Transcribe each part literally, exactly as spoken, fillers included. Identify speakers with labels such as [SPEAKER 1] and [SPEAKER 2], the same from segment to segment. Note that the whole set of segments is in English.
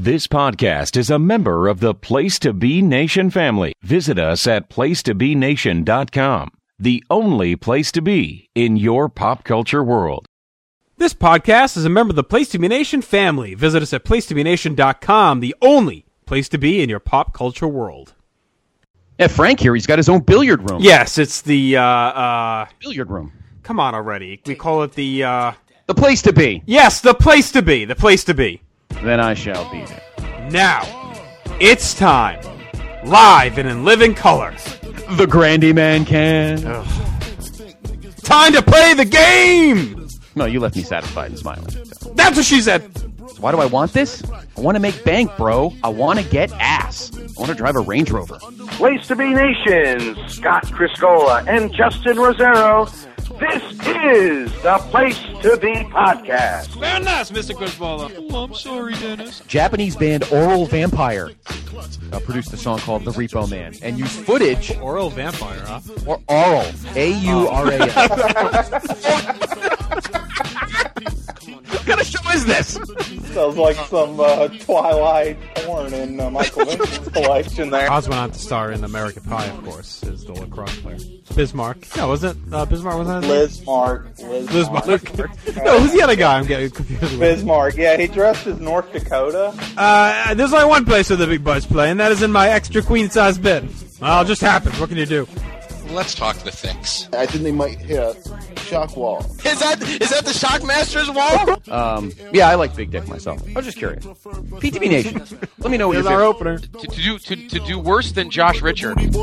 [SPEAKER 1] This podcast is a member of the Place to Be Nation family. Visit us at place to be nation dot com, the only place to be in your pop culture world.
[SPEAKER 2] This podcast is a member of the Place to Be Nation family. Visit us at place to be nation dot com, the only place to be in your pop culture world.
[SPEAKER 3] Yeah, Frank here, he's got his own billiard room.
[SPEAKER 2] Yes, it's the, uh, uh...
[SPEAKER 3] billiard room.
[SPEAKER 2] Come on already. We call it the, uh...
[SPEAKER 3] The place to be.
[SPEAKER 2] Yes, the place to be. The place to be.
[SPEAKER 3] Then I shall be there.
[SPEAKER 2] Now, it's time. Live and in living color.
[SPEAKER 3] The Grandy Man can.
[SPEAKER 2] Ugh. Time to play the game!
[SPEAKER 3] No, you left me satisfied and smiling.
[SPEAKER 2] That's what she said!
[SPEAKER 3] So why do I want this? I want to make bank, bro. I want to get ass. I want to drive a Range Rover.
[SPEAKER 4] Place to Be Nation, Scott Criscola and Justin Rosero. This is the Place to Be podcast.
[SPEAKER 2] Very nice, Mister Criscola.
[SPEAKER 5] Oh, I'm sorry, Dennis.
[SPEAKER 3] Japanese band Oral Vampire uh, produced a song called The Repo Man and used footage.
[SPEAKER 2] Oral Vampire, huh?
[SPEAKER 3] Or Oral. A U R A L. What kind of show is this?
[SPEAKER 6] Sounds like some uh, Twilight porn in uh, Michael Vincent's collection there.
[SPEAKER 2] Oz went on to star in American Pie, of course, as the lacrosse player. Bismarck. No, wasn't uh, Bismarck? Wasn't it?
[SPEAKER 6] Lismark. Lismark.
[SPEAKER 2] Lismarck. No, who's the other guy? I'm getting confused with.
[SPEAKER 6] Bismarck. Yeah, he dressed as North Dakota.
[SPEAKER 2] Uh, there's only one place where the big butts play, and that is in my extra queen-size bed. Well, it just happens. What can you do?
[SPEAKER 5] Let's talk the things.
[SPEAKER 7] I think they might hit a shock wall.
[SPEAKER 5] Is that is that the Shockmaster's wall?
[SPEAKER 3] Um, yeah, I like Big Dick myself. I was just curious. P T B Nation, let me know what
[SPEAKER 2] Here's
[SPEAKER 3] you're
[SPEAKER 2] our opener.
[SPEAKER 5] To, to do to, to do worse than Josh Richard.
[SPEAKER 7] Now who's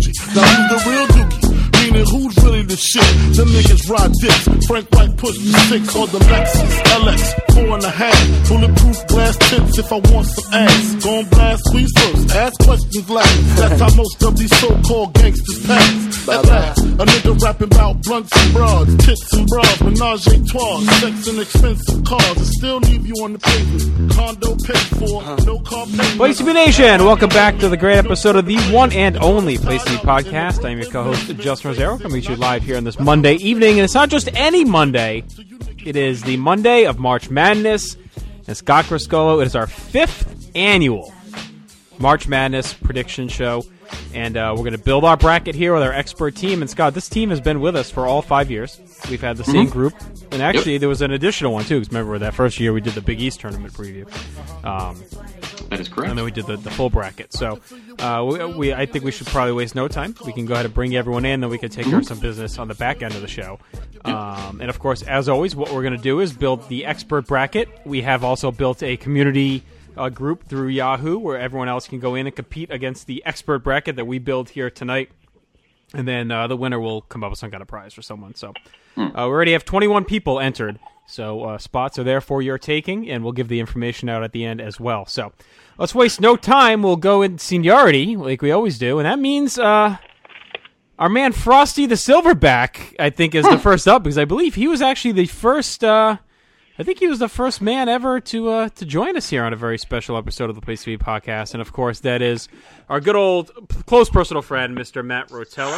[SPEAKER 7] the real dookie? Meaning who's really the shit? Them niggas ride dicks. Frank White pushed the six on the Lexus L X four and a half. Bulletproof glass tips if I want some ass. Gon' blast squeeze first, ask questions last. That's how most of these so-called gangsters pass. At last, a nigga rapping about blunts and bras, tits and bras, menage a trois, sex and expensive cars, and still leave you on the pavement. Condo paid for, no car paid.
[SPEAKER 2] Place to Be Nation, welcome back to the great episode of the one and only Place to Be podcast. I'm your co-host, Justin Rosero, coming to you live here on this Monday evening, and it's not just any Monday, it is the Monday of March Madness, and Scott Criscolo, it is our fifth annual March Madness prediction show. And uh, we're going to build our bracket here with our expert team. And, Scott, this team has been with us for all five years. We've had the same
[SPEAKER 5] Mm-hmm.
[SPEAKER 2] group. And actually,
[SPEAKER 5] Yep.
[SPEAKER 2] there was an additional one, too. Because remember, that first year we did the Big East tournament preview. Um,
[SPEAKER 5] That is correct.
[SPEAKER 2] and then we did the, the full bracket. So uh, we, we, I think we should probably waste no time. We can go ahead and bring everyone in. Then we can take care of some business on the back end of the show. Um, and, of course, as always, what we're going to do is build the expert bracket. We have also built a community Uh, group through Yahoo where everyone else can go in and compete against the expert bracket that we build here tonight, and then uh, the winner will come up with some kind of prize for someone. So uh, we already have twenty-one people entered, so uh, spots are there for your taking, and we'll give the information out at the end as well. So let's waste no time. We'll go in seniority like we always do, and that means uh, our man Frosty the Silverback, I think, is the first up, because I believe he was actually the first uh, I think he was the first man ever to uh, to join us here on a very special episode of the Place to Be podcast. And, of course, that is our good old p- close personal friend, Mister Matt Rotella.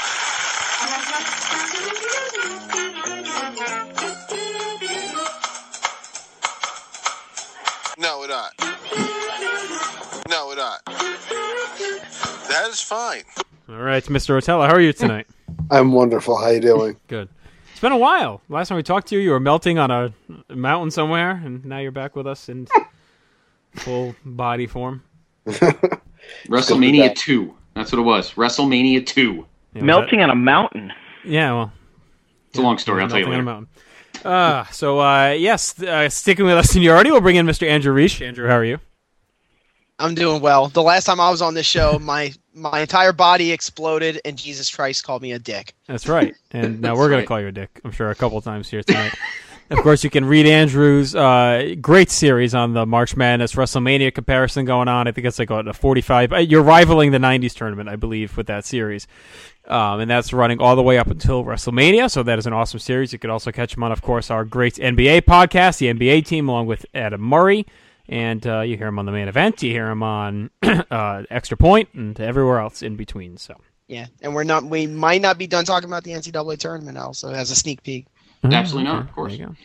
[SPEAKER 8] No, we're not. No, we're not. That is fine.
[SPEAKER 2] All right, Mister Rotella, how are you tonight?
[SPEAKER 7] I'm wonderful. How you doing?
[SPEAKER 2] Good. It's been a while. Last time we talked to you, you were melting on a mountain somewhere, and now you're back with us in full body form.
[SPEAKER 9] WrestleMania two. That's what it was. WrestleMania two.
[SPEAKER 2] Yeah,
[SPEAKER 4] Melting
[SPEAKER 2] that,
[SPEAKER 4] on a mountain.
[SPEAKER 2] Yeah, well.
[SPEAKER 9] It's a long story. I'll tell you
[SPEAKER 2] melting
[SPEAKER 9] later.
[SPEAKER 2] on a mountain. Uh, so, uh, yes, uh, sticking with us seniority, we'll bring in Mister Andrew Reich. Andrew, how are you?
[SPEAKER 10] I'm doing well. The last time I was on this show, my my entire body exploded, and Jesus Christ called me a dick.
[SPEAKER 2] That's right. And now
[SPEAKER 9] That's
[SPEAKER 2] we're going
[SPEAKER 9] right.
[SPEAKER 2] to call you a dick, I'm sure, a couple times here tonight. Of course, you can read Andrew's uh, great series on the March Madness WrestleMania comparison going on. I think it's like what, a forty-five. Uh, you're rivaling the nineties tournament, I believe, with that series. Um, and that's running all the way up until WrestleMania, so that is an awesome series. You could also catch him on, of course, our great N B A podcast, the N B A team, along with Adam Murray. And uh, you hear him on the main event. You hear him on uh, Extra Point and everywhere else in between. So
[SPEAKER 10] Yeah, and we're not. We might not be done talking about the N C double A tournament also as a sneak peek.
[SPEAKER 9] Absolutely not, of course.
[SPEAKER 2] There you go.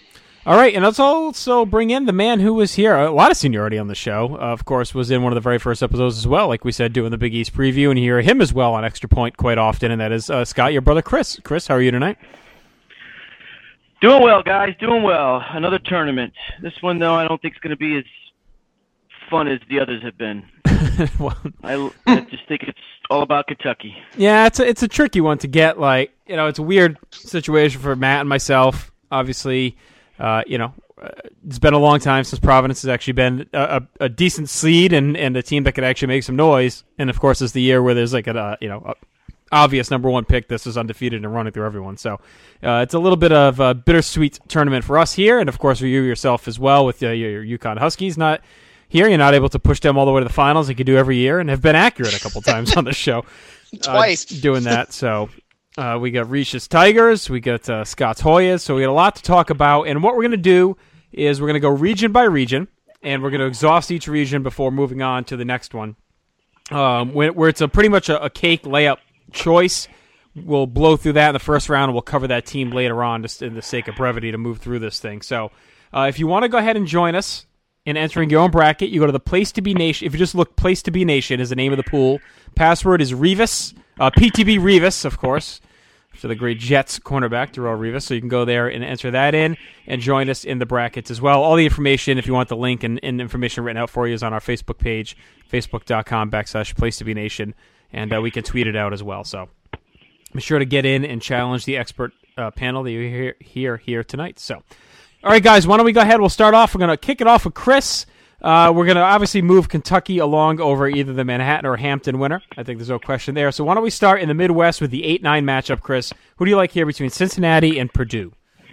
[SPEAKER 2] All right, and let's also bring in the man who was here. A lot of seniority on the show. Uh, of course, was in one of the very first episodes as well, like we said, doing the Big East preview, and you hear him as well on Extra Point quite often, and that is uh, Scott, your brother Chris. Chris, how are you tonight?
[SPEAKER 11] Doing well, guys. Doing well. Another tournament. This one, though, I don't think it's going to be as fun as the others have been.
[SPEAKER 2] well,
[SPEAKER 11] I, I just think it's all about Kentucky.
[SPEAKER 2] Yeah, it's a, it's a tricky one to get. Like, you know, it's a weird situation for Matt and myself. Obviously, uh, you know, uh, it's been a long time since Providence has actually been a, a, a decent seed and, and a team that could actually make some noise. And of course, it's the year where there's like a uh, you know a obvious number one pick. This is undefeated and running through everyone. So uh, it's a little bit of a bittersweet tournament for us here, and of course for you yourself as well with uh, your, your UConn Huskies not here. You're not able to push them all the way to the finals like you do every year, and have been accurate a couple times on the show.
[SPEAKER 10] Twice.
[SPEAKER 2] Uh, doing that. So uh, we got Reach's Tigers, we got uh, Scott's Hoyas, so we got a lot to talk about. And what we're going to do is we're going to go region by region, and we're going to exhaust each region before moving on to the next one, um, where, where it's a pretty much a, a cake layup choice. We'll blow through that in the first round, and we'll cover that team later on, just in the sake of brevity to move through this thing. So uh, if you want to go ahead and join us in entering your own bracket, you go to the Place to Be Nation. If you just look, Place to Be Nation is the name of the pool. Password is Revis, uh, P T B Revis, of course, for the great Jets cornerback, Darrelle Revis. So you can go there and enter that in and join us in the brackets as well. All the information, if you want the link and, and information written out for you, is on our Facebook page, facebook.com backslash Place to Be Nation, and uh, we can tweet it out as well. So be sure to get in and challenge the expert uh, panel that you hear, hear here tonight. So, all right, guys, why don't we go ahead? We'll start off. We're going to kick it off with Chris. Uh, we're going to obviously move Kentucky along over either the Manhattan or Hampton winner. I think there's no question there. So why don't we start in the Midwest with the eight nine matchup, Chris? Who do you like here between Cincinnati and Purdue?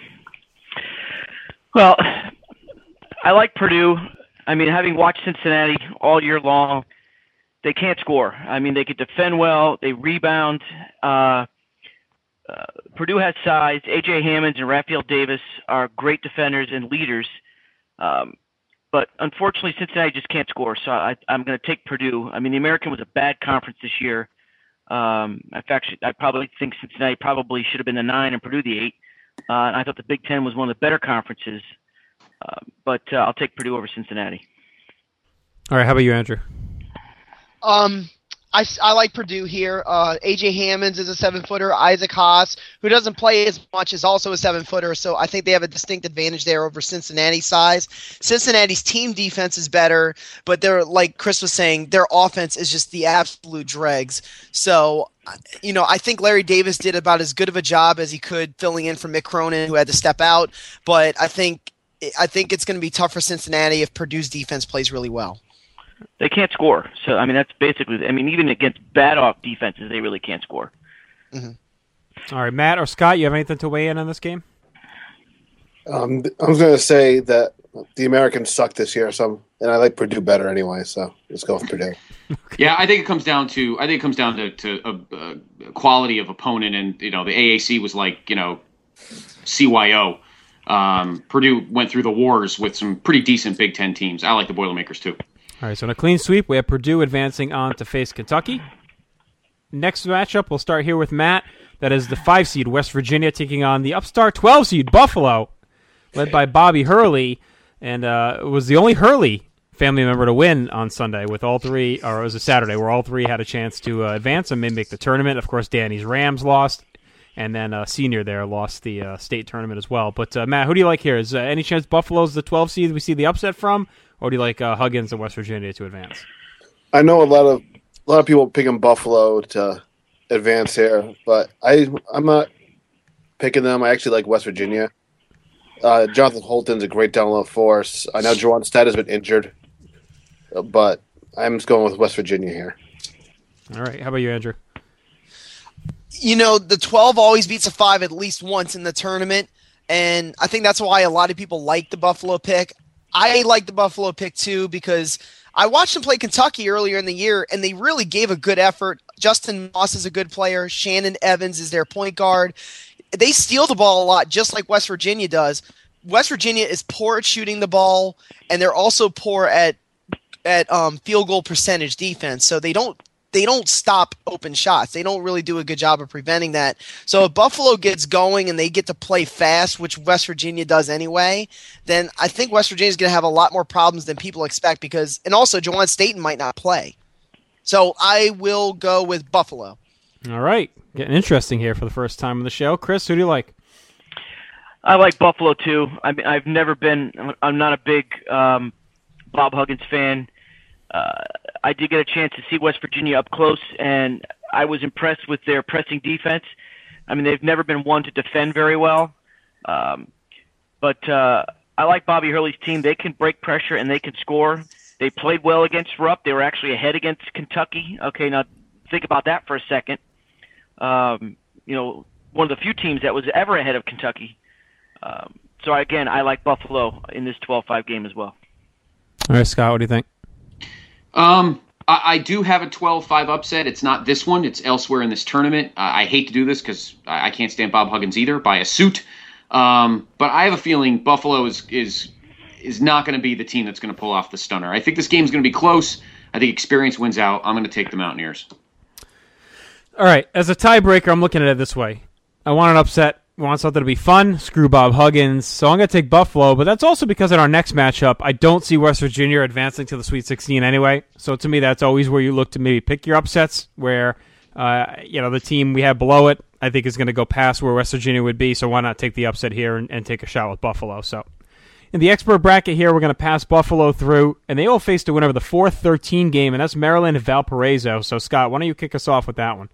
[SPEAKER 11] Well, I like Purdue. I mean, having watched Cincinnati all year long, they can't score. I mean, they could defend well. They rebound. Uh, uh, Purdue has size. A J Hammonds and Raphael Davis are great defenders and leaders. Um, but unfortunately, Cincinnati just can't score. So I, I'm going to take Purdue. I mean, the American was a bad conference this year. Um, in fact, I probably think Cincinnati probably should have been the nine and Purdue the eight. Uh, and I thought the Big Ten was one of the better conferences. Uh, but uh, I'll take Purdue over Cincinnati.
[SPEAKER 2] All right, how about you, Andrew?
[SPEAKER 10] Um, I, I like Purdue here. Uh, A J Hammonds is a seven-footer. Isaac Haas, who doesn't play as much, is also a seven-footer. So I think they have a distinct advantage there over Cincinnati's size. Cincinnati's team defense is better, but they're, like Chris was saying, their offense is just the absolute dregs. So, you know, I think Larry Davis did about as good of a job as he could filling in for Mick Cronin, who had to step out. But I think I think it's going to be tough for Cincinnati if Purdue's defense plays really well.
[SPEAKER 11] They can't score. So, I mean, that's basically – I mean, even against bad-off defenses, they really can't score.
[SPEAKER 2] Mm-hmm. All right, Matt or Scott, you have anything to weigh in on this game?
[SPEAKER 12] Um, I was going to say that the Americans suck this year, so I'm, and I like Purdue better anyway, so let's go with Purdue.
[SPEAKER 9] Yeah, I think it comes down to I think it comes down to, to a, a quality of opponent, and you know the A A C was like you know C Y O. Um, Purdue went through the wars with some pretty decent Big Ten teams. I like the Boilermakers too.
[SPEAKER 2] All right, so in a clean sweep, we have Purdue advancing on to face Kentucky. Next matchup, we'll start here with Matt. That is the five seed West Virginia taking on the upstart twelve seed Buffalo, led by Bobby Hurley, and uh, it was the only Hurley family member to win on Sunday with all three, or it was a Saturday where all three had a chance to uh, advance and maybe make the tournament. Of course, Danny's Rams lost, and then uh, Senior there lost the uh, state tournament as well. But uh, Matt, who do you like here? Is uh, any chance Buffalo's the twelve seed we see the upset from? Or do you like uh, Huggins and West Virginia to advance?
[SPEAKER 12] I know a lot of a lot of people picking Buffalo to advance here, but I I'm not picking them. I actually like West Virginia. Uh, Jonathan Holton's a great down low force. I know Juwan Stead has been injured, but I'm just going with West Virginia here.
[SPEAKER 2] All right, how about you, Andrew?
[SPEAKER 10] You know, the twelve always beats a five at least once in the tournament, and I think that's why a lot of people like the Buffalo pick. I like the Buffalo pick too because I watched them play Kentucky earlier in the year, and they really gave a good effort. Justin Moss is a good player. Shannon Evans is their point guard. They steal the ball a lot, just like West Virginia does. West Virginia is poor at shooting the ball, and they're also poor at at um, field goal percentage defense. So they don't they don't stop open shots. They don't really do a good job of preventing that. So if Buffalo gets going and they get to play fast, which West Virginia does anyway, then I think West Virginia is going to have a lot more problems than people expect because, and also Jawan Staten might not play. So I will go with Buffalo.
[SPEAKER 2] All right. Getting interesting here for the first time on the show. Chris, who do you like?
[SPEAKER 11] I like Buffalo too. I mean, I've never been, I'm not a big um, Bob Huggins fan. Uh, I did get a chance to see West Virginia up close, and I was impressed with their pressing defense. I mean, they've never been one to defend very well. Um, but uh, I like Bobby Hurley's team. They can break pressure, and they can score. They played well against Rupp. They were actually ahead against Kentucky. Okay, now think about that for a second. Um, you know, one of the few teams that was ever ahead of Kentucky. Um, so, again, I like Buffalo in this twelve five game as well.
[SPEAKER 2] All right, Scott, what do you think?
[SPEAKER 9] Um, I, I do have a twelve five upset. It's not this one. It's elsewhere in this tournament. Uh, I hate to do this because I, I can't stand Bob Huggins either by a suit. Um, but I have a feeling Buffalo is is is not going to be the team that's going to pull off the stunner. I think this game is going to be close. I think experience wins out. I'm going to take the Mountaineers.
[SPEAKER 2] All right, as a tiebreaker, I'm looking at it this way. I want an upset. I want something to be fun. Screw Bob Huggins. So I'm going to take Buffalo, but that's also because in our next matchup, I don't see West Virginia advancing to the Sweet sixteen anyway. So to me, that's always where you look to maybe pick your upsets, where uh, you know the team we have below it, I think, is going to go past where West Virginia would be. So why not take the upset here and, and take a shot with Buffalo? So in the expert bracket here, we're going to pass Buffalo through, and they will face the winner of the four thirteen game, and that's Maryland and Valparaiso. So Scott, why don't you kick us off with that one?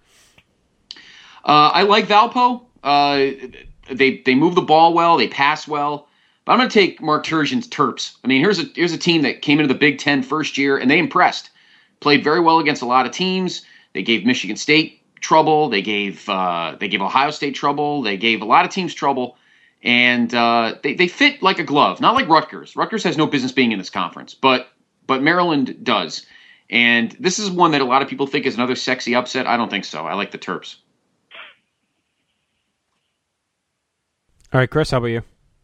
[SPEAKER 9] Uh, I like Valpo. Uh, they they move the ball well, they pass well. But I'm going to take Mark Turgeon's Terps. I mean, here's a here's a team that came into the Big Ten first year, and they impressed. Played very well against a lot of teams. They gave Michigan State trouble. They gave uh, they gave Ohio State trouble. They gave a lot of teams trouble. And uh, they, they fit like a glove, not like Rutgers. Rutgers has no business being in this conference, but but Maryland does. And this is one that a lot of people think is another sexy upset. I don't think so. I like the Terps.
[SPEAKER 2] All right, Chris, how about you?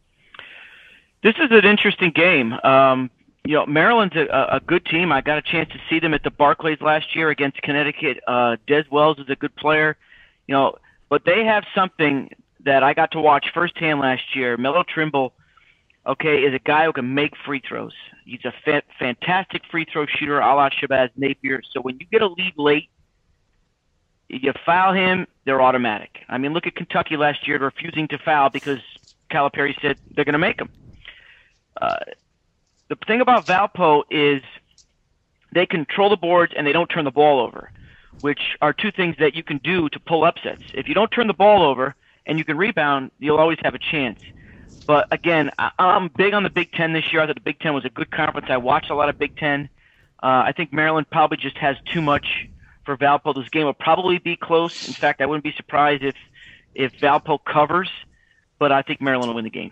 [SPEAKER 11] This is an interesting game. Um, you know, Maryland's a, a good team. I got a chance to see them at the Barclays last year against Connecticut. Uh, Des Wells is a good player, you know, but they have something that I got to watch firsthand last year. Melo Trimble, okay, is a guy who can make free throws. He's a fa- fantastic free throw shooter, a la Shabazz Napier. So when you get a lead late, you foul him, they're automatic. I mean, look at Kentucky last year refusing to foul because Calipari said they're going to make them. Uh, the thing about Valpo is they control the boards and they don't turn the ball over, which are two things that you can do to pull upsets. If you don't turn the ball over and you can rebound, you'll always have a chance. But, again, I- I'm big on the Big Ten this year. I thought the Big Ten was a good conference. I watched a lot of Big Ten. Uh, I think Maryland probably just has too much for Valpo. This game will probably be close. In fact, I wouldn't be surprised if if Valpo covers, but I think Maryland will win the game.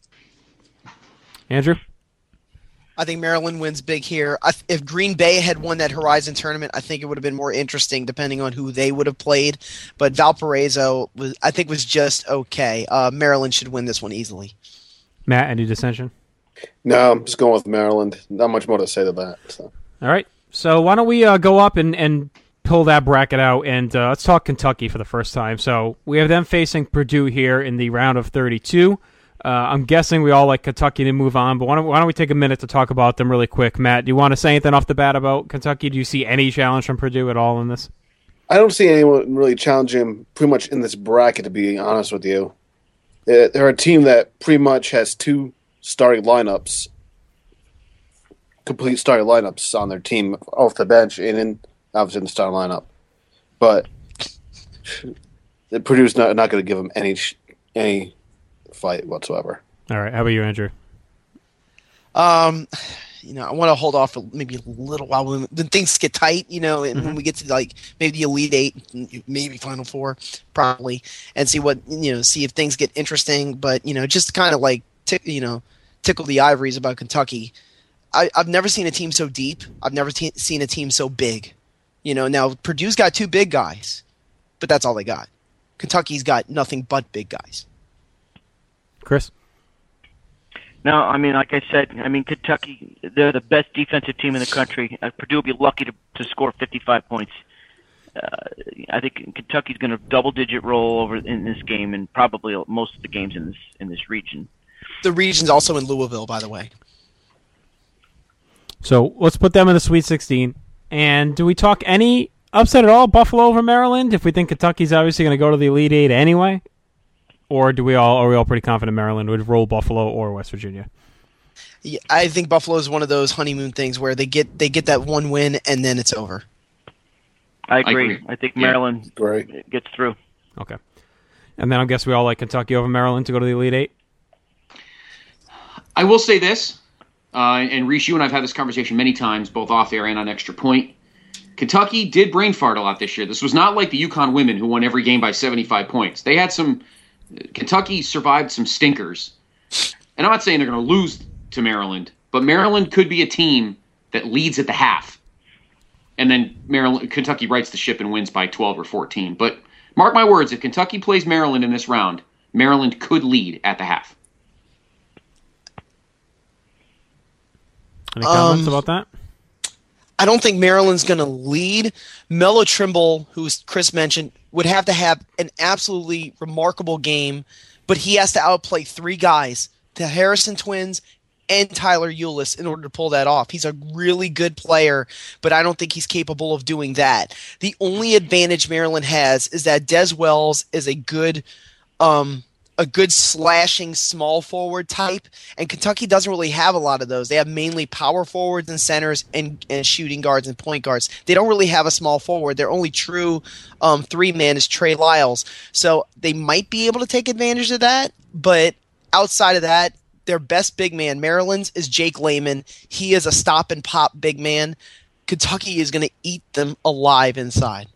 [SPEAKER 2] Andrew?
[SPEAKER 10] I think Maryland wins big here. I, if Green Bay had won that Horizon tournament, I think it would have been more interesting depending on who they would have played. But Valparaiso, was, I think, was just okay. Uh, Maryland should win this one easily.
[SPEAKER 2] Matt, any dissension?
[SPEAKER 12] No, I'm just going with Maryland. Not much more to say to that. So.
[SPEAKER 2] All right. So why don't we uh, go up and, and pull that bracket out, and uh, let's talk Kentucky for the first time. So we have them facing Purdue here in the round of thirty-two. Uh, I'm guessing we all like Kentucky to move on, but why don't, why don't we take a minute to talk about them really quick? Matt, do you want to say anything off the bat about Kentucky? Do you see any challenge from Purdue at all in this?
[SPEAKER 12] I don't see anyone really challenging pretty much in this bracket, to be honest with you. They're a team that pretty much has two starting lineups, complete starting lineups on their team off the bench and in obviously in the starting lineup. But Purdue's not, not going to give them any any fight whatsoever.
[SPEAKER 2] All right. How about you, Andrew?
[SPEAKER 10] Um, you know, I want to hold off for maybe a little while when, when things get tight, you know, and mm-hmm. when we get to like maybe the Elite Eight, maybe Final Four, probably, and see what, you know, see if things get interesting. But, you know, just kind of like, tick, you know, tickle the ivories about Kentucky. I, I've never seen a team so deep. I've never t- seen a team so big. You know, now Purdue's got two big guys, but that's all they got. Kentucky's got nothing but big guys.
[SPEAKER 2] Chris?
[SPEAKER 11] No, I mean, like I said, I mean, Kentucky, they're the best defensive team in the country. Uh, Purdue will be lucky to, to score fifty-five points. uh, I think Kentucky's going to double-digit roll over in this game, and probably most of the games in this in this region.
[SPEAKER 10] The region's also in Louisville, by the way.
[SPEAKER 2] So let's put them in the Sweet sixteen. And do we talk any upset at all? Buffalo over Maryland? If we think Kentucky's obviously going to go to the Elite Eight anyway, or do we all are we all pretty confident Maryland would roll Buffalo or West Virginia?
[SPEAKER 10] Yeah, I think Buffalo is one of those honeymoon things where they get they get that one win and then it's over.
[SPEAKER 11] I agree. I,
[SPEAKER 9] agree.
[SPEAKER 11] I think
[SPEAKER 9] Yeah.
[SPEAKER 11] Maryland
[SPEAKER 12] Great.
[SPEAKER 11] gets through.
[SPEAKER 2] Okay. And then I guess we all like Kentucky over Maryland to go to the Elite Eight.
[SPEAKER 9] I will say this, uh, and Reese, you and I have had this conversation many times, both off air and on Extra Point. Kentucky did brain fart a lot this year. This was not like the UConn women who won every game by seventy-five points. They had some – Kentucky survived some stinkers. And I'm not saying they're going to lose to Maryland, but Maryland could be a team that leads at the half. And then Maryland, Kentucky rights the ship and wins by twelve or fourteen. But mark my words, if Kentucky plays Maryland in this round, Maryland could lead at the half.
[SPEAKER 2] Any comments
[SPEAKER 10] Um,
[SPEAKER 2] about that?
[SPEAKER 10] I don't think Maryland's going to lead. Melo Trimble, who Chris mentioned, would have to have an absolutely remarkable game, but he has to outplay three guys, the Harrison twins and Tyler Eulis, in order to pull that off. He's a really good player, but I don't think he's capable of doing that. The only advantage Maryland has is that Des Wells is a good um, a good slashing small forward type, and Kentucky doesn't really have a lot of those. They have mainly power forwards and centers and, and shooting guards and point guards. They don't really have a small forward. Their only true um, three-man is Trey Lyles. So they might be able to take advantage of that, but outside of that, their best big man, Maryland's, is Jake Layman. He is a stop-and-pop big man. Kentucky is going to eat them alive inside.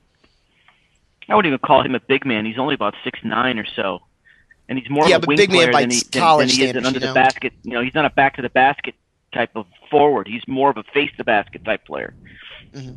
[SPEAKER 11] I wouldn't even call him a big man. He's only about six nine or so. And he's more
[SPEAKER 10] Yeah,
[SPEAKER 11] of a
[SPEAKER 10] but
[SPEAKER 11] wing
[SPEAKER 10] big man
[SPEAKER 11] player
[SPEAKER 10] by
[SPEAKER 11] than he, than,
[SPEAKER 10] college
[SPEAKER 11] than he is an
[SPEAKER 10] standards,
[SPEAKER 11] under
[SPEAKER 10] you know?
[SPEAKER 11] the basket. You know, he's not a back to the basket type of forward. He's more of a face the basket type player.
[SPEAKER 10] Mm-hmm.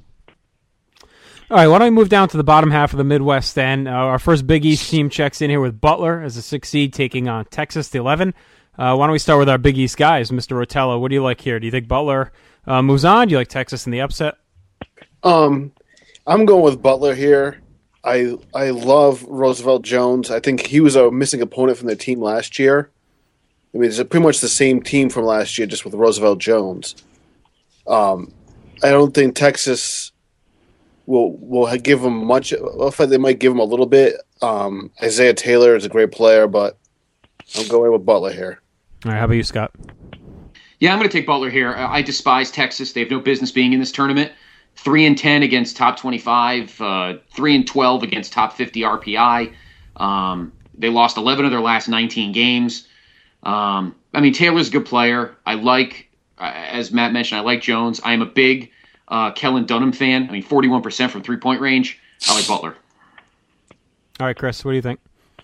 [SPEAKER 2] All right, why don't we move down to the bottom half of the Midwest then? Uh, our first Big East team checks in here with Butler as a six seed taking on Texas, the eleven. Uh, why don't we start with our Big East guys, Mister Rotella? What do you like here? Do you think Butler uh, moves on? Do you like Texas in the upset?
[SPEAKER 12] Um, I'm going with Butler here. I I love Roosevelt Jones. I think he was a missing opponent from their team last year. I mean, it's pretty much the same team from last year, just with Roosevelt Jones. Um, I don't think Texas will will give them much. I think they might give them a little bit. Um, Isaiah Taylor is a great player, but I'm going with Butler here.
[SPEAKER 2] All right, how about you, Scott?
[SPEAKER 9] Yeah, I'm going to take Butler here. I despise Texas. They have no business being in this tournament. Three and ten against top twenty-five. Uh, Three and twelve against top fifty R P I. Um, they lost eleven of their last nineteen games. Um, I mean, Taylor's a good player. I like, uh, as Matt mentioned, I like Jones. I am a big uh, Kellen Dunham fan. I mean, forty-one percent from three-point range. I like Butler.
[SPEAKER 2] All right, Chris, what do you think?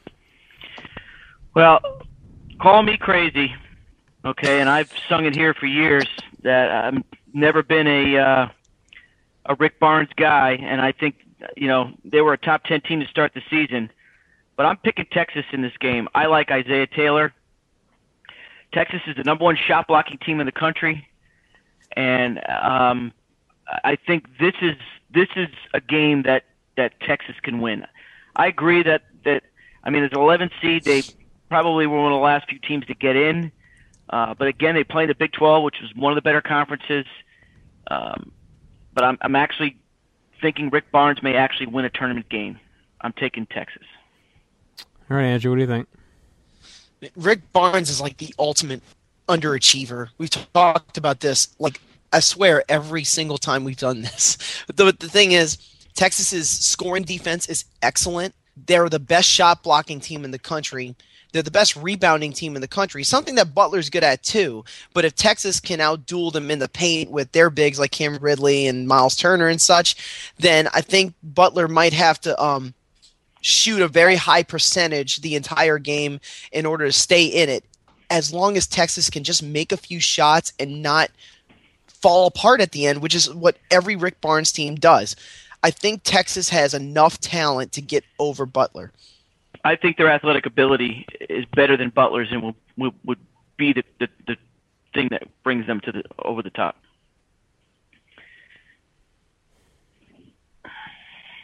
[SPEAKER 11] Well, call me crazy, okay? And I've sung it here for years that I've never been a uh, a Rick Barnes guy, and I think you know they were a top ten team to start the season. But I'm picking Texas in this game. I like Isaiah Taylor. Texas is the number one shot blocking team in the country, and um, I think this is this is a game that, that Texas can win. I agree that, that I mean, as an eleventh seed, they probably were one of the last few teams to get in. Uh, but again, they play in the Big twelve, which was one of the better conferences. Um, but I'm, I'm actually thinking Rick Barnes may actually win a tournament game. I'm taking Texas.
[SPEAKER 2] All right, Andrew, what do you think?
[SPEAKER 10] Rick Barnes is like the ultimate underachiever. We've talked about this, like, I swear, every single time we've done this. But the, the thing is, Texas's scoring defense is excellent. They're the best shot blocking team in the country. They're the best rebounding team in the country, something that Butler's good at too. But if Texas can outduel them in the paint with their bigs like Cameron Ridley and Miles Turner and such, then I think Butler might have to um, shoot a very high percentage the entire game in order to stay in it. As long as Texas can just make a few shots and not fall apart at the end, which is what every Rick Barnes team does. I think Texas has enough talent to get over Butler.
[SPEAKER 11] I think their athletic ability is better than Butler's and will, will would be the, the, the thing that brings them to the over the top.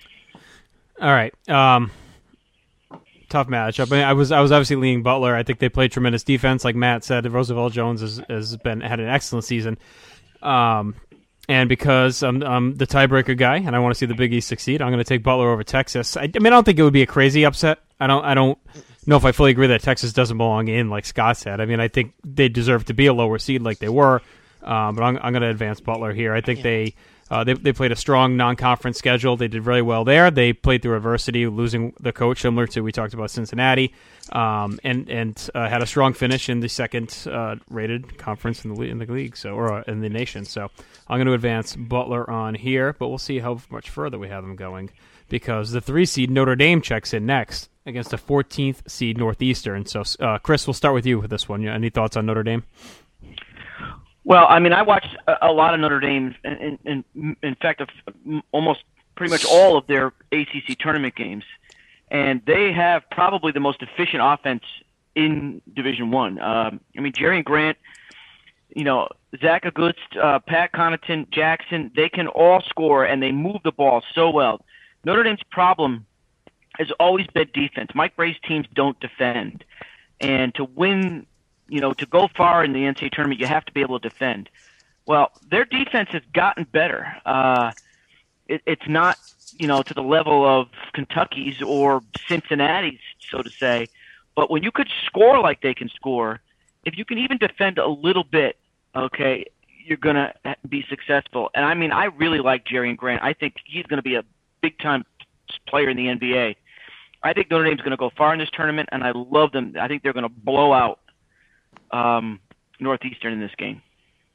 [SPEAKER 2] All right. Um, tough matchup. I, mean, I was I was obviously leaning Butler. I think they played tremendous defense, like Matt said. Roosevelt Jones has, has been had an excellent season. Um, and because I'm, I'm the tiebreaker guy and I want to see the Big East succeed, I'm going to take Butler over Texas. I, I mean, I don't think it would be a crazy upset. I don't I don't know if I fully agree that Texas doesn't belong in, like Scott said. I mean, I think they deserve to be a lower seed, like they were. Um, but I'm, I'm going to advance Butler here. I think yeah. they. Uh, they they played a strong non-conference schedule. They did really well there. They played through adversity, losing the coach, similar to we talked about Cincinnati, um, and and uh, had a strong finish in the second uh, rated conference in the in the league, so or uh, in the nation. So I'm going to advance Butler on here, but we'll see how much further we have them going because the three seed Notre Dame checks in next against the fourteenth seed Northeastern. So uh, Chris, we'll start with you with this one. Any thoughts on Notre Dame?
[SPEAKER 11] Well, I mean, I watched a, a lot of Notre Dame, and in, in, in fact, of almost pretty much all of their A C C tournament games, and they have probably the most efficient offense in Division One. Um, I mean, Jerry Grant, you know, Zach August, uh, Pat Connaughton, Jackson, they can all score, and they move the ball so well. Notre Dame's problem has always been defense. Mike Bray's teams don't defend, and to win – you know, to go far in the N C double A tournament, you have to be able to defend. Well, their defense has gotten better. Uh, it, it's not, you know, to the level of Kentucky's or Cincinnati's, so to say. But when you could score like they can score, if you can even defend a little bit, okay, you're going to be successful. And, I mean, I really like Jerry Grant. I think he's going to be a big-time player in the N B A. I think Notre Dame's going to go far in this tournament, and I love them. I think they're going to blow out Um, Northeastern in this game.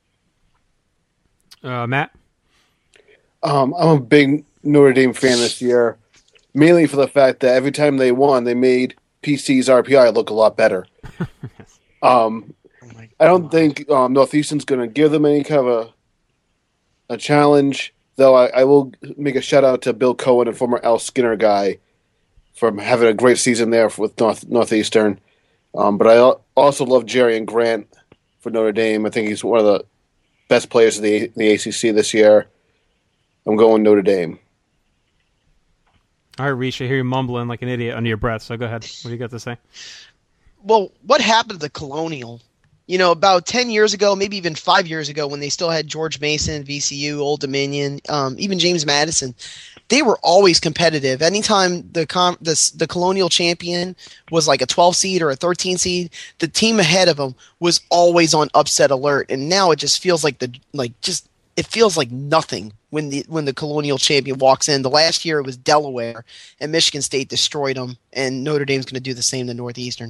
[SPEAKER 2] Uh, Matt?
[SPEAKER 12] Um, I'm a big Notre Dame fan this year, mainly for the fact that every time they won, they made P C's R P I look a lot better. um, I don't think um, Northeastern's going to give them any kind of a, a challenge, though I, I will make a shout-out to Bill Cohen, a former Al Skinner guy, for having a great season there with North, Northeastern. Um, but I also love Jerry and Grant for Notre Dame. I think he's one of the best players in the, in the A C C this year. I'm going Notre Dame.
[SPEAKER 2] All right, Reese, I hear you mumbling like an idiot under your breath, so go ahead. What do you got to say?
[SPEAKER 10] Well, what happened to the Colonial? You know, about ten years ago, maybe even five years ago, when they still had George Mason, V C U, Old Dominion, um, even James Madison, they were always competitive. Anytime the, com- the the Colonial champion was like a twelve seed or a thirteen seed, the team ahead of them was always on upset alert. And now it just feels like the like just it feels like nothing when the when the Colonial champion walks in. The last year it was Delaware, and Michigan State destroyed them, and Notre Dame's going to do the same to Northeastern.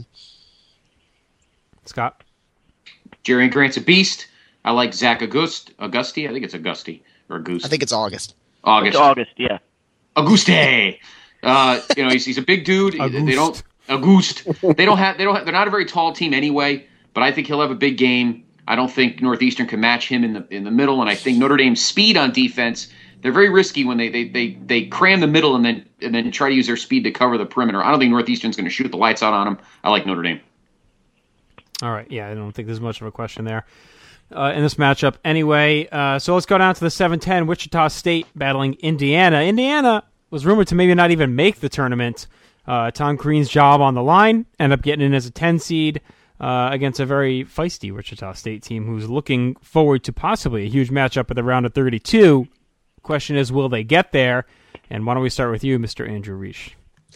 [SPEAKER 2] Scott?
[SPEAKER 9] Jerry Grant's a beast. I like Zach August, Augusti. I think it's Augusti or Auguste.
[SPEAKER 10] I think it's August.
[SPEAKER 9] August.
[SPEAKER 11] It's August, yeah.
[SPEAKER 9] Auguste. Uh, you know, he's, he's a big dude.
[SPEAKER 2] Auguste.
[SPEAKER 9] They don't Auguste. They don't have. They don't. Have, they're not a very tall team anyway. But I think he'll have a big game. I don't think Northeastern can match him in the in the middle. And I think Notre Dame's speed on defense. They're very risky when they they they, they cram the middle and then and then try to use their speed to cover the perimeter. I don't think Northeastern's going to shoot the lights out on them. I like Notre Dame.
[SPEAKER 2] All right, yeah, I don't think there's much of a question there uh, in this matchup. Anyway, uh, so let's go down to the seven ten, Wichita State battling Indiana. Indiana was rumored to maybe not even make the tournament. Uh, Tom Crean's job on the line, ended up getting in as a ten seed uh, against a very feisty Wichita State team who's looking forward to possibly a huge matchup at the round of thirty-two. Question is, will they get there? And why don't we start with you, Mister Andrew Reich?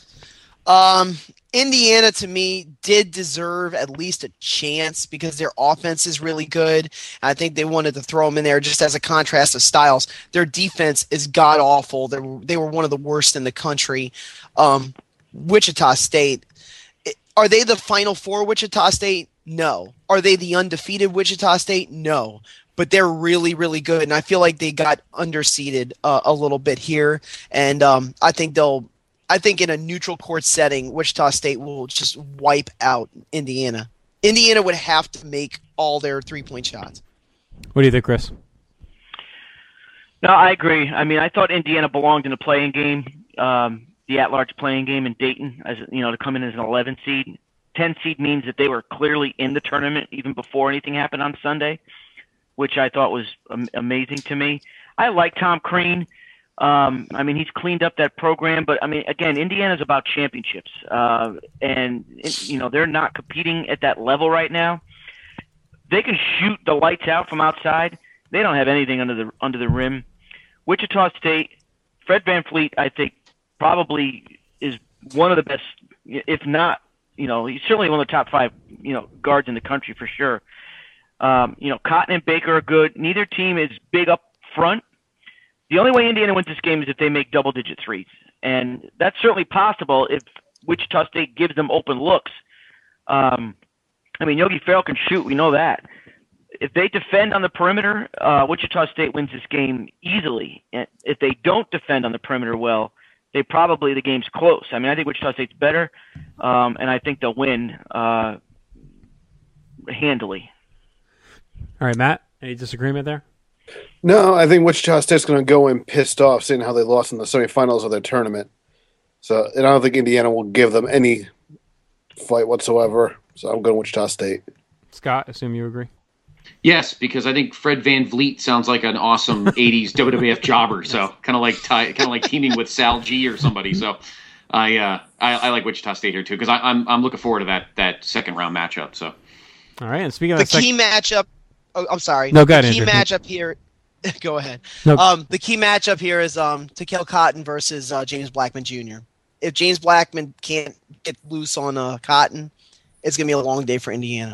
[SPEAKER 10] Um, Indiana, to me, did deserve at least a chance because their offense is really good. I think they wanted to throw them in there just as a contrast of styles. Their defense is god-awful. They were, they were one of the worst in the country. Um, Wichita State, are they the Final Four Wichita State? No. Are they the undefeated Wichita State? No. But they're really, really good, and I feel like they got underseeded uh, a little bit here, and um, I think they'll I think in a neutral court setting, Wichita State will just wipe out Indiana. Indiana would have to make all their three-point shots.
[SPEAKER 2] What do you think, Chris?
[SPEAKER 11] No, I agree. I mean, I thought Indiana belonged in a playing game, um, the at-large playing game in Dayton, as you know, to come in as an eleven seed. ten seed means that they were clearly in the tournament even before anything happened on Sunday, which I thought was am- amazing to me. I like Tom Crean. Um, I mean, he's cleaned up that program, but I mean, again, Indiana's about championships, uh, and you know they're not competing at that level right now. They can shoot the lights out from outside. They don't have anything under the under the rim. Wichita State, Fred VanVleet, I think, probably is one of the best, if not, you know, he's certainly one of the top five, you know, guards in the country for sure. Um, you know, Cotton and Baker are good. Neither team is big up front. The only way Indiana wins this game is if they make double-digit threes, and that's certainly possible if Wichita State gives them open looks. Um, I mean, Yogi Ferrell can shoot. We know that. If they defend on the perimeter, uh, Wichita State wins this game easily. And if they don't defend on the perimeter well, they probably the game's close. I mean, I think Wichita State's better, um, and I think they'll win uh, handily.
[SPEAKER 2] All right, Matt, any disagreement there?
[SPEAKER 12] No, I think Wichita State's going to go in pissed off, seeing how they lost in the semifinals of their tournament. So, and I don't think Indiana will give them any fight whatsoever. So I'm going Wichita State.
[SPEAKER 2] Scott, assume you agree.
[SPEAKER 9] Yes, because I think Fred VanVleet sounds like an awesome eighties W W F jobber. So kind of like kind of like teaming with Sal G or somebody. So I uh, I, I like Wichita State here too because I'm I'm looking forward to that that second round matchup. So
[SPEAKER 2] all right, and speaking of
[SPEAKER 10] the
[SPEAKER 2] that
[SPEAKER 10] key
[SPEAKER 2] sec-
[SPEAKER 10] matchup. Oh, I'm sorry.
[SPEAKER 2] No, go ahead,
[SPEAKER 10] The key
[SPEAKER 2] Andrew.
[SPEAKER 10] matchup here. Go ahead.
[SPEAKER 2] No.
[SPEAKER 10] Um, the key matchup here is um, Takel Cotton versus uh, James Blackman Junior If James Blackman can't get loose on uh, Cotton, it's gonna be a long day for Indiana.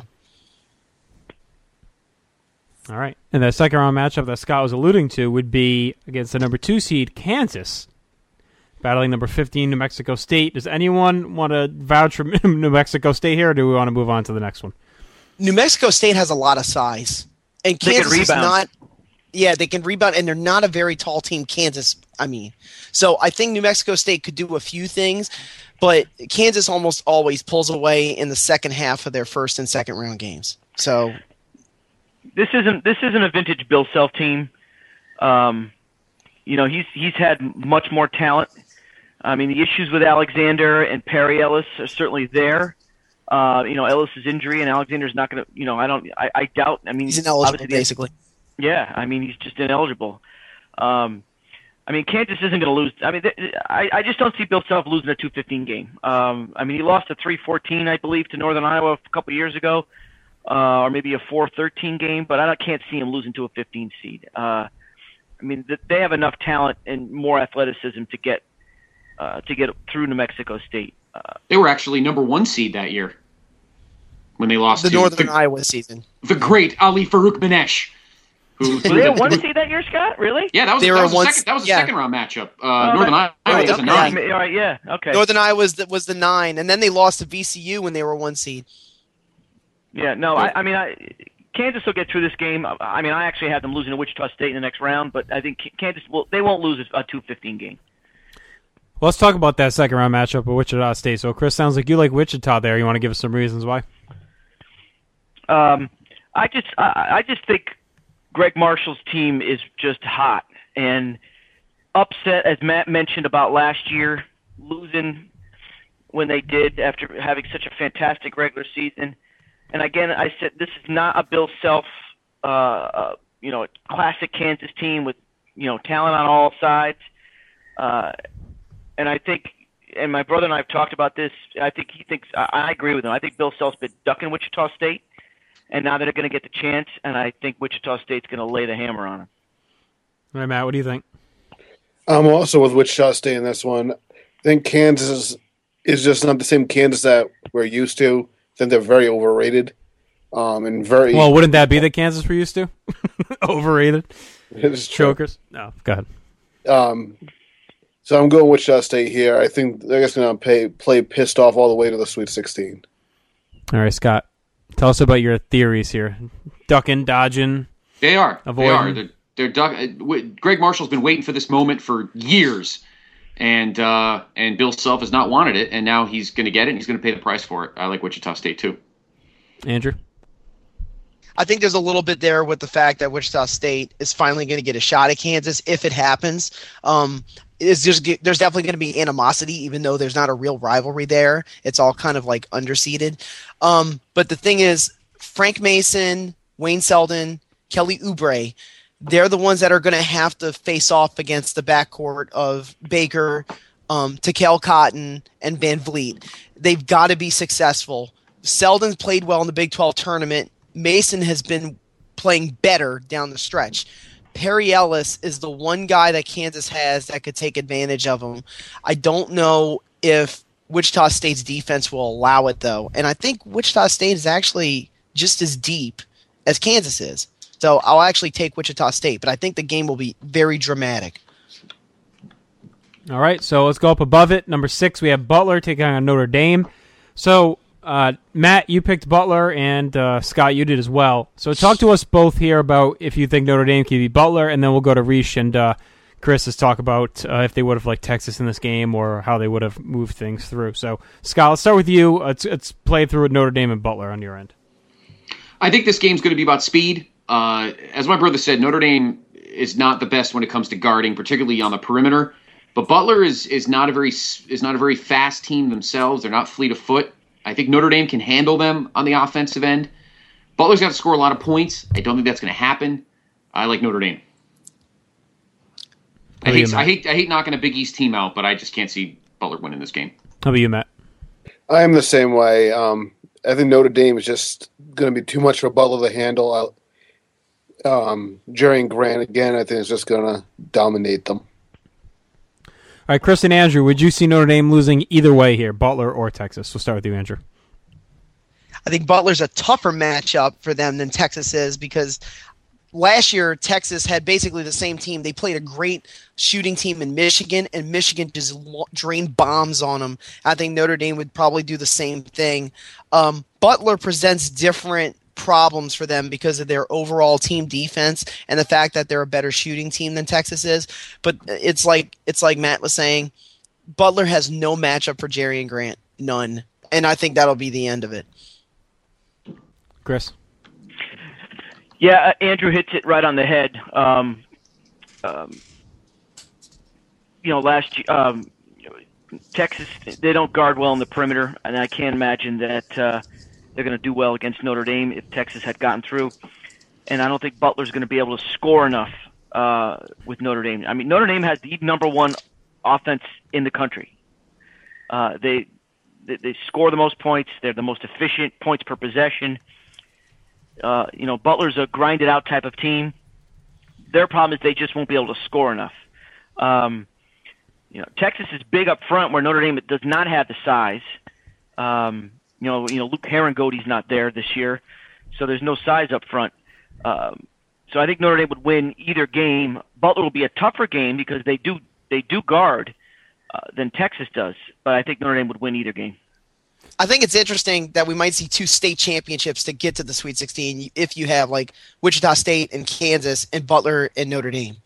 [SPEAKER 2] All right, and the second round matchup that Scott was alluding to would be against the number two seed Kansas, battling number fifteen New Mexico State. Does anyone want to vouch for New Mexico State here, or do we want to move on to the next one?
[SPEAKER 10] New Mexico State has a lot of size, and
[SPEAKER 11] They can
[SPEAKER 10] Kansas is
[SPEAKER 11] rebound.
[SPEAKER 10] not. Yeah, they can rebound, and they're not a very tall team. Kansas, I mean, so I think New Mexico State could do a few things, but Kansas almost always pulls away in the second half of their first and second round games. So
[SPEAKER 11] This isn't this isn't a vintage Bill Self team. Um, you know, he's he's had much more talent. I mean, the issues with Alexander and Perry Ellis are certainly there. Uh, you know, Ellis's injury and Alexander's not going to. You know, I don't. I, I doubt. I mean,
[SPEAKER 10] he's ineligible,
[SPEAKER 11] obviously the-
[SPEAKER 10] basically.
[SPEAKER 11] Yeah, I mean, he's just ineligible. Um, I mean, Kansas isn't going to lose. I mean, th- I, I just don't see Bill Self losing a two fifteen game. Um, I mean, he lost a three fourteen, I believe, to Northern Iowa a couple years ago, uh, or maybe a four thirteen game, but I can't see him losing to a fifteen seed. Uh, I mean, th- they have enough talent and more athleticism to get uh, to get through New Mexico State. Uh,
[SPEAKER 9] they were actually number one seed that year when they lost
[SPEAKER 10] The
[SPEAKER 9] to
[SPEAKER 10] Northern
[SPEAKER 9] the,
[SPEAKER 10] Iowa season.
[SPEAKER 9] the great Ali Farouk Manesh. Who,
[SPEAKER 11] were they a one seed that year, Scott? Really?
[SPEAKER 9] Yeah, that was,
[SPEAKER 10] They
[SPEAKER 9] that
[SPEAKER 10] were
[SPEAKER 9] was,
[SPEAKER 10] one
[SPEAKER 9] a second, that was a
[SPEAKER 10] yeah.
[SPEAKER 9] second round matchup. Uh,
[SPEAKER 11] Oh,
[SPEAKER 9] Northern
[SPEAKER 11] that-
[SPEAKER 9] Iowa
[SPEAKER 11] oh,
[SPEAKER 9] was a
[SPEAKER 11] okay.
[SPEAKER 9] nine.
[SPEAKER 11] All right, yeah, okay.
[SPEAKER 10] Northern Iowa was the, was the nine, and then they lost to V C U when they were one seed.
[SPEAKER 11] Yeah, no, I, I mean, I, Kansas will get through this game. I, I mean, I actually have them losing to Wichita State in the next round, but I think Kansas will. They won't lose a two fifteen game.
[SPEAKER 2] Well, let's talk about that second round matchup with Wichita State. So, Chris, sounds like you like Wichita there. You want to give us some reasons why?
[SPEAKER 11] Um, I just, I, I just think Greg Marshall's team is just hot and upset, as Matt mentioned about last year, losing when they did after having such a fantastic regular season. And again, I said this is not a Bill Self, uh, uh, you know, classic Kansas team with, you know, talent on all sides. Uh, and I think, and my brother and I have talked about this. I think he thinks I, I agree with him. I think Bill Self's been ducking Wichita State, and now they're going to get the chance. And I think Wichita State's going to lay the hammer on him.
[SPEAKER 2] All right, Matt, what do you think?
[SPEAKER 12] I'm also with Wichita State in this one. I think Kansas is just not the same Kansas that we're used to. I think they're very overrated. Um, and very
[SPEAKER 2] Well, wouldn't that be the Kansas we're used to? Overrated?
[SPEAKER 12] It's true.
[SPEAKER 2] Chokers? No, go ahead.
[SPEAKER 12] Um, so I'm going Wichita State here. I think they're just going to play, play pissed off all the way to the Sweet sixteen.
[SPEAKER 2] All right, Scott, tell us about your theories here. Ducking, dodging.
[SPEAKER 9] They are.
[SPEAKER 2] Avoiding.
[SPEAKER 9] They are. They're, they're duck, uh, w- Greg Marshall's been waiting for this moment for years, and uh, and Bill Self has not wanted it, and now he's going to get it, and he's going to pay the price for it. I like Wichita State too.
[SPEAKER 2] Andrew?
[SPEAKER 10] I think there's a little bit there with the fact that Wichita State is finally going to get a shot at Kansas if it happens. Um, is just there's definitely going to be animosity, even though there's not a real rivalry there. It's all kind of like underseeded. Um, but the thing is, Frank Mason, Wayne Selden, Kelly Oubre, they're the ones that are going to have to face off against the backcourt of Baker, um, Takal Cotton, and Van Vliet. They've got to be successful. Selden's played well in the Big twelve tournament. Mason has been playing better down the stretch. Perry Ellis is the one guy that Kansas has that could take advantage of him. I don't know if Wichita State's defense will allow it, though. And I think Wichita State is actually just as deep as Kansas is. So I'll actually take Wichita State, but I think the game will be very dramatic.
[SPEAKER 2] All right, so let's go up above it. Number six, we have Butler taking on Notre Dame. So, uh, Matt, you picked Butler, and uh, Scott, you did as well. So talk to us both here about if you think Notre Dame can beat Butler, and then we'll go to Reish and uh, Chris to talk about uh, if they would have liked Texas in this game or how they would have moved things through. So, Scott, let's start with you. Let's, let's play through with Notre Dame and Butler on your end.
[SPEAKER 9] I think this game's going to be about speed. Uh, as my brother said, Notre Dame is not the best when it comes to guarding, particularly on the perimeter. But Butler is is not a very is not a very fast team themselves. They're not fleet of foot. I think Notre Dame can handle them on the offensive end. Butler's got to score a lot of points. I don't think that's going to happen. I like Notre Dame. I hate I hate I hate knocking a Big East team out, but I just can't see Butler winning this game.
[SPEAKER 2] How about you, Matt?
[SPEAKER 12] I am the same way. Um, I think Notre Dame is just going to be too much for Butler to handle. Um, Jerry and Grant again, I think is just going to dominate them.
[SPEAKER 2] All right, Chris and Andrew, would you see Notre Dame losing either way here, Butler or Texas? We'll start with you, Andrew.
[SPEAKER 10] I think Butler's a tougher matchup for them than Texas is because last year Texas had basically the same team. They played a great shooting team in Michigan, and Michigan just drained bombs on them. I think Notre Dame would probably do the same thing. Um, Butler presents different problems for them because of their overall team defense and the fact that they're a better shooting team than Texas is. But it's like it's like Matt was saying, Butler has no matchup for Jerry and Grant, none, and I think that'll be the end of it.
[SPEAKER 2] Chris,
[SPEAKER 11] yeah, uh, Andrew hits it right on the head. Um, um, you know, last year, um, Texas they don't guard well in the perimeter, and I can't imagine that. Uh, They're going to do well against Notre Dame if Texas had gotten through. And I don't think Butler's going to be able to score enough uh, with Notre Dame. I mean, Notre Dame has the number one offense in the country. Uh, they, they they score the most points. They're the most efficient points per possession. Uh, you know, Butler's a grinded-out type of team. Their problem is they just won't be able to score enough. Um, you know, Texas is big up front where Notre Dame does not have the size. Um You know, you know, Luke Herringoti's not there this year, so there's no size up front. Um, so I think Notre Dame would win either game. Butler will be a tougher game because they do they do guard uh, than Texas does, but I think Notre Dame would win either game.
[SPEAKER 10] I think it's interesting that we might see two state championships to get to the Sweet sixteen if you have like Wichita State and Kansas and Butler and Notre Dame.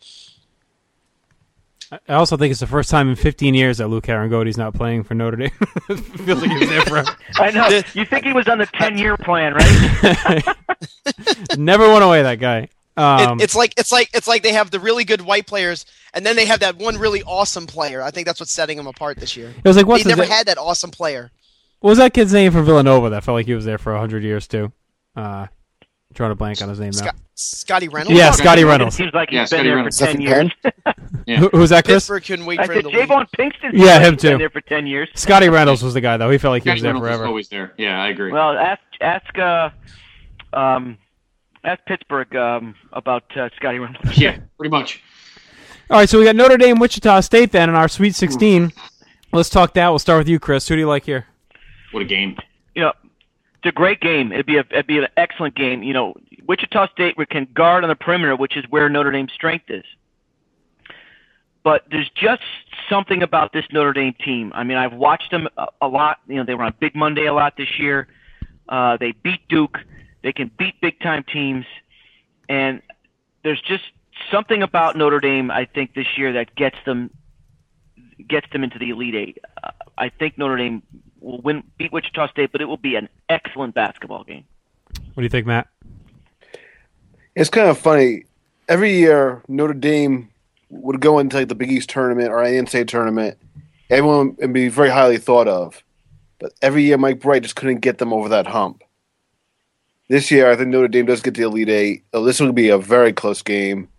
[SPEAKER 2] I also think it's the first time in fifteen years that Luke Herringoti's not playing for Notre Dame. It feels like he was there forever.
[SPEAKER 11] I know. You think he was on the ten-year plan, right?
[SPEAKER 2] Never went away, that guy. Um,
[SPEAKER 10] it, it's like it's like it's like they have the really good white players, and then they have that one really awesome player. I think that's what's setting them apart this year.
[SPEAKER 2] It was like what's
[SPEAKER 10] they never
[SPEAKER 2] his,
[SPEAKER 10] had that awesome player.
[SPEAKER 2] What was that kid's name for Villanova that felt like he was there for a hundred years too? Uh, I'm trying to blank on his name now.
[SPEAKER 10] Scott, Scotty Reynolds.
[SPEAKER 2] Yeah, Scotty Reynolds.
[SPEAKER 11] It seems like he's
[SPEAKER 9] yeah,
[SPEAKER 11] been
[SPEAKER 9] Scotty
[SPEAKER 11] there
[SPEAKER 9] Reynolds.
[SPEAKER 11] for ten years.
[SPEAKER 9] Yeah.
[SPEAKER 2] Who, who's that, Chris?
[SPEAKER 10] Pittsburgh couldn't wait
[SPEAKER 11] I
[SPEAKER 10] for
[SPEAKER 11] said
[SPEAKER 10] him to leave.
[SPEAKER 11] Javon Pinkston.
[SPEAKER 2] Yeah, him
[SPEAKER 11] been
[SPEAKER 2] too.
[SPEAKER 11] There for ten years.
[SPEAKER 2] Scotty Reynolds was the guy though. He felt like he
[SPEAKER 9] Scotty
[SPEAKER 2] was there
[SPEAKER 9] Reynolds
[SPEAKER 2] forever.
[SPEAKER 9] is always there. Yeah, I agree.
[SPEAKER 11] Well, ask ask uh, um, ask Pittsburgh um, about uh, Scotty Reynolds.
[SPEAKER 9] Yeah, pretty much.
[SPEAKER 2] All right, so we got Notre Dame, Wichita State then in our Sweet sixteen. Let's talk that. We'll start with you, Chris. Who do you like here?
[SPEAKER 9] What a game!
[SPEAKER 11] You know, it's a great game. It'd be a, it'd be an excellent game. You know, Wichita State can guard on the perimeter, which is where Notre Dame's strength is. But there's just something about this Notre Dame team. I mean, I've watched them a, a lot. You know, they were on Big Monday a lot this year. Uh, they beat Duke. They can beat big-time teams. And there's just something about Notre Dame, I think, this year that gets them gets them into the Elite Eight. Uh, I think Notre Dame will win, beat Wichita State, but it will be an excellent basketball game.
[SPEAKER 2] What do you think, Matt?
[SPEAKER 12] It's kind of funny. Every year, Notre Dame would go into like the Big East tournament or an N C A A tournament. Everyone would be very highly thought of. But every year, Mike Bright just couldn't get them over that hump. This year, I think Notre Dame does get the Elite Eight. Oh, this will be a very close game.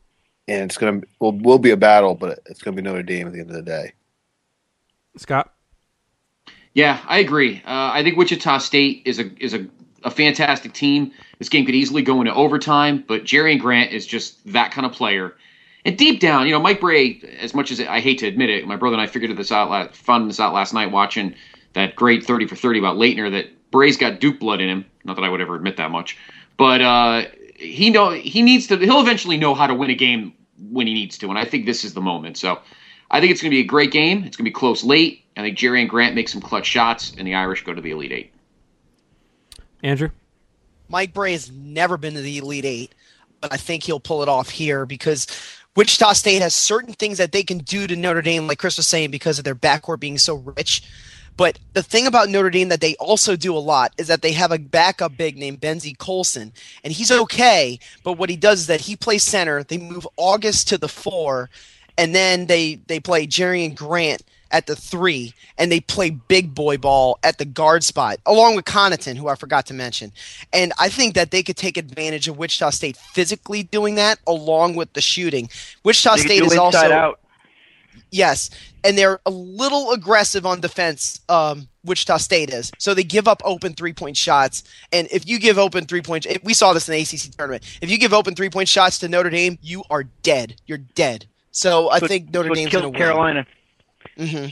[SPEAKER 12] and it's gonna will will be a battle, but it's gonna be Notre Dame at the end of the day.
[SPEAKER 2] Scott?
[SPEAKER 9] Yeah, I agree. Uh, I think Wichita State is a is a, a fantastic team. This game could easily go into overtime, but Jerry Grant is just that kind of player. And deep down, you know, Mike Bray, as much as I hate to admit it, my brother and I figured this out, last, found this out last night watching that great thirty for thirty about Leitner, that Bray's got Duke blood in him. Not that I would ever admit that much, but uh, he know he needs to. He'll eventually know how to win a game when he needs to, and I think this is the moment. So I think it's going to be a great game. It's going to be close late. I think Jerry and Grant make some clutch shots, and the Irish go to the Elite Eight.
[SPEAKER 2] Andrew?
[SPEAKER 10] Mike Bray has never been to the Elite Eight, but I think he'll pull it off here because Wichita State has certain things that they can do to Notre Dame, like Chris was saying, because of their backcourt being so rich. But the thing about Notre Dame that they also do a lot is that they have a backup big named Benzie Colson, and he's okay, but what he does is that he plays center, they move August to the four, and then they, they play Jerry and Grant at the three, and they play big boy ball at the guard spot, along with Connaughton, who I forgot to mention. And I think that they could take advantage of Wichita State physically doing that, along with the shooting. Wichita
[SPEAKER 11] They could
[SPEAKER 10] State
[SPEAKER 11] do
[SPEAKER 10] is
[SPEAKER 11] inside
[SPEAKER 10] also
[SPEAKER 11] out.
[SPEAKER 10] Yes, and they're a little aggressive on defense, um, Wichita State is. So they give up open three-point shots, and if you give open three-point – we saw this in the A C C tournament. If you give open three-point shots to Notre Dame, you are dead. You're dead. So I
[SPEAKER 11] So-
[SPEAKER 10] think Notre
[SPEAKER 11] so
[SPEAKER 10] Dame's
[SPEAKER 11] kill
[SPEAKER 10] going to win.
[SPEAKER 11] Carolina.
[SPEAKER 10] Mm-hmm.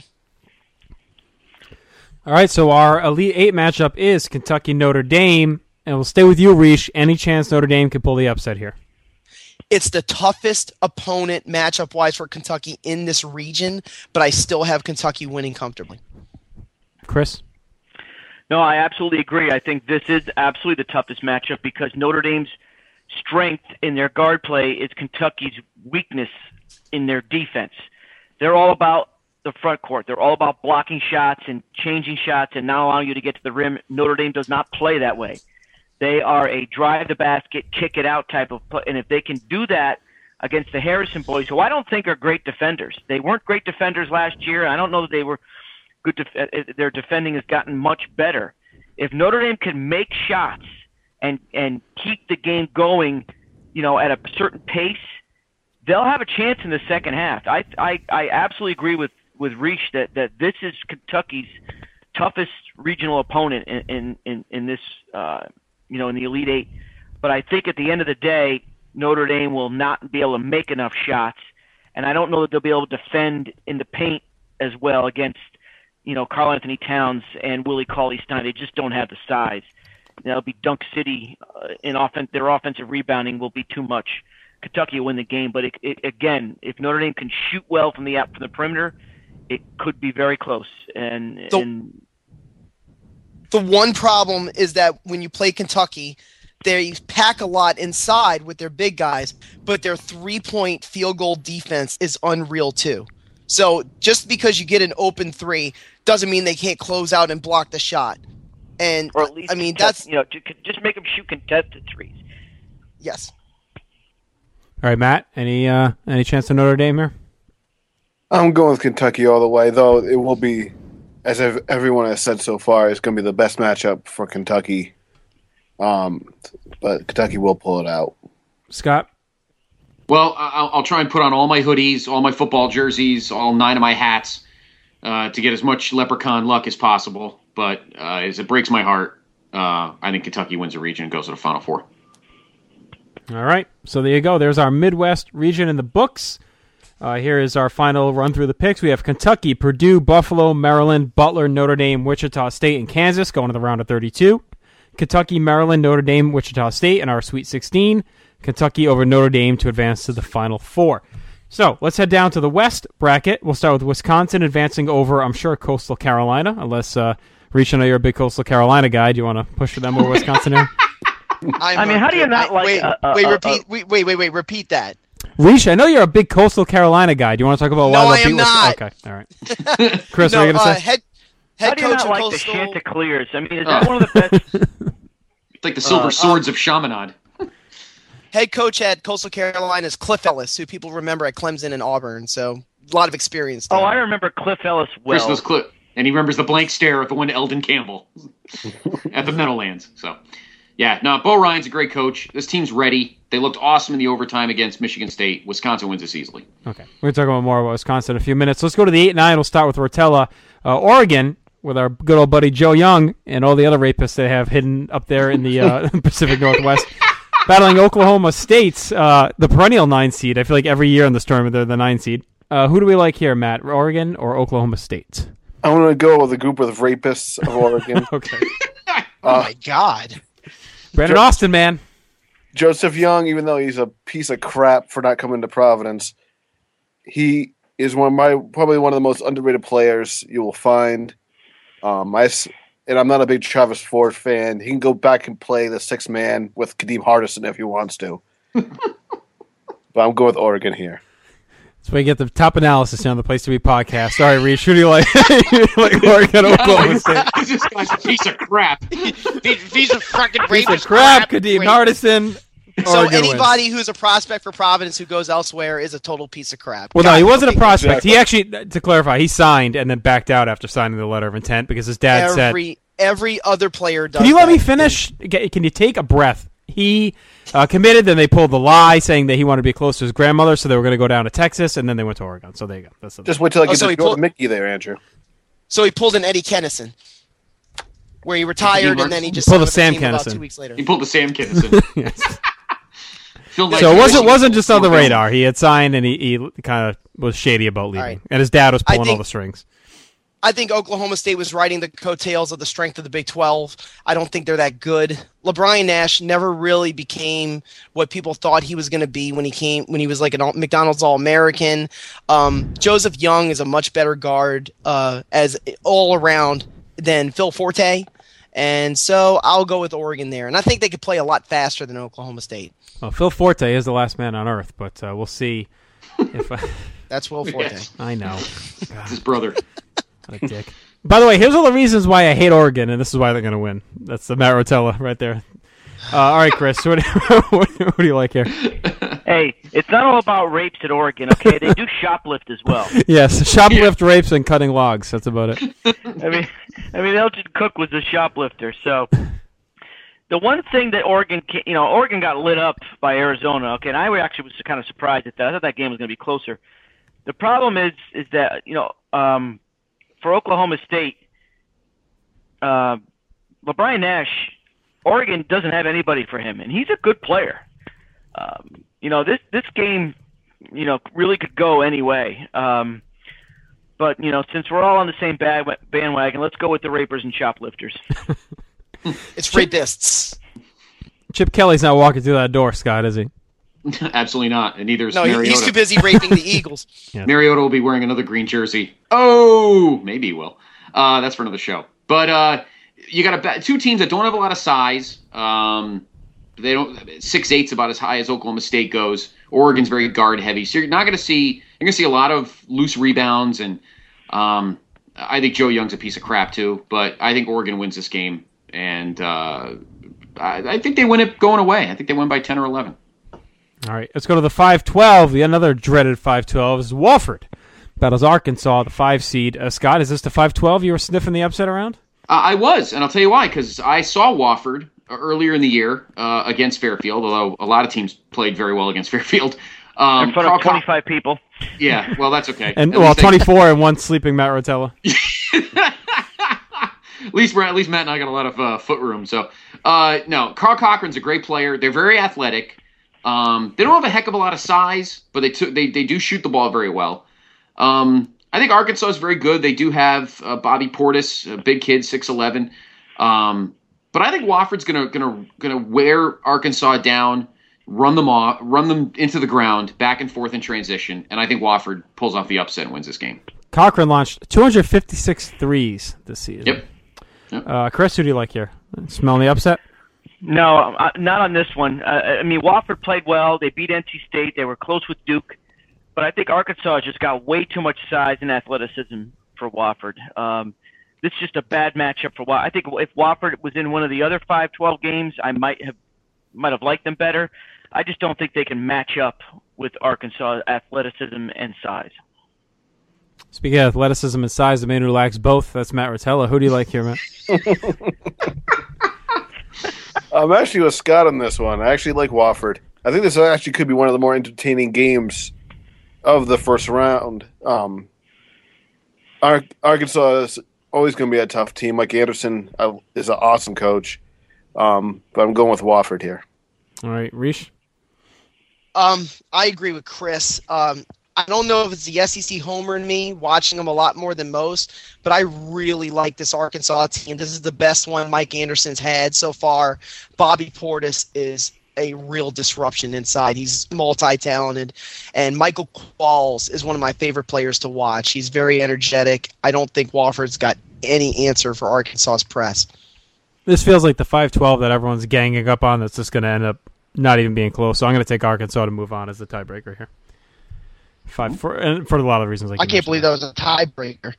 [SPEAKER 2] All right, so our Elite Eight matchup is Kentucky-Notre Dame, and we'll stay with you, Reish. Any chance Notre Dame could pull the upset here?
[SPEAKER 10] It's the toughest opponent matchup-wise for Kentucky in this region, but I still have Kentucky winning comfortably.
[SPEAKER 2] Chris?
[SPEAKER 11] No, I absolutely agree. I think this is absolutely the toughest matchup because Notre Dame's strength in their guard play is Kentucky's weakness in their defense. They're all about the front court. They're all about blocking shots and changing shots and not allowing you to get to the rim. Notre Dame does not play that way. They are a drive the basket, kick it out type of play. And if they can do that against the Harrison boys, who I don't think are great defenders. They weren't great defenders last year. I don't know that they were good. Def- their defending has gotten much better. If Notre Dame can make shots and, and keep the game going, you know, at a certain pace, they'll have a chance in the second half. I I, I absolutely agree with, with Reish that, that this is Kentucky's toughest regional opponent in, in, in, in this uh, you know, in the Elite Eight. But I think at the end of the day, Notre Dame will not be able to make enough shots, and I don't know that they'll be able to defend in the paint as well against, you know, Karl Anthony Towns and Willie Cauley-Stein. They just don't have the size. That'll be Dunk City uh, in offense. Their offensive rebounding will be too much. Kentucky will win the game, but it, it, again, if Notre Dame can shoot well from the from the perimeter, it could be very close. And,
[SPEAKER 10] So-
[SPEAKER 11] and
[SPEAKER 10] The one problem is that when you play Kentucky, they pack a lot inside with their big guys, but their three-point field goal defense is unreal too. So just because you get an open three doesn't mean they can't close out and block the shot. And
[SPEAKER 11] or at least
[SPEAKER 10] I mean
[SPEAKER 11] contest-
[SPEAKER 10] that's
[SPEAKER 11] you know to, just make them shoot contested threes.
[SPEAKER 10] yes.
[SPEAKER 2] All right, Matt, any uh, any chance of Notre Dame here?
[SPEAKER 12] I'm going with Kentucky all the way, though it will be, as ev- everyone has said so far, it's going to be the best matchup for Kentucky. Um, but Kentucky will pull it out.
[SPEAKER 2] Scott?
[SPEAKER 9] Well, I'll, I'll try and put on all my hoodies, all my football jerseys, all nine of my hats uh, to get as much leprechaun luck as possible. But uh, as it breaks my heart, uh, I think Kentucky wins the region and goes to the Final Four.
[SPEAKER 2] All right, so there you go. There's our Midwest region in the books. Uh, here is our final run through the picks. We have Kentucky, Purdue, Buffalo, Maryland, Butler, Notre Dame, Wichita State, and Kansas going to the round of thirty-two. Kentucky, Maryland, Notre Dame, Wichita State in our Sweet sixteen. Kentucky over Notre Dame to advance to the Final Four. So let's head down to the West bracket. We'll start with Wisconsin advancing over, I'm sure, Coastal Carolina, unless, uh, Reach, I know you're a big Coastal Carolina guy. Do you want to push for them over Wisconsin here?
[SPEAKER 10] I'm
[SPEAKER 11] I mean,
[SPEAKER 10] a-
[SPEAKER 11] how do you not
[SPEAKER 10] I-
[SPEAKER 11] like?
[SPEAKER 10] Wait,
[SPEAKER 11] uh, uh,
[SPEAKER 10] wait,
[SPEAKER 11] uh,
[SPEAKER 10] repeat.
[SPEAKER 11] uh,
[SPEAKER 10] wait, wait, wait, wait. Repeat that.
[SPEAKER 2] Reach, I know you're a big Coastal Carolina guy. Do you want to talk about
[SPEAKER 10] No,
[SPEAKER 2] why
[SPEAKER 10] I
[SPEAKER 2] they'll
[SPEAKER 10] am
[SPEAKER 2] beat Wis-
[SPEAKER 10] not.
[SPEAKER 2] Okay, all right. Chris,
[SPEAKER 10] no,
[SPEAKER 2] what are you going to
[SPEAKER 10] uh,
[SPEAKER 2] say?
[SPEAKER 10] head
[SPEAKER 11] How
[SPEAKER 10] head
[SPEAKER 11] do you
[SPEAKER 10] coach
[SPEAKER 11] not
[SPEAKER 10] of
[SPEAKER 11] like the
[SPEAKER 10] Coastal.
[SPEAKER 11] Chanticleers? I mean, is
[SPEAKER 9] Oh.
[SPEAKER 11] that one of the best?
[SPEAKER 9] It's like the Silver
[SPEAKER 10] Uh,
[SPEAKER 9] Swords of Chaminade.
[SPEAKER 10] Head coach at Coastal Carolina is Cliff Ellis, who people remember at Clemson and Auburn. So a lot of experience there.
[SPEAKER 11] Oh, I remember Cliff Ellis well.
[SPEAKER 9] Chris knows Clip, and he remembers the blank stare of the one Eldon Campbell at the Meadowlands. So, Yeah, no, Bo Ryan's a great coach. This team's ready. They looked awesome in the overtime against Michigan State. Wisconsin wins this easily.
[SPEAKER 2] Okay. We're going to talk about more about Wisconsin in a few minutes. Let's go to the eight and nine. We'll start with Rotella. Uh, Oregon, with our good old buddy Joe Young and all the other rapists they have hidden up there in the uh, Pacific Northwest, battling Oklahoma State, uh, the perennial nine seed. I feel like every year in this tournament they're the nine seed. Uh, who do we like here, Matt? Oregon or Oklahoma State?
[SPEAKER 12] I'm going to go with a group of rapists of Oregon.
[SPEAKER 2] Okay.
[SPEAKER 10] Oh, my God.
[SPEAKER 2] Brandon
[SPEAKER 12] Jo-
[SPEAKER 2] Austin, man.
[SPEAKER 12] Joseph Young, even though he's a piece of crap for not coming to Providence, he is one of my probably one of the most underrated players you will find. Um, I, and I'm not a big Travis Ford fan. He can go back and play the sixth man with Kadeem Hardison if he wants to. But I'm going with Oregon here.
[SPEAKER 2] So we get the top analysis here on the Place to Be podcast. All right, Reese, who do you like? like Oregon, Oklahoma State.
[SPEAKER 9] This guy's a piece of crap.
[SPEAKER 10] He's a fucking
[SPEAKER 2] Piece
[SPEAKER 10] rapist.
[SPEAKER 2] of crap, Kadeem Hardison.
[SPEAKER 10] So
[SPEAKER 2] Oregon
[SPEAKER 10] anybody
[SPEAKER 2] wins.
[SPEAKER 10] who's a prospect for Providence who goes elsewhere is a total piece of crap.
[SPEAKER 2] Well, no,
[SPEAKER 10] God,
[SPEAKER 2] he wasn't a
[SPEAKER 10] okay.
[SPEAKER 2] prospect. He actually, to clarify, he signed and then backed out after signing the letter of intent because his dad
[SPEAKER 10] every,
[SPEAKER 2] said,
[SPEAKER 10] Every other player does
[SPEAKER 2] Can you let
[SPEAKER 10] that.
[SPEAKER 2] me finish? Can you take a breath? He uh, committed, then they pulled the lie saying that he wanted to be close to his grandmother, so they were going to go down to Texas, and then they went to Oregon. So there you go. That's the
[SPEAKER 12] Just wait till I
[SPEAKER 10] Oh,
[SPEAKER 12] get
[SPEAKER 10] so
[SPEAKER 12] to
[SPEAKER 10] he
[SPEAKER 12] go
[SPEAKER 10] pulled-
[SPEAKER 12] to Mickey there, Andrew.
[SPEAKER 10] So he pulled an Eddie Kennison, where he retired and then he just
[SPEAKER 2] Pulled
[SPEAKER 10] signed
[SPEAKER 2] a
[SPEAKER 10] with
[SPEAKER 2] Sam
[SPEAKER 10] the team about
[SPEAKER 2] Kennison.
[SPEAKER 10] two weeks later.
[SPEAKER 9] He pulled the Sam Kinison.
[SPEAKER 2] Yes.
[SPEAKER 9] Feel like
[SPEAKER 2] So it
[SPEAKER 9] he
[SPEAKER 2] wasn't
[SPEAKER 9] was-
[SPEAKER 2] wasn't just on the
[SPEAKER 9] Feel-
[SPEAKER 2] radar. He had signed, and he, he kind of was shady about leaving,
[SPEAKER 10] right.
[SPEAKER 2] and his dad was
[SPEAKER 10] I
[SPEAKER 2] pulling all
[SPEAKER 10] think-
[SPEAKER 2] the strings.
[SPEAKER 10] I think Oklahoma State was riding the coattails of the strength of the Big twelve. I don't think they're that good. LeBron Nash never really became what people thought he was going to be when he came when he was like an all, McDonald's All-American. Um, Joseph Young is a much better guard uh, as all around than Phil Forte, and so I'll go with Oregon there. And I think they could play a lot faster than Oklahoma State.
[SPEAKER 2] Well, Phil Forte is the last man on earth, but uh, we'll see if I,
[SPEAKER 10] That's Will Forte.
[SPEAKER 9] Yes.
[SPEAKER 2] I know.
[SPEAKER 9] It's his brother.
[SPEAKER 2] What a dick. By the way, here's all the reasons why I hate Oregon, and this is why they're going to win. That's the Matt Rotella right there. Uh, all right, Chris, what do, you, what, what do you like here?
[SPEAKER 11] Hey, it's not all about rapes at Oregon, okay? They do shoplift as well.
[SPEAKER 2] Yes, shoplift, rapes, and cutting logs. That's about it.
[SPEAKER 11] I mean, I mean, Elgin Cook was a shoplifter. So the one thing that Oregon, ca- you know, Oregon got lit up by Arizona. Okay, and I actually was kind of surprised at that. I thought that game was going to be closer. The problem is, is that you know, um, for Oklahoma State, uh, LeBron Nash, Oregon doesn't have anybody for him, and he's a good player. Um, you know, this this game, you know, really could go any way. Um, but you know, since we're all on the same bag, bandwagon, let's go with the rapers and shoplifters.
[SPEAKER 10] It's rapists.
[SPEAKER 2] Chip Kelly's not walking through that door, Scott, is he?
[SPEAKER 9] Absolutely not. And neither is
[SPEAKER 10] No, he-
[SPEAKER 9] Mariota.
[SPEAKER 10] he's too busy raping the Eagles.
[SPEAKER 2] Yeah.
[SPEAKER 9] Mariota will be wearing another green jersey. Oh, maybe he will. Uh, that's for another show. But uh, you got a ba- two teams that don't have a lot of size. Um, they don't six eight's about as high as Oklahoma State goes. Oregon's very guard heavy, so you're not going to see you're going to see a lot of loose rebounds. And um, I think Joe Young's a piece of crap too. But I think Oregon wins this game, and uh, I, I think they win it going away. I think they win by ten or eleven.
[SPEAKER 2] All right, let's go to the five twelve. The another dreaded five twelve is Wofford. Battles Arkansas, the five seed. Uh, Scott, is this the five twelve you were sniffing the upset around?
[SPEAKER 9] Uh, I was, and I'll tell you why, because I saw Wofford earlier in the year uh, against Fairfield, although a lot of teams played very well against Fairfield. Um,
[SPEAKER 11] In front
[SPEAKER 9] Carl
[SPEAKER 11] of twenty-five people.
[SPEAKER 9] Yeah, well, that's okay.
[SPEAKER 2] And
[SPEAKER 9] At
[SPEAKER 2] well,
[SPEAKER 9] least they-
[SPEAKER 2] twenty-four and one sleeping Matt Rotella.
[SPEAKER 9] At least, at least Matt and I got a lot of uh, foot room. So, uh, no, Carl Cochran's a great player. They're very athletic. Um, they don't have a heck of a lot of size, but they took they they do shoot the ball very well. Um, I think Arkansas is very good. They do have uh, Bobby Portis, a big kid, six eleven. Um, but I think Wofford's gonna gonna gonna wear Arkansas down, run them off, run them into the ground, back and forth in transition, and I think Wofford pulls off the upset and wins this game.
[SPEAKER 2] Cochran launched two hundred fifty-six threes this season.
[SPEAKER 9] Yep. Yep.
[SPEAKER 2] Uh, Chris, who do you like here? Smelling the upset?
[SPEAKER 11] No, uh, not on this one. Uh, I mean, Wofford played well. They beat N C State. They were close with Duke. But I think Arkansas just got way too much size and athleticism for Wofford. Um, this is just a bad matchup for Wofford. I think if Wofford was in one of the other five twelve games, I might have might have liked them better. I just don't think they can match up with Arkansas athleticism and size.
[SPEAKER 2] Speaking of athleticism and size, the man who lacks both, that's Matt Rotella. Who do you like here, Matt?
[SPEAKER 12] I'm actually with Scott on this one. I actually like Wofford. I think this actually could be one of the more entertaining games of the first round. Um, Ar- Arkansas is always going to be a tough team. Mike Anderson uh, is an awesome coach, um, but I'm going with Wofford here.
[SPEAKER 2] All right, Reish?
[SPEAKER 10] Um, I agree with Chris. Um, I don't know if it's the S E C homer in me, watching them a lot more than most, but I really like this Arkansas team. This is the best one Mike Anderson's had so far. Bobby Portis is a real disruption inside. He's multi-talented. And Michael Qualls is one of my favorite players to watch. He's very energetic. I don't think Wofford's got any answer for Arkansas's press.
[SPEAKER 2] This feels like the five twelve that everyone's ganging up on that's just going to end up not even being close. So I'm going to take Arkansas to move on as the tiebreaker here. Five for and for a lot of reasons. Like
[SPEAKER 10] I can't believe that was a tiebreaker.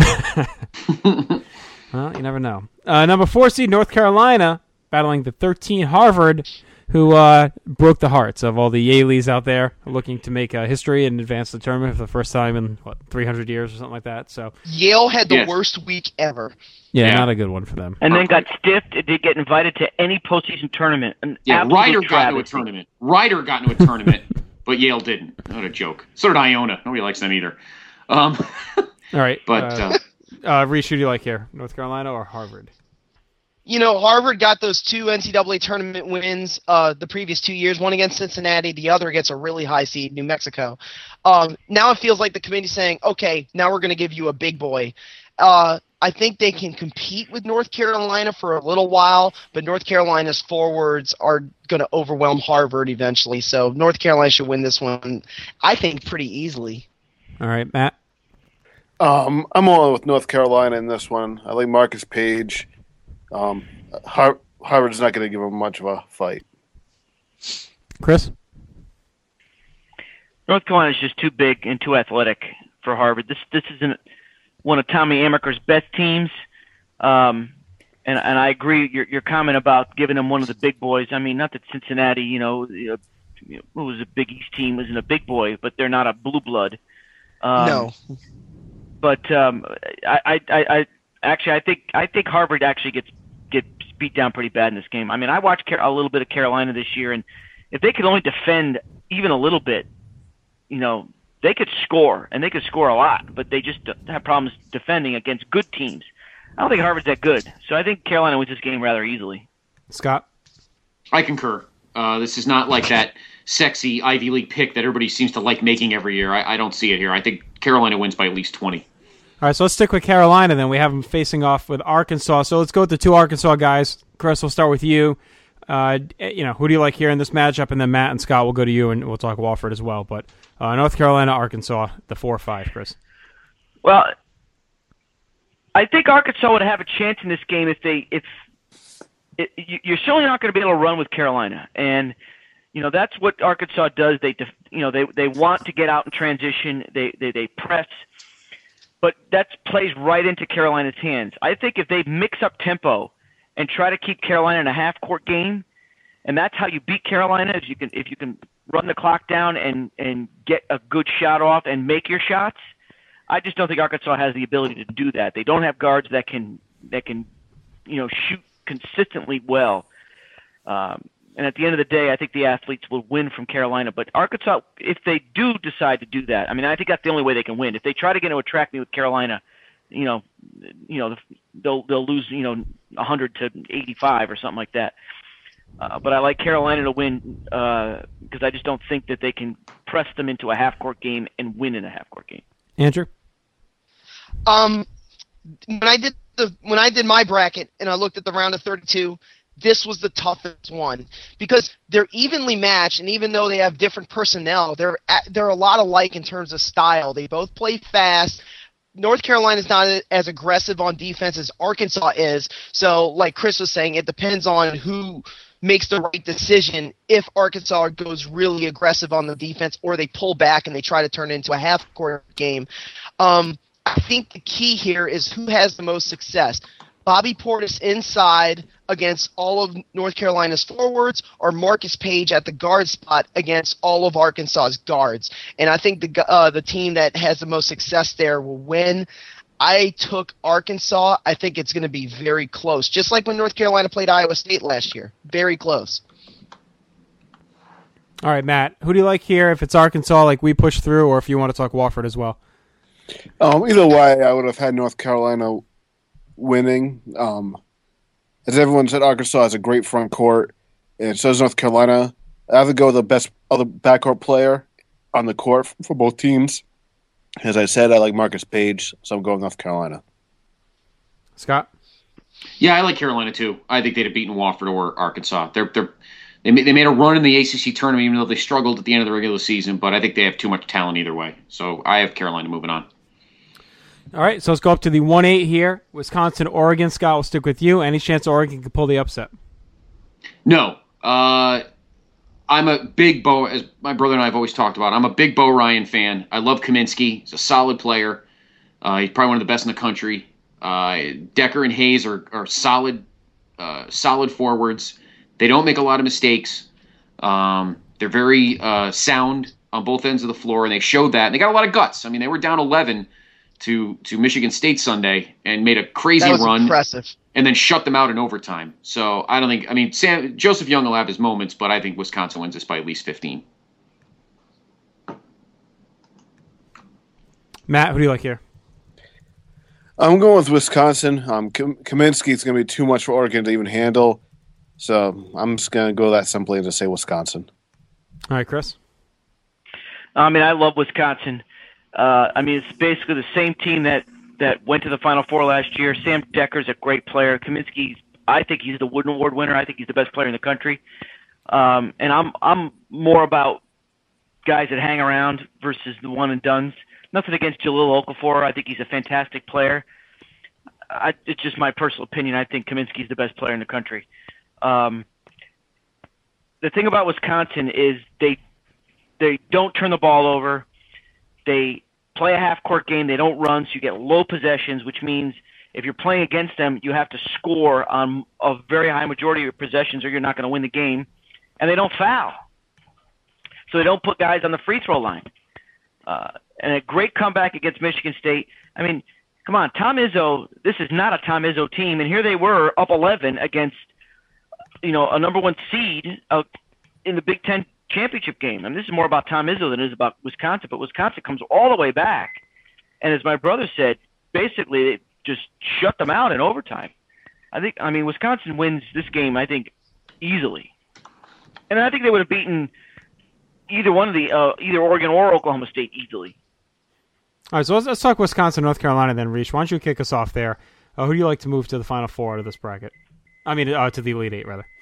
[SPEAKER 2] Well, you never know. Uh, number four seed North Carolina battling the thirteen Harvard, who uh, broke the hearts of all the Yaleys out there looking to make uh, history and advance the tournament for the first time in what three hundred years or something like that. So
[SPEAKER 10] Yale had the
[SPEAKER 9] Yes.
[SPEAKER 10] worst week ever.
[SPEAKER 2] yeah,
[SPEAKER 9] Yeah.
[SPEAKER 2] not a good one for them.
[SPEAKER 11] And then got stiffed. It did get invited to any postseason tournament. An
[SPEAKER 9] Yeah,
[SPEAKER 11] absolute
[SPEAKER 9] Ryder got into a
[SPEAKER 11] travesty.
[SPEAKER 9] tournament. Ryder got into a tournament, but Yale didn't. What a joke. So did Iona. Nobody likes them either. Um,
[SPEAKER 2] All right,
[SPEAKER 9] but
[SPEAKER 2] uh,
[SPEAKER 9] uh,
[SPEAKER 2] uh, Reese, who do you like here, North Carolina or Harvard?
[SPEAKER 10] You know, Harvard got those two N C double A tournament wins uh, the previous two years, one against Cincinnati, the other against a really high seed, New Mexico. Um, now it feels like the committee's saying, okay, now we're going to give you a big boy. Uh, I think they can compete with North Carolina for a little while, but North Carolina's forwards are going to overwhelm Harvard eventually. So North Carolina should win this one, I think, pretty easily.
[SPEAKER 2] All right, Matt.
[SPEAKER 12] Um, I'm all with North Carolina in this one. I like Marcus Page. Um, Har- Harvard's not going to give him much of a fight.
[SPEAKER 2] Chris?
[SPEAKER 11] North Carolina's just too big and too athletic for Harvard. This this isn't one of Tommy Amaker's best teams. Um, and and I agree your your comment about giving them one of the big boys. I mean, not that Cincinnati, you know, you know who was a Big East team, isn't a big boy, but they're not a blue blood. Um,
[SPEAKER 10] no.
[SPEAKER 11] But um, I, I, I, I actually I think I think Harvard actually gets gets beat down pretty bad in this game. I mean, I watched a little bit of Carolina this year, and if they could only defend even a little bit, you know, they could score, and they could score a lot, but they just have problems defending against good teams. I don't think Harvard's that good, so I think Carolina wins this game rather easily.
[SPEAKER 2] Scott?
[SPEAKER 9] I concur. Uh, this is not like that sexy Ivy League pick that everybody seems to like making every year. I, I don't see it here. I think Carolina wins by at least twenty.
[SPEAKER 2] All right, so let's stick with Carolina then. We have them facing off with Arkansas. So let's go with the two Arkansas guys. Chris, we'll start with you. Uh, you know, who do you like here in this matchup? And then Matt and Scott will go to you, and we'll talk Wofford as well. But uh, North Carolina, Arkansas, the four or five, Chris.
[SPEAKER 11] Well, I think Arkansas would have a chance in this game if they if it, you're certainly not going to be able to run with Carolina, and you know that's what Arkansas does. They def, you know they they want to get out in transition. They they they press. But that plays right into Carolina's hands. I think if they mix up tempo and try to keep Carolina in a half-court game, and that's how you beat Carolina, is you can if you can run the clock down and, and get a good shot off and make your shots. I just don't think Arkansas has the ability to do that. They don't have guards that can that can you know shoot consistently well. Um, and at the end of the day, I think the athletes will win from Carolina. But Arkansas, if they do decide to do that, I mean, I think that's the only way they can win. If they try to get into a track meet with Carolina, you know, you know, they'll they'll lose, you know, one hundred to eighty-five or something like that. Uh, but I like Carolina to win because uh, I just don't think that they can press them into a half-court game and win in a half-court game.
[SPEAKER 2] Andrew?
[SPEAKER 10] Um, when I did the when I did my bracket and I looked at the round of thirty-two. This was the toughest one because they're evenly matched, and even though they have different personnel, they're they're a lot alike in terms of style. They both play fast. North Carolina is not as aggressive on defense as Arkansas is. So, like Chris was saying, it depends on who makes the right decision. If Arkansas goes really aggressive on the defense, or they pull back and they try to turn it into a half-court game. Um, I think the key here is who has the most success. Bobby Portis inside against all of North Carolina's forwards, or Marcus Page at the guard spot against all of Arkansas's guards. And I think the uh, the team that has the most success there will win. I took Arkansas. I think it's going to be very close, just like when North Carolina played Iowa State last year. Very close.
[SPEAKER 2] All right, Matt, who do you like here? If it's Arkansas, like we push through, or if you want to talk Wofford as well?
[SPEAKER 12] Um, either way, I would have had North Carolina winning. Um, as everyone said, Arkansas has a great front court, and so does North Carolina. I have to go with the best other backcourt player on the court for both teams. As I said, I like Marcus Page, so I'm going North Carolina.
[SPEAKER 2] Scott?
[SPEAKER 9] Yeah, I like Carolina too. I think they'd have beaten Wofford or Arkansas. They're they're they made, they made a run in the A C C tournament, even though they struggled at the end of the regular season. But I think they have too much talent either way. So I have Carolina moving on.
[SPEAKER 2] All right, so let's go up to the one eight here. Wisconsin, Oregon. Scott, we'll stick with you. Any chance Oregon can pull the upset?
[SPEAKER 9] No. Uh, I'm a big Bo, as my brother and I have always talked about, I'm a big Bo Ryan fan. I love Kaminsky. He's a solid player. Uh, he's probably one of the best in the country. Uh, Decker and Hayes are, are solid, uh, solid forwards. They don't make a lot of mistakes. Um, they're very uh, sound on both ends of the floor, and they showed that. And they got a lot of guts. I mean, they were down eleven to to Michigan State Sunday and made a crazy
[SPEAKER 10] that was
[SPEAKER 9] run.
[SPEAKER 10] Impressive.
[SPEAKER 9] And then shut them out in overtime. So I don't think – I mean, Sam, Joseph Young will have his moments, but I think Wisconsin wins this by at least fifteen.
[SPEAKER 2] Matt, who do you like here?
[SPEAKER 12] I'm going with Wisconsin. Um, Kaminsky is going to be too much for Oregon to even handle. So I'm just going to go that simply and just say Wisconsin.
[SPEAKER 2] All right, Chris?
[SPEAKER 11] I mean, I love Wisconsin. Uh, I mean, it's basically the same team that – that went to the Final Four last year. Sam Decker's a great player. Kaminsky, I think he's the Wooden Award winner. I think he's the best player in the country. Um, and I'm I'm more about guys that hang around versus the one and dones. Nothing against Jahlil Okafor. I think he's a fantastic player. I, it's just my personal opinion. I think Kaminsky's the best player in the country. Um, the thing about Wisconsin is they they don't turn the ball over. They play a half-court game. They don't run, so you get low possessions, which means if you're playing against them, you have to score on a very high majority of your possessions or you're not going to win the game. And they don't foul. So they don't put guys on the free throw line. Uh, and a great comeback against Michigan State. I mean, come on, Tom Izzo, this is not a Tom Izzo team, and here they were up eleven against, you know, a number one seed uh, in the Big Ten championship game. I mean, this is more about Tom Izzo than it is about Wisconsin, but Wisconsin comes all the way back. And as my brother said, basically they just shut them out in overtime. I think, I mean, Wisconsin wins this game, I think, easily. And I think they would have beaten either one of the, uh, either Oregon or Oklahoma State easily.
[SPEAKER 2] All right, so let's, let's talk Wisconsin, North Carolina then, Reach. Why don't you kick us off there? Uh, who do you like to move to the Final Four out of this bracket? I mean, uh, to the Elite Eight, rather.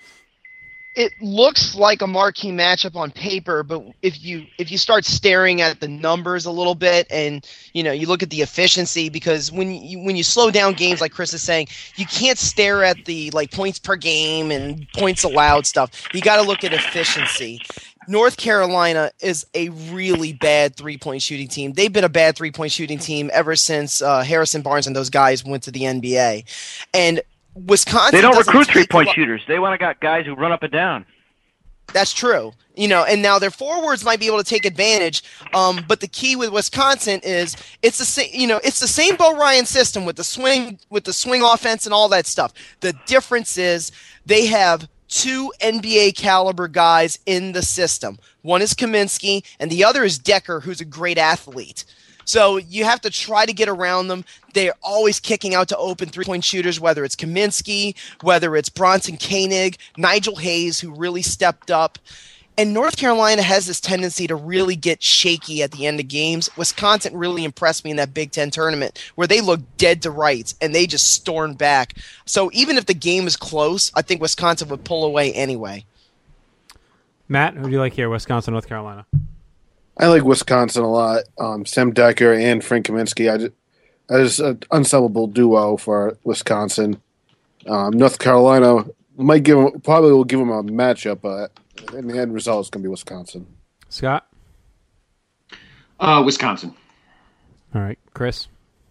[SPEAKER 10] It looks like a marquee matchup on paper, but if you if you start staring at the numbers a little bit, and you know you look at the efficiency, because when you when you slow down games, like Chris is saying, you can't stare at the like points per game and points allowed stuff. You got to look at efficiency. North Carolina is a really bad three-point shooting team. They've been a bad three-point shooting team ever since uh, Harrison Barnes and those guys went to the N B A, and Wisconsin.
[SPEAKER 11] They don't recruit three-point shooters. They want to got guys who run up and down.
[SPEAKER 10] That's true. You know, and now their forwards might be able to take advantage. Um, but the key with Wisconsin is it's the same. You know, it's the same Bo Ryan system with the swing, with the swing offense and all that stuff. The difference is they have two N B A caliber guys in the system. One is Kaminsky, and the other is Decker, who's a great athlete. So you have to try to get around them. They're always kicking out to open three-point shooters, whether it's Kaminsky, whether it's Bronson Koenig, Nigel Hayes, who really stepped up. And North Carolina has this tendency to really get shaky at the end of games. Wisconsin really impressed me in that Big Ten tournament where they looked dead to rights and they just stormed back. So even if the game is close, I think Wisconsin would pull away anyway.
[SPEAKER 2] Matt, who do you like here, Wisconsin, North Carolina?
[SPEAKER 12] I like Wisconsin a lot. Um, Sam Decker and Frank Kaminsky. I just, that is an unstoppable duo for Wisconsin. Um, North Carolina might give them, probably will give them a matchup, but in the end result, it's going to be Wisconsin.
[SPEAKER 2] Scott?
[SPEAKER 9] Uh, Wisconsin.
[SPEAKER 2] All right, Chris?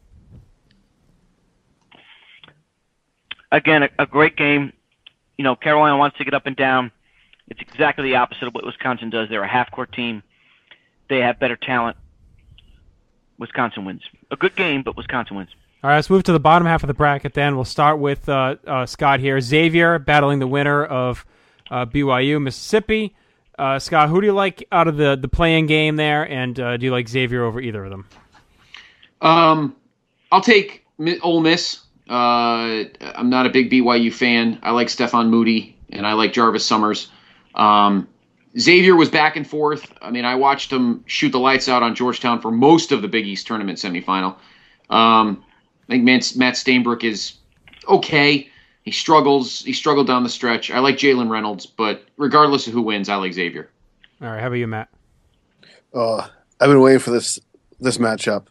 [SPEAKER 11] Again, a, a great game. You know, Carolina wants to get up and down. It's exactly the opposite of what Wisconsin does. They're a half-court team. They have better talent. Wisconsin wins. A good game, but Wisconsin wins.
[SPEAKER 2] All right, let's move to the bottom half of the bracket then. We'll start with uh, uh, Scott here. Xavier battling the winner of uh, B Y U, Mississippi. Uh, Scott, who do you like out of the, the playing game there, and uh, do you like Xavier over either of them?
[SPEAKER 9] Um, I'll take Ole Miss. Uh, I'm not a big B Y U fan. I like Stephon Moody, and I like Jarvis Summers. Um, Xavier was back and forth. I mean, I watched him shoot the lights out on Georgetown for most of the Big East tournament semifinal. Um, I think Matt, Matt Stainbrook is okay. He struggles. He struggled down the stretch. I like Jalen Reynolds, but regardless of who wins, I like Xavier.
[SPEAKER 2] All right, how about you, Matt?
[SPEAKER 12] Uh, I've been waiting for this this matchup.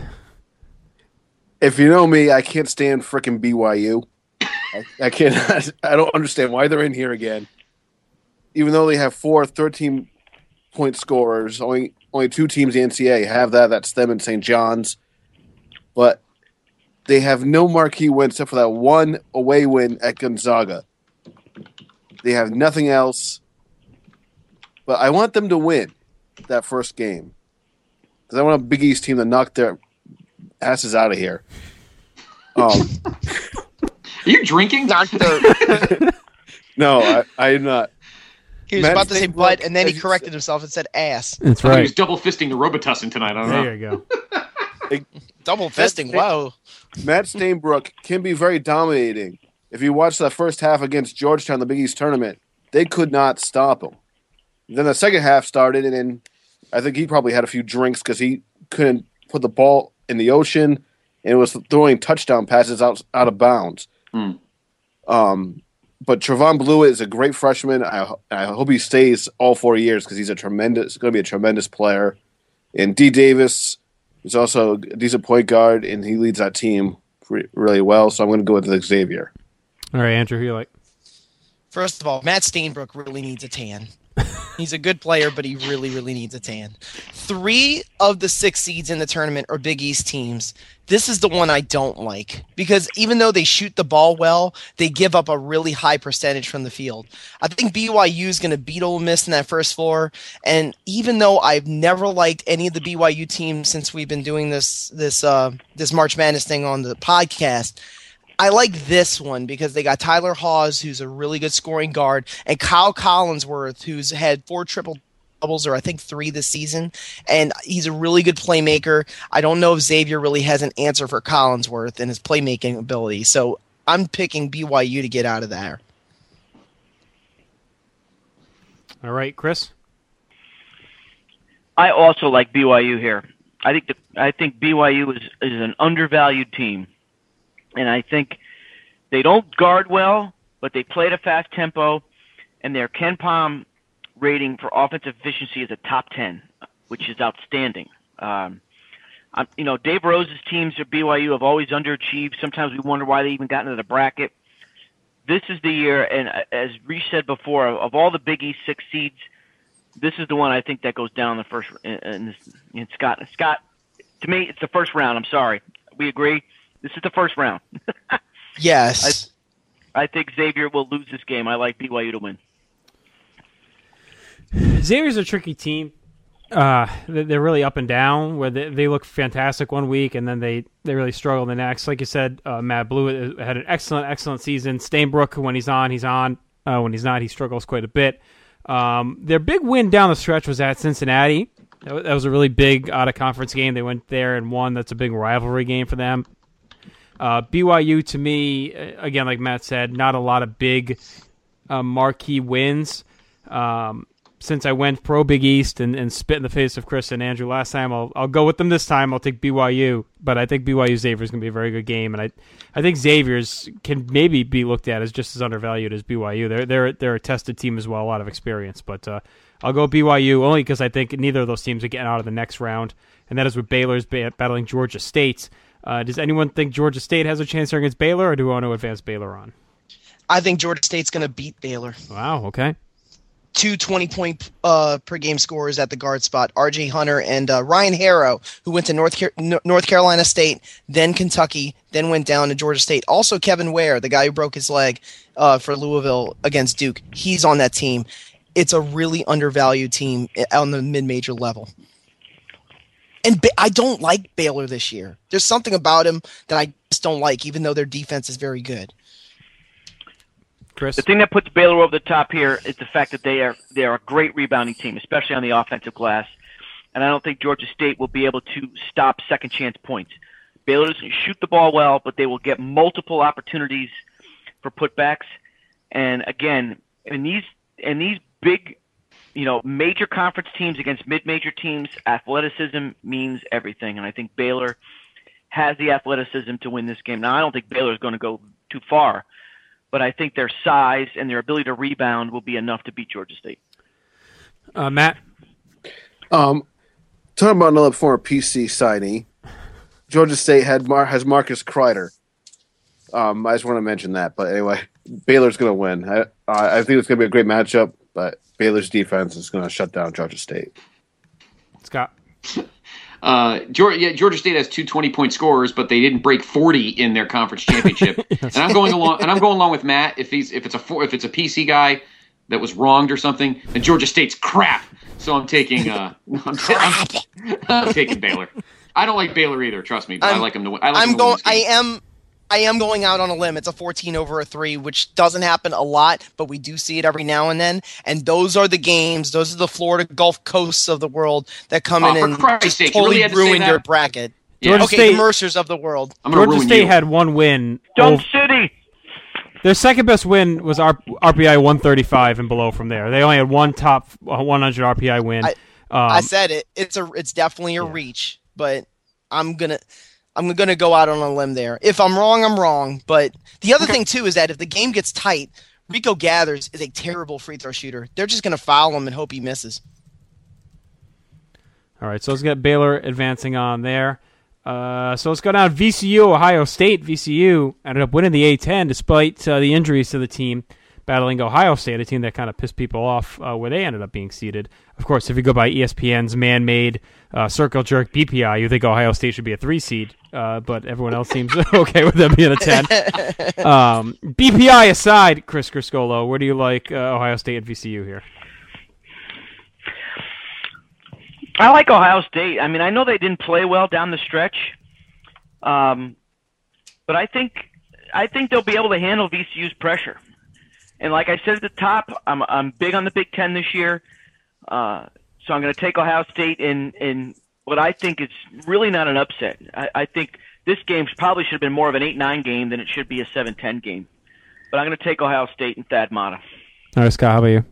[SPEAKER 12] If you know me, I can't stand frickin' B Y U. I, I can't. I don't understand why they're in here again. Even though they have four thirteen-point scorers, only only two teams in the N C double A have that. That's them and Saint John's. But they have no marquee win except for that one away win at Gonzaga. They have nothing else. But I want them to win that first game. Because I want a Big East team to knock their asses out of here. Um,
[SPEAKER 9] Are you drinking?
[SPEAKER 10] Knock their...
[SPEAKER 12] no, I, I'm not.
[SPEAKER 10] He was
[SPEAKER 12] Matt
[SPEAKER 10] about to say
[SPEAKER 12] Stainbrook,
[SPEAKER 10] butt, and then he
[SPEAKER 12] as you
[SPEAKER 10] corrected
[SPEAKER 12] said-
[SPEAKER 10] himself and said ass.
[SPEAKER 2] That's
[SPEAKER 9] He
[SPEAKER 2] right.
[SPEAKER 9] was double fisting the Robitussin tonight. I don't know.
[SPEAKER 2] There you go.
[SPEAKER 10] Double fisting, whoa.
[SPEAKER 12] Matt Stainbrook can be very dominating. If you watch the first half against Georgetown in the Big East tournament, they could not stop him. Then the second half started, and then I think he probably had a few drinks because he couldn't put the ball in the ocean and was throwing touchdown passes out, out of bounds.
[SPEAKER 9] Hmm.
[SPEAKER 12] Um, but Trevon Blewett is a great freshman. I, I hope he stays all four years because he's a tremendous, going to be a tremendous player. And D. Davis is also a decent point guard, and he leads that team re- really well. So I'm going to go with Xavier.
[SPEAKER 2] All right, Andrew, who you like?
[SPEAKER 10] First of all, Matt Stainbrook really needs a tan. He's a good player, but he really, really needs a tan. Three of the six seeds in the tournament are Big East teams. This is the one I don't like because even though they shoot the ball well, they give up a really high percentage from the field. I think B Y U is going to beat Ole Miss in that first four, and even though I've never liked any of the B Y U teams since we've been doing this this uh, this March Madness thing on the podcast, I like this one because they got Tyler Hawes, who's a really good scoring guard, and Kyle Collinsworth, who's had four triple doubles or I think three this season, and he's a really good playmaker. I don't know if Xavier really has an answer for Collinsworth and his playmaking ability, so I'm picking B Y U to get out of there.
[SPEAKER 2] All right, Chris?
[SPEAKER 11] I also like B Y U here. I think the, I think B Y U is, is an undervalued team. And I think they don't guard well, but they play at a fast tempo, and their Ken Pom rating for offensive efficiency is a top ten, which is outstanding. Um, I'm, you know, Dave Rose's teams at B Y U have always underachieved. Sometimes we wonder why they even got into the bracket. This is the year, and as Reese said before, of all the Big East six seeds, this is the one I think that goes down the first. In, this, in Scott, Scott, to me, it's the first round. I'm sorry, we agree. This is the first round.
[SPEAKER 10] Yes.
[SPEAKER 11] I, I think Xavier will lose this game. I like B Y U to win.
[SPEAKER 2] Xavier's a tricky team. Uh, they're really up and down, where they, they look fantastic one week, and then they, they really struggle the next. Like you said, uh, Matt Blewett had an excellent, excellent season. Stainbrook, when he's on, he's on. Uh, when he's not, he struggles quite a bit. Um, their big win down the stretch was at Cincinnati. That was a really big out-of-conference game. They went there and won. That's a big rivalry game for them. Uh, B Y U, to me, again, like Matt said, not a lot of big uh, marquee wins. Um, since I went pro Big East and, and spit in the face of Chris and Andrew last time, I'll I'll go with them this time. I'll take B Y U, but I think B Y U Xavier is going to be a very good game, and I I think Xavier's can maybe be looked at as just as undervalued as B Y U. They're they're they're a tested team as well, a lot of experience, but uh, I'll go B Y U only because I think neither of those teams are getting out of the next round, and that is with Baylor's battling Georgia State. Uh, does anyone think Georgia State has a chance here against Baylor, or do we want to advance Baylor on?
[SPEAKER 10] I think Georgia State's going to beat Baylor.
[SPEAKER 2] Wow, okay.
[SPEAKER 10] Two twenty-point uh, per game scorers at the guard spot, R J Hunter and uh, Ryan Harrow, who went to North Car- North Carolina State, then Kentucky, then went down to Georgia State. Also Kevin Ware, the guy who broke his leg uh, for Louisville against Duke, he's on that team. It's a really undervalued team on the mid-major level. And ba- I don't like Baylor this year. There's something about him that I just don't like, even though their defense is very good.
[SPEAKER 2] Chris?
[SPEAKER 11] The thing that puts Baylor over the top here is the fact that they are they are a great rebounding team, especially on the offensive glass. And I don't think Georgia State will be able to stop second chance points. Baylor doesn't shoot the ball well, but they will get multiple opportunities for putbacks. And again, in these in these big, you know, major conference teams against mid-major teams, athleticism means everything. And I think Baylor has the athleticism to win this game. Now, I don't think Baylor is going to go too far, but I think their size and their ability to rebound will be enough to beat Georgia State.
[SPEAKER 2] Uh, Matt?
[SPEAKER 12] Um, talking about another former P C signee, Georgia State had Mar- has Marcus Kreider. Um, I just want to mention that. But anyway, Baylor's going to win. I, I think it's going to be a great matchup, but Baylor's defense is going to shut down Georgia State.
[SPEAKER 2] Scott?
[SPEAKER 9] Uh, Georgia, yeah, Georgia State has two twenty-point scorers, but they didn't break forty in their conference championship.
[SPEAKER 2] Yes.
[SPEAKER 9] And I'm going along. And I'm going along with Matt. If he's if it's a four, if it's a P C guy that was wronged or something, then Georgia State's crap. So I'm taking uh, I'm, I'm, I'm taking Baylor. I don't like Baylor either. Trust me, but
[SPEAKER 10] I'm,
[SPEAKER 9] I like them to win. I like
[SPEAKER 10] I'm
[SPEAKER 9] them to win
[SPEAKER 10] going.
[SPEAKER 9] this game.
[SPEAKER 10] I am. I am going out on a limb. It's a fourteen over a three, which doesn't happen a lot, but we do see it every now and then. And those are the games, those are the Florida Gulf Coasts of the world that come
[SPEAKER 9] Oh,
[SPEAKER 10] in
[SPEAKER 9] for
[SPEAKER 10] and
[SPEAKER 9] Christ's
[SPEAKER 10] just
[SPEAKER 9] sake, you
[SPEAKER 10] totally
[SPEAKER 9] really had to say
[SPEAKER 10] ruin
[SPEAKER 9] that?
[SPEAKER 10] your bracket.
[SPEAKER 9] Yeah.
[SPEAKER 2] Georgia
[SPEAKER 10] Okay,
[SPEAKER 2] State,
[SPEAKER 10] the Mercers of the world.
[SPEAKER 9] I'm gonna
[SPEAKER 2] Georgia
[SPEAKER 9] ruin
[SPEAKER 2] State
[SPEAKER 9] you.
[SPEAKER 2] had one win.
[SPEAKER 11] Dome
[SPEAKER 2] Oh,
[SPEAKER 11] City!
[SPEAKER 2] their second best win was R- RPI one thirty-five and below from there. They only had one top one hundred R P I win.
[SPEAKER 10] I,
[SPEAKER 2] um,
[SPEAKER 10] I said it. It's a. It's definitely a reach, but I'm gonna. I'm gonna go out on a limb there. If I'm wrong, I'm wrong. But the other thing too is that if the game gets tight, Rico Gathers is a terrible free throw shooter. They're just gonna foul him and hope he misses.
[SPEAKER 2] All right, so let's get Baylor advancing on there. Uh, so let's go down V C U, Ohio State. V C U ended up winning the A ten despite uh, the injuries to the team, battling Ohio State, a team that kind of pissed people off uh, where they ended up being seeded. Of course, if you go by E S P N's man-made uh, circle jerk B P I, you think Ohio State should be a three seed, uh, but everyone else seems okay with them being a ten. Um, B P I aside, Chris Criscolo, where do you like uh, Ohio State and V C U here?
[SPEAKER 11] I like Ohio State. I mean, I know they didn't play well down the stretch, um, but I think I think they'll be able to handle V C U's pressure. And like I said at the top, I'm I'm big on the Big Ten this year, uh, so I'm going to take Ohio State in in what I think is really not an upset. I, I think this game probably should have been more of an eight nine game than it should be a seven ten game. But I'm going to take Ohio State and Thad Matta.
[SPEAKER 2] All right, Scott, how about you?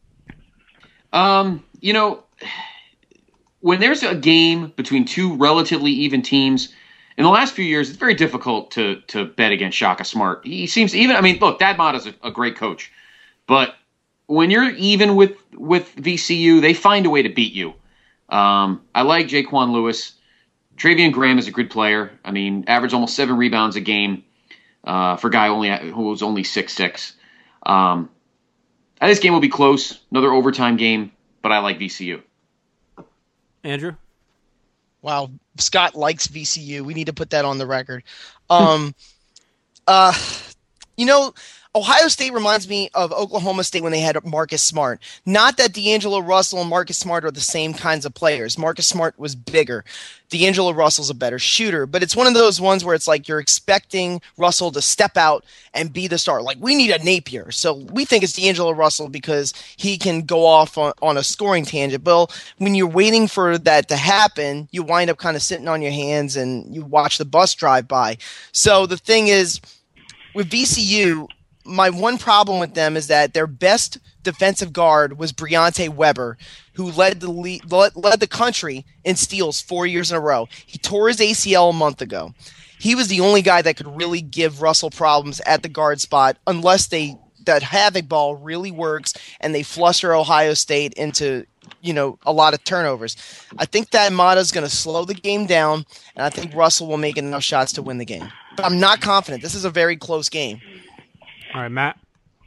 [SPEAKER 9] Um, you know, when there's a game between two relatively even teams, in the last few years, it's very difficult to to bet against Shaka Smart. He seems even. I mean, look, Thad Matta's a, a great coach, but when you're even with with V C U, they find a way to beat you. Um, I like Jaquan Lewis. Travion Graham is a good player. I mean, averaged almost seven rebounds a game uh, for a guy only who was only six six. Um, I think this game will be close, another overtime game, but I like V C U.
[SPEAKER 2] Andrew?
[SPEAKER 10] Wow, Scott likes V C U. We need to put that on the record. Um, uh, you know, Ohio State reminds me of Oklahoma State when they had Marcus Smart. Not that D'Angelo Russell and Marcus Smart are the same kinds of players. Marcus Smart was bigger. D'Angelo Russell's a better shooter. But it's one of those ones where it's like you're expecting Russell to step out and be the star. Like, we need a Napier. So we think it's D'Angelo Russell because he can go off on, on a scoring tangent. But when you're waiting for that to happen, you wind up kind of sitting on your hands and you watch the bus drive by. So the thing is, with V C U, my one problem with them is that their best defensive guard was Briante Weber, who led the lead, led the country in steals four years in a row. He tore his A C L a month ago. He was the only guy that could really give Russell problems at the guard spot, unless they that havoc ball really works and they fluster Ohio State into, you know, a lot of turnovers. I think that Mata is going to slow the game down, and I think Russell will make enough shots to win the game. But I'm not confident. This is a very close game.
[SPEAKER 2] All right, Matt?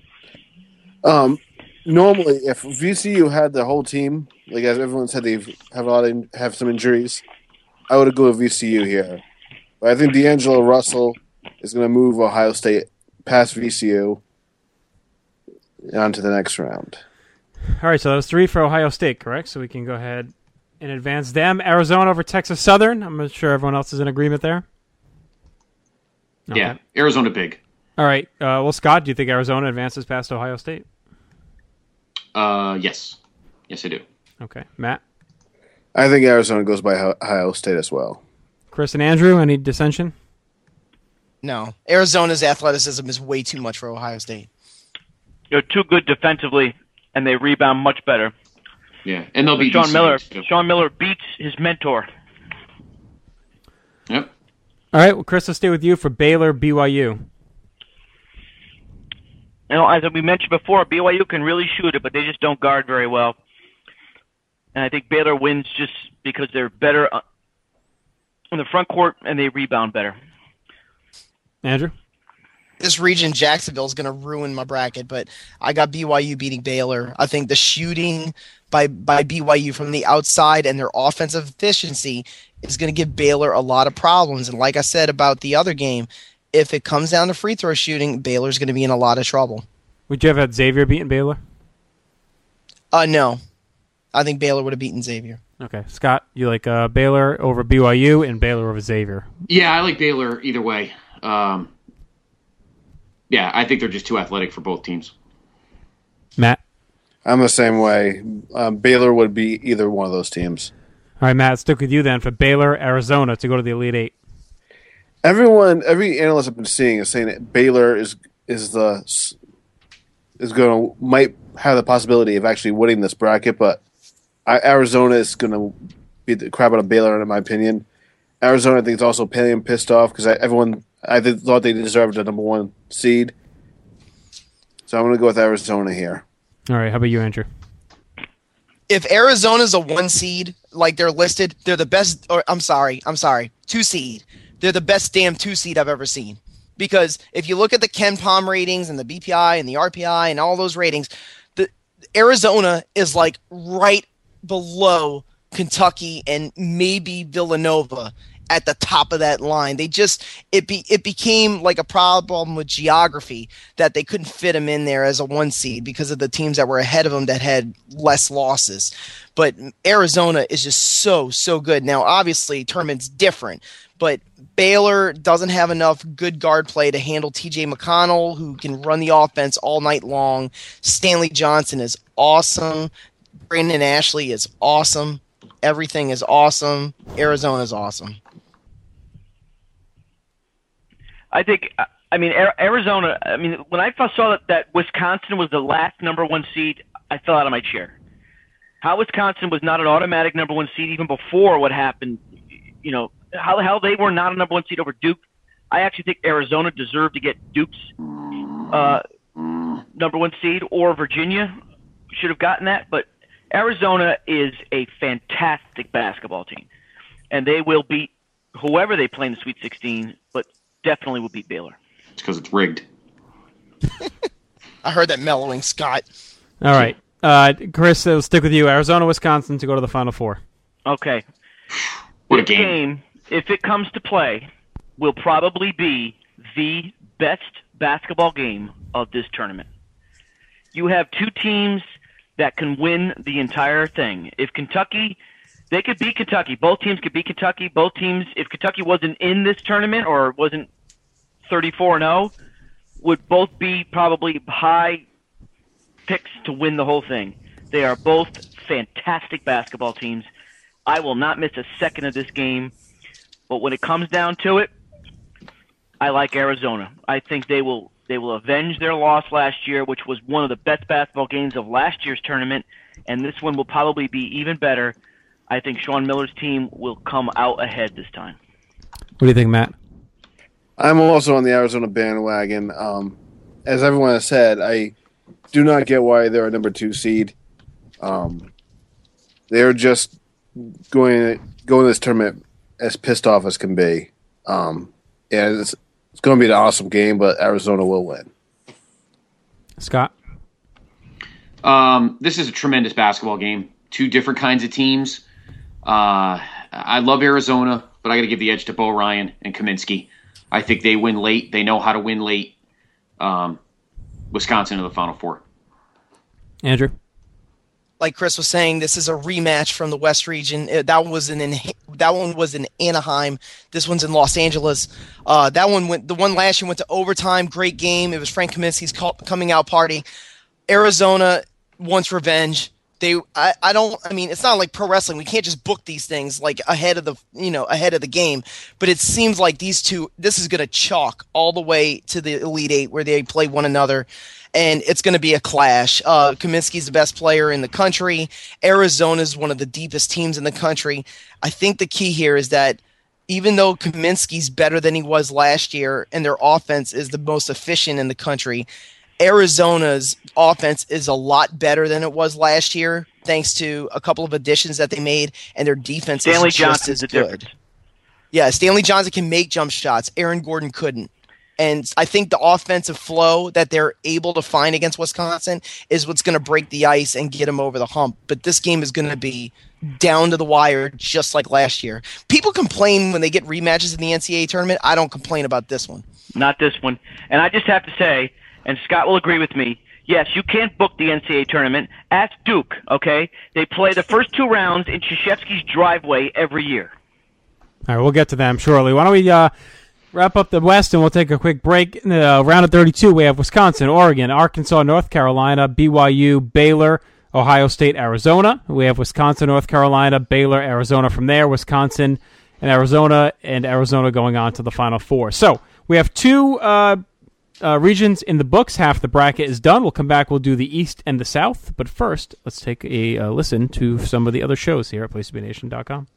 [SPEAKER 12] Um, normally, if V C U had the whole team, like as everyone said, they have a lot of, have some injuries, I would go with V C U here. But I think D'Angelo Russell is going to move Ohio State past V C U on to the next round.
[SPEAKER 2] All right, so that was three for Ohio State, correct? So we can go ahead and advance them. Arizona over Texas Southern. I'm not sure everyone else is in agreement there.
[SPEAKER 9] Okay. Yeah, Arizona big.
[SPEAKER 2] All right. Uh, well, Scott, do you think Arizona advances past Ohio State?
[SPEAKER 9] Uh, yes. Yes, I do.
[SPEAKER 2] Okay. Matt?
[SPEAKER 12] I think Arizona goes by Ohio State as well.
[SPEAKER 2] Chris and Andrew, any dissension?
[SPEAKER 10] No. Arizona's athleticism is way too much for Ohio State.
[SPEAKER 11] They're too good defensively, and they rebound much better.
[SPEAKER 9] Yeah, and they'll be
[SPEAKER 11] Sean Miller. Sean Miller beats his mentor.
[SPEAKER 9] Yep.
[SPEAKER 2] All right. Well, Chris, let's stay with you for Baylor B Y U.
[SPEAKER 11] You know, as we mentioned before, B Y U can really shoot it, but they just don't guard very well. And I think Baylor wins just because they're better in the front court and they rebound better.
[SPEAKER 2] Andrew?
[SPEAKER 10] This region, Jacksonville, is going to ruin my bracket, but I got B Y U beating Baylor. I think the shooting by, by B Y U from the outside and their offensive efficiency is going to give Baylor a lot of problems. And like I said about the other game, if it comes down to free throw shooting, Baylor's going to be in a lot of trouble.
[SPEAKER 2] Would you have had Xavier beating Baylor?
[SPEAKER 10] Uh, no. I think Baylor would have beaten Xavier.
[SPEAKER 2] Okay. Scott, you like uh, Baylor over B Y U and Baylor over Xavier?
[SPEAKER 9] Yeah, I like Baylor either way. Um, yeah, I think they're just too athletic for both teams.
[SPEAKER 2] Matt?
[SPEAKER 12] I'm the same way. Um, Baylor would be either one of those teams.
[SPEAKER 2] All right, Matt, stick with you then for Baylor, Arizona to go to the Elite Eight.
[SPEAKER 12] Everyone, every analyst I've been seeing is saying that Baylor is is the is going to might have the possibility of actually winning this bracket, but I, Arizona is going to beat the crap out of Baylor, in my opinion. Arizona, I think, is also paying pissed off because everyone I th- thought they deserved the number one seed, so I'm going to go with Arizona here.
[SPEAKER 2] All right, how about you, Andrew?
[SPEAKER 10] If Arizona's a one seed, like they're listed, they're the best. Or I'm sorry, I'm sorry, two seed. They're the best damn two seed I've ever seen. Because if you look at the Ken Pom ratings and the B P I and the R P I and all those ratings, the Arizona is like right below Kentucky and maybe Villanova at the top of that line. They just it be it became like a problem with geography that they couldn't fit them in there as a one seed because of the teams that were ahead of them that had less losses. But Arizona is just so so good. Now obviously tournament's different, but Baylor doesn't have enough good guard play to handle T J McConnell, who can run the offense all night long. Stanley Johnson is awesome. Brandon Ashley is awesome. Everything is awesome. Arizona is awesome.
[SPEAKER 11] I think, I mean, Arizona, I mean, when I first saw that, that Wisconsin was the last number one seed, I fell out of my chair. How Wisconsin was not an automatic number one seed even before what happened, you know, how the hell they were not a number one seed over Duke. I actually think Arizona deserved to get Duke's uh, number one seed, or Virginia should have gotten that. But Arizona is a fantastic basketball team, and they will beat whoever they play in the Sweet sixteen, but definitely will beat Baylor.
[SPEAKER 9] It's because it's rigged.
[SPEAKER 10] I heard that mellowing, Scott.
[SPEAKER 2] All right. Uh, Chris, we'll stick with you. Arizona, Wisconsin to go to the Final Four.
[SPEAKER 11] Okay.
[SPEAKER 9] What a
[SPEAKER 11] this
[SPEAKER 9] game.
[SPEAKER 11] game, if it comes to play, will probably be the best basketball game of this tournament. You have two teams that can win the entire thing. If Kentucky, they could beat Kentucky. Both teams could beat Kentucky. Both teams, if Kentucky wasn't in this tournament or wasn't thirty-four and oh, would both be probably high picks to win the whole thing. They are both fantastic basketball teams. I will not miss a second of this game. But when it comes down to it, I like Arizona. I think they will they will avenge their loss last year, which was one of the best basketball games of last year's tournament, and this one will probably be even better. I think Sean Miller's team will come out ahead this time.
[SPEAKER 2] What do you think, Matt?
[SPEAKER 12] I'm also on the Arizona bandwagon. Um, as everyone has said, I do not get why they're a number two seed. Um, they're just going going to this tournament as pissed off as can be. Um, and it's, it's going to be an awesome game, but Arizona will win.
[SPEAKER 2] Scott?
[SPEAKER 9] Um, this is a tremendous basketball game. Two different kinds of teams. Uh, I love Arizona, but I got to give the edge to Bo Ryan and Kaminsky. I think they win late. They know how to win late. Um, Wisconsin to the Final Four.
[SPEAKER 2] Andrew?
[SPEAKER 10] like Chris was saying, this is a rematch from the West region. It, that one was in, in that one was in Anaheim. This one's in Los Angeles. Uh, that one went. The one last year went to overtime. Great game. It was Frank Kaminsky's call, coming out party. Arizona wants revenge. They, I, I don't. I mean, it's not like pro wrestling. We can't just book these things like ahead of the, you know, ahead of the game. But it seems like these two. This is going to chalk all the way to the Elite Eight, where they play one another. And it's going to be a clash. Uh, Kaminsky's the best player in the country. Arizona's one of the deepest teams in the country. I think the key here is that even though Kaminsky's better than he was last year and their offense is the most efficient in the country, Arizona's offense is a lot better than it was last year, thanks to a couple of additions that they made, and their defense
[SPEAKER 11] Stanley
[SPEAKER 10] is just
[SPEAKER 11] Johnson's
[SPEAKER 10] as
[SPEAKER 11] the
[SPEAKER 10] good.
[SPEAKER 11] difference.
[SPEAKER 10] Yeah, Stanley Johnson can make jump shots. Aaron Gordon couldn't. And I think the offensive flow that they're able to find against Wisconsin is what's going to break the ice and get them over the hump. But this game is going to be down to the wire, just like last year. People complain when they get rematches in the N C double A tournament. I don't complain about this one.
[SPEAKER 11] Not this one. And I just have to say, and Scott will agree with me, yes, you can't book the N C double A tournament. Ask Duke, okay? They play the first two rounds in Krzyzewski's driveway every year.
[SPEAKER 2] All right, we'll get to them shortly. Why don't we uh, wrap up the West, and we'll take a quick break. In the uh, round of thirty-two, we have Wisconsin, Oregon, Arkansas, North Carolina, B Y U, Baylor, Ohio State, Arizona. We have Wisconsin, North Carolina, Baylor, Arizona from there, Wisconsin, and Arizona, and Arizona going on to the Final Four. So we have two uh, uh, regions in the books. Half the bracket is done. We'll come back. We'll do the East and the South. But first, let's take a uh, listen to some of the other shows here at place to be nation dot com.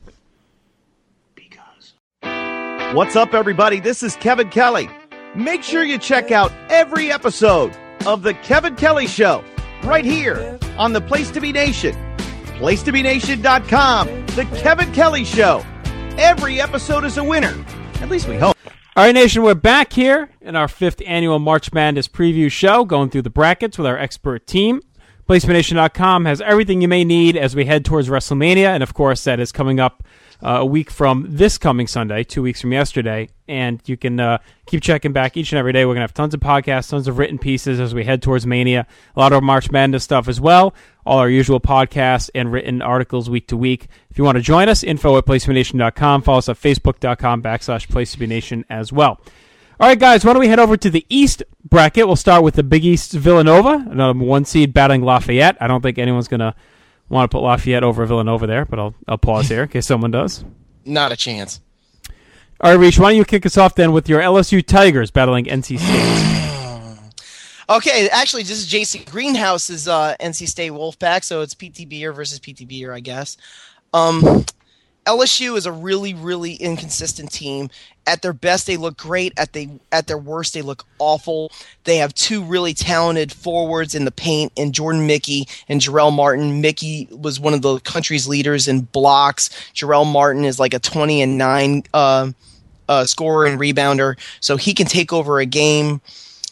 [SPEAKER 13] What's up, everybody? This is Kevin Kelly. Make sure you check out every episode of The Kevin Kelly Show right here on the Place to Be Nation. place to be nation dot com. The Kevin Kelly Show. Every episode is a winner. At least we hope.
[SPEAKER 2] All right, Nation, we're back here in our fifth annual March Madness preview show, going through the brackets with our expert team. place to be nation dot com has everything you may need as we head towards WrestleMania, and of course, that is coming up Uh, a week from this coming Sunday, two weeks from yesterday, and you can uh, keep checking back each and every day. We're going to have tons of podcasts, tons of written pieces as we head towards Mania, a lot of March Madness stuff as well, all our usual podcasts and written articles week to week. If you want to join us, info at place to be nation dot com. Follow us at facebook dot com backslash place to be nation as well. All right, guys, why don't we head over to the East bracket? We'll start with the Big East Villanova, another one seed battling Lafayette. I don't think anyone's going to want to put Lafayette over Villanova there, but I'll I'll pause here in case someone does.
[SPEAKER 10] Not a chance.
[SPEAKER 2] All right, Reach, why don't you kick us off then with your L S U Tigers battling N C State?
[SPEAKER 10] Okay, actually, this is J C Greenhouse's uh, N C State Wolfpack, so it's P T B year versus P T B year, I guess. Um, L S U is a really, really inconsistent team. At their best, they look great. At they at their worst, they look awful. They have two really talented forwards in the paint, in Jordan Mickey and Jarrell Martin. Mickey was one of the country's leaders in blocks. Jarrell Martin is like a twenty and nine uh, uh, scorer and rebounder, so he can take over a game.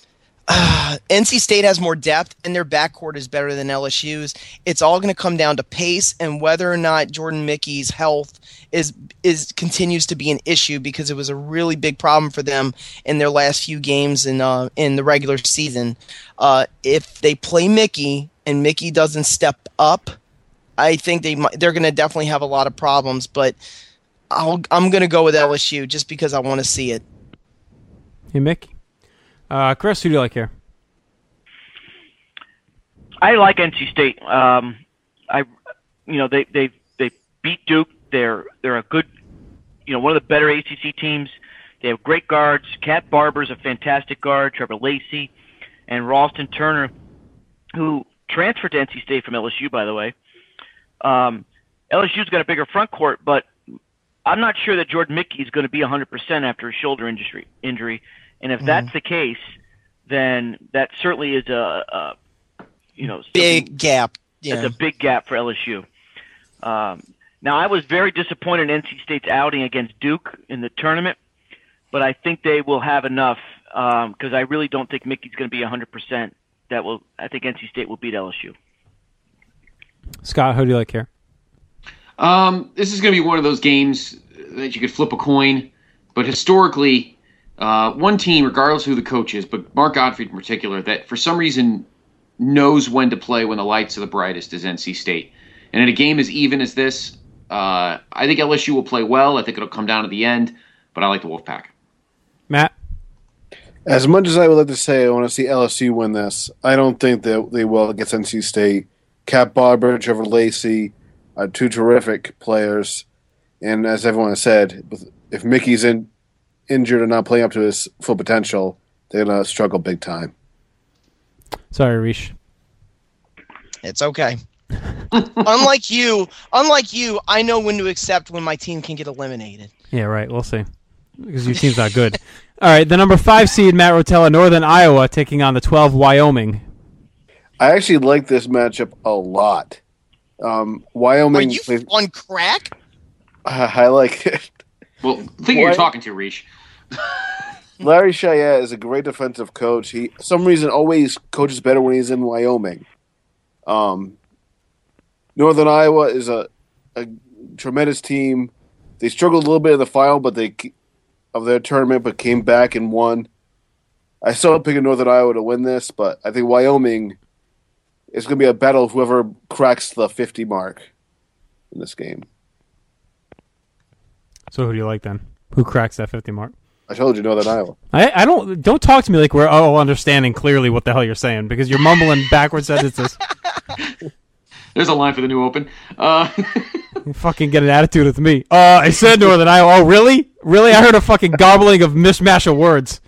[SPEAKER 10] Uh, N C State has more depth, and their backcourt is better than L S U's. It's all going to come down to pace and whether or not Jordan Mickey's health is is continues to be an issue, because it was a really big problem for them in their last few games in uh, in the regular season. Uh, if they play Mickey and Mickey doesn't step up, I think they might, they're going to definitely have a lot of problems. But I'll, I'm going to go with L S U just because I want to see it.
[SPEAKER 2] Hey, Mickey. Uh, Chris, who do you like here?
[SPEAKER 11] I like N C State. Um, I, you know, they they they beat Duke. They're they're a good, you know, one of the better A C C teams. They have great guards. Cat Barber's a fantastic guard. Trevor Lacey, and Ralston Turner, who transferred to N C State from L S U, by the way. Um, L S U's got a bigger front court, but I'm not sure that Jordan Mickey is going to be one hundred percent after a shoulder injury. Injury. And if mm-hmm. that's the case, then that certainly is a, a you know,
[SPEAKER 10] big gap. Yeah.
[SPEAKER 11] It's a big gap for L S U. Um, now, I was very disappointed in N C State's outing against Duke in the tournament, but I think they will have enough because um, I really don't think Mickey's going to be one hundred percent. That will, I think N C State will beat L S U.
[SPEAKER 2] Scott, who do you like here?
[SPEAKER 9] Um, this is going to be one of those games that you could flip a coin, but historically, Uh, one team, regardless of who the coach is, but Mark Gottfried in particular, that for some reason knows when to play when the lights are the brightest is N C State. And in a game as even as this, uh, I think L S U will play well. I think it'll come down to the end, but I like the Wolfpack.
[SPEAKER 2] Matt?
[SPEAKER 12] As much as I would like to say I want to see L S U win this, I don't think that they will against N C State. Cap Barber, Trevor Lacey are two terrific players. And as everyone has said, if Mickey's in, injured or not playing up to his full potential, they're going to struggle big time.
[SPEAKER 2] Sorry, Rish.
[SPEAKER 10] It's okay. unlike you, unlike you, I know when to accept when my team can get eliminated.
[SPEAKER 2] Yeah, right. We'll see. Because your team's not good. All right, the number five seed, Matt Rotella, Northern Iowa, taking on the twelve, Wyoming.
[SPEAKER 12] I actually like this matchup a lot. Um, Wyoming.
[SPEAKER 10] Are you
[SPEAKER 12] plays,
[SPEAKER 10] on crack?
[SPEAKER 12] I, I like it.
[SPEAKER 9] Well, think you're talking to, Rish.
[SPEAKER 12] Larry Shayette is a great defensive coach. He, for some reason, always coaches better when he's in Wyoming. Um, Northern Iowa is a, a tremendous team. They struggled a little bit in the final, but they of their tournament, but came back and won. I still am picking Northern Iowa to win this, but I think Wyoming is going to be a battle of whoever cracks the fifty mark in this game.
[SPEAKER 2] So who do you like then? Who cracks that fifty mark?
[SPEAKER 12] I told you Northern Iowa.
[SPEAKER 2] I, I don't don't talk to me like we're all understanding clearly what the hell you're saying because you're mumbling backwards sentences.
[SPEAKER 9] There's a line for the new open. Uh,
[SPEAKER 2] you fucking get an attitude with me. Uh, I said Northern Iowa. Oh, really? Really? I heard a fucking gobbling of mishmash of words.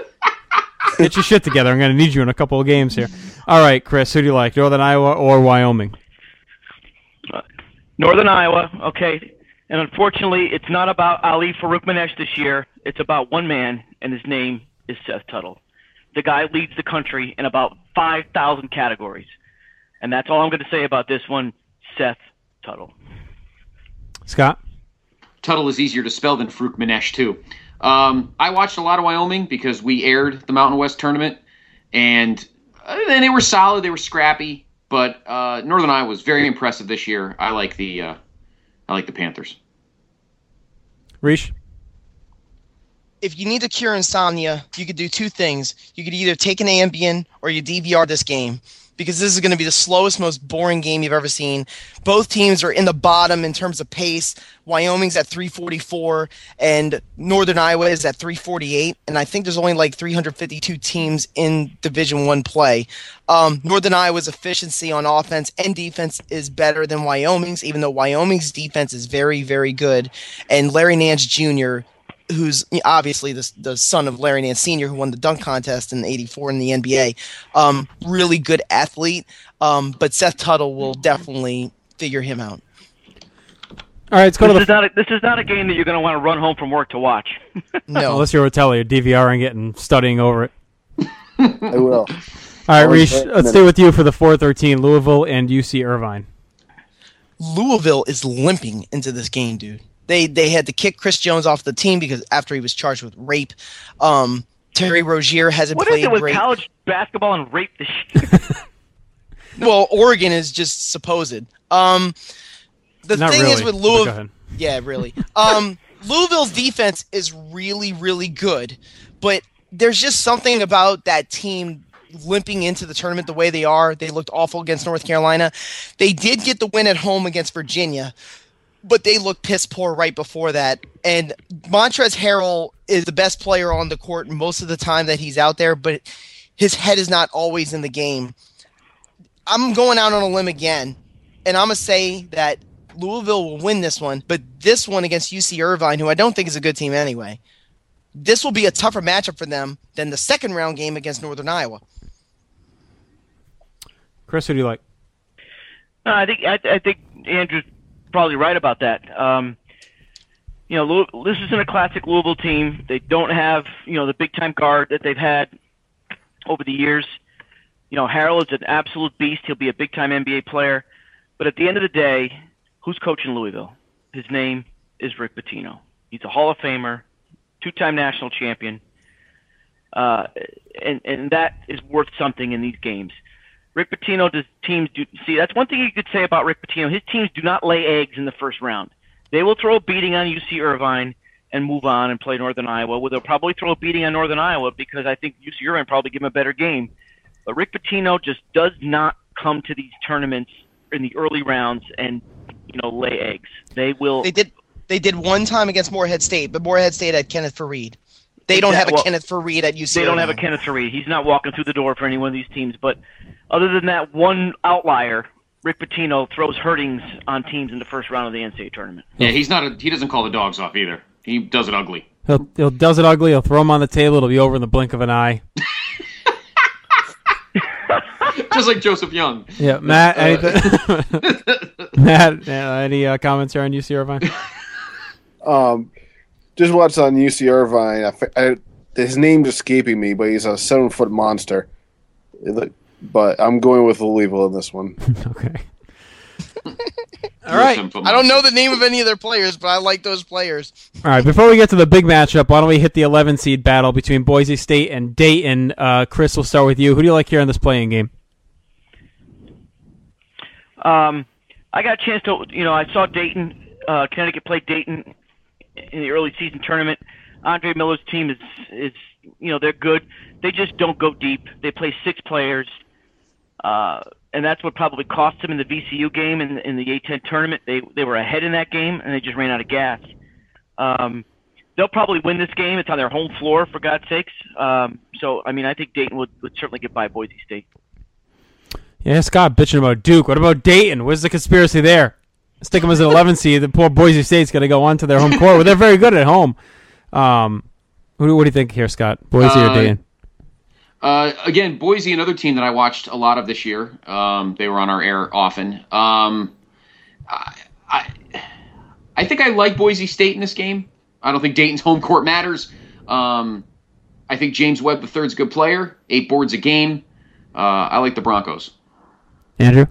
[SPEAKER 2] Get your shit together. I'm going to need you in a couple of games here. All right, Chris, who do you like, Northern Iowa or Wyoming?
[SPEAKER 11] Uh, Northern Iowa, okay. And unfortunately, it's not about Ali Faroukmanesh this year. It's about one man, and his name is Seth Tuttle. The guy leads the country in about five thousand categories. And that's all I'm going to say about this one, Seth Tuttle.
[SPEAKER 2] Scott?
[SPEAKER 9] Tuttle is easier to spell than Faroukmanesh, too. Um, I watched a lot of Wyoming because we aired the Mountain West tournament, and, and they were solid. They were scrappy, but uh, Northern Iowa was very impressive this year. I like the uh, I like the Panthers.
[SPEAKER 2] Rish?
[SPEAKER 10] If you need to cure insomnia, you could do two things. You could either take an Ambien or you D V R this game. Because this is going to be the slowest, most boring game you've ever seen. Both teams are in the bottom in terms of pace. Wyoming's at three forty-four, and Northern Iowa is at three forty-eight. And I think there's only like three hundred fifty-two teams in Division One play. Um, Northern Iowa's efficiency on offense and defense is better than Wyoming's, even though Wyoming's defense is very, very good. And Larry Nance Junior, who's obviously the, the son of Larry Nance Senior, who won the dunk contest in eighty-four in the N B A. Um, really good athlete, um, but Seth Tuttle will definitely figure him out.
[SPEAKER 2] All right, let's go
[SPEAKER 11] this
[SPEAKER 2] to the...
[SPEAKER 11] Is not a, this is not a game that you're going to want to run home from work to watch.
[SPEAKER 10] No.
[SPEAKER 2] Unless you're Rotella, you're DVRing it and studying over it.
[SPEAKER 12] I will.
[SPEAKER 2] All right, Rish, let's stay with you for the four thirteen, Louisville and U C Irvine.
[SPEAKER 10] Louisville is limping into this game, dude. They they had to kick Chris Jones off the team because after he was charged with rape. Um, Terry Rozier hasn't
[SPEAKER 11] What
[SPEAKER 10] played
[SPEAKER 11] is it with
[SPEAKER 10] great.
[SPEAKER 11] college basketball and rape this shit?
[SPEAKER 10] Well, Oregon is just supposed. Um, the
[SPEAKER 2] Not
[SPEAKER 10] thing
[SPEAKER 2] really,
[SPEAKER 10] is with
[SPEAKER 2] but go
[SPEAKER 10] Louisville,
[SPEAKER 2] ahead.
[SPEAKER 10] yeah, really. Um, Louisville's defense is really, really good, but there's just something about that team limping into the tournament the way they are. They looked awful against North Carolina. They did get the win at home against Virginia, but they looked piss poor right before that. And Montrezl Harrell is the best player on the court most of the time that he's out there, but his head is not always in the game. I'm going out on a limb again, and I'm going to say that Louisville will win this one, but this one against U C Irvine, who I don't think is a good team anyway, this will be a tougher matchup for them than the second round game against Northern Iowa.
[SPEAKER 2] Chris, who do you like?
[SPEAKER 11] No, I think I, I think Andrew's probably right about that. Um, you know, Louis, this isn't a classic Louisville team. They don't have, you know, the big time guard that they've had over the years. You know, Harrell is an absolute beast. He'll be a big time N B A player. But at the end of the day, who's coaching Louisville? His name is Rick Pitino. He's a Hall of Famer, two time national champion, uh, and and that is worth something in these games. Rick Pitino does teams do see that's one thing you could say about Rick Pitino. His teams do not lay eggs in the first round. They will throw a beating on U C Irvine and move on and play Northern Iowa. Well, they'll probably throw a beating on Northern Iowa because I think U C Irvine probably give them a better game. But Rick Pitino just does not come to these tournaments in the early rounds and, you know, lay eggs. They will.
[SPEAKER 10] They did. They did one time against Morehead State, but Morehead State had Kenneth Fareed. They don't have a
[SPEAKER 11] well,
[SPEAKER 10] Kenneth Fareed at U C.
[SPEAKER 11] They don't have a Kenneth Fareed. He's not walking through the door for any one of these teams. But other than that one outlier, Rick Pitino throws hurtings on teams in the first round of the N C double A tournament.
[SPEAKER 9] Yeah, he's not. A, he doesn't call the dogs off either. He does it ugly.
[SPEAKER 2] He'll he'll does it ugly. He'll throw them on the table. It'll be over in the blink of an eye.
[SPEAKER 9] Just like Joseph Young.
[SPEAKER 2] Yeah, Matt. Uh, Matt, uh, any uh, comments here on U C Irvine?
[SPEAKER 12] Um, just watched on U C Irvine. I, I, his name's escaping me, but he's a seven foot monster. But I'm going with Louisville in this one.
[SPEAKER 2] Okay.
[SPEAKER 10] All right. I don't know the name of any of their players, but I like those players.
[SPEAKER 2] All right. Before we get to the big matchup, why don't we hit the eleven seed battle between Boise State and Dayton? Uh, Chris, we'll start with you. Who do you like here in this playing game?
[SPEAKER 11] Um, I got a chance to, you know, I saw Dayton, uh, Connecticut play Dayton in the early season tournament. Andre Miller's team is, is, you know, they're good. They just don't go deep. They play six players, uh, and that's what probably cost them in the V C U game in, in the A ten tournament. They they were ahead in that game, and they just ran out of gas. Um, they'll probably win this game. It's on their home floor, for God's sakes. Um, so, I mean, I think Dayton would, would certainly get by Boise State.
[SPEAKER 2] Yeah, Scott bitching about Duke. What about Dayton? Where's the conspiracy there? Stick them as an eleven seed. The poor Boise State's going to go on to their home court. Well, they're very good at home. Um, what do, what do you think here, Scott? Boise
[SPEAKER 9] uh,
[SPEAKER 2] or Dayton?
[SPEAKER 9] Uh, again, Boise, another team that I watched a lot of this year. Um, they were on our air often. Um, I, I, I think I like Boise State in this game. I don't think Dayton's home court matters. Um, I think James Webb the third's a good player. Eight boards a game. Uh, I like the Broncos.
[SPEAKER 2] Andrew?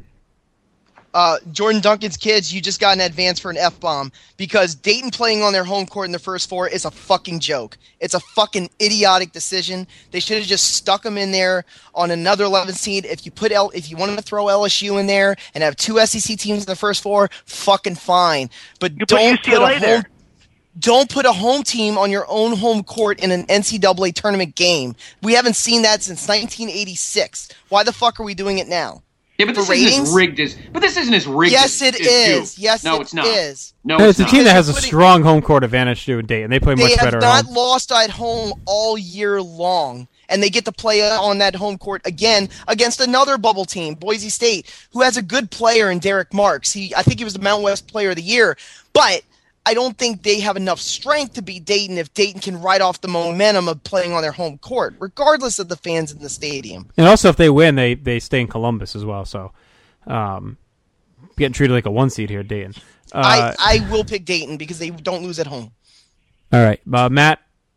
[SPEAKER 10] Uh, Jordan Duncan's kids, you just got an advance for an F-bomb because Dayton playing on their home court in the first four is a fucking joke. It's a fucking idiotic decision. They should have just stuck them in there on another eleven seed. If you put L, if you wanted to throw L S U in there and have two S E C teams in the first four, fucking fine. But
[SPEAKER 11] you
[SPEAKER 10] don't
[SPEAKER 11] put,
[SPEAKER 10] put a home,
[SPEAKER 11] there.
[SPEAKER 10] don't put a home team on your own home court in an N C double A tournament game. We haven't seen that since nineteen eighty-six. Why the fuck are we doing it now?
[SPEAKER 9] Yeah, but this
[SPEAKER 10] For
[SPEAKER 9] isn't
[SPEAKER 10] ratings?
[SPEAKER 9] as rigged as. But this isn't as rigged.
[SPEAKER 10] Yes,
[SPEAKER 9] as,
[SPEAKER 10] it
[SPEAKER 9] as
[SPEAKER 10] is.
[SPEAKER 9] Duke.
[SPEAKER 10] Yes,
[SPEAKER 9] no,
[SPEAKER 10] it
[SPEAKER 9] it's not.
[SPEAKER 10] is.
[SPEAKER 9] No,
[SPEAKER 2] Hey,
[SPEAKER 9] it's,
[SPEAKER 2] it's a
[SPEAKER 9] not.
[SPEAKER 2] team that has a
[SPEAKER 10] Putting-
[SPEAKER 2] strong home court advantage to Dayton. They play much
[SPEAKER 10] They
[SPEAKER 2] better
[SPEAKER 10] have
[SPEAKER 2] at
[SPEAKER 10] not
[SPEAKER 2] home.
[SPEAKER 10] lost at home all year long, and they get to play on that home court again against another bubble team, Boise State, who has a good player in Derek Marks. He, I think he was the Mountain West Player of the Year, but I don't think they have enough strength to beat Dayton if Dayton can ride off the momentum of playing on their home court, regardless of the fans in the stadium.
[SPEAKER 2] And also, if they win, they, they stay in Columbus as well. So, um, getting treated like a one seed here, Dayton. Uh,
[SPEAKER 10] I, I will pick Dayton because they don't lose at home.
[SPEAKER 2] all right, uh, Matt.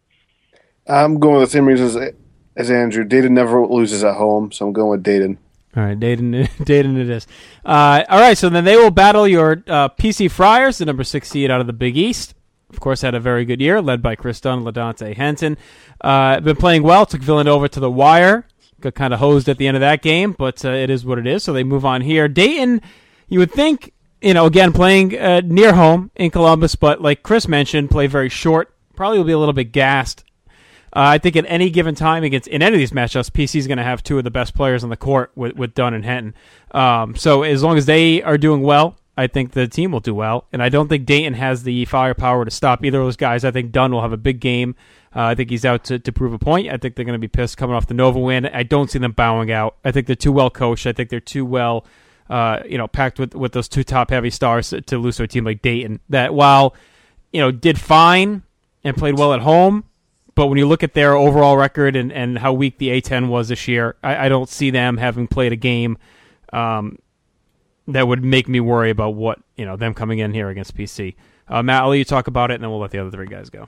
[SPEAKER 12] I'm going with the same reasons as, as Andrew. Dayton never loses at home, so I'm going with Dayton.
[SPEAKER 2] All right, Dayton, Dayton it is. Uh, all right, so then they will battle your uh, P C Friars, the number six seed out of the Big East. Of course, had a very good year, led by Chris Dunn and LaDante Henton. Uh, been playing well, took Villanova to the wire. Got kind of hosed at the end of that game, but uh, it is what it is, so they move on here. Dayton, you would think, you know, again, playing uh, near home in Columbus, but like Chris mentioned, play very short. Probably will be a little bit gassed. Uh, I think at any given time against in any of these matchups, P C is going to have two of the best players on the court with, with Dunn and Henton. Um, so as long as they are doing well, I think the team will do well. And I don't think Dayton has the firepower to stop either of those guys. I think Dunn will have a big game. Uh, I think he's out to, to prove a point. I think they're going to be pissed coming off the Nova win. I don't see them bowing out. I think they're too well coached. I think they're too well, uh, you know, packed with, with those two top heavy stars to, to lose to a team like Dayton. That while, you know, did fine and played well at home, but when you look at their overall record and, and how weak the A ten was this year, I, I don't see them having played a game um, that would make me worry about what, you know, them coming in here against P C. Uh, Matt, I'll let you talk about it, and then we'll let the other three guys go.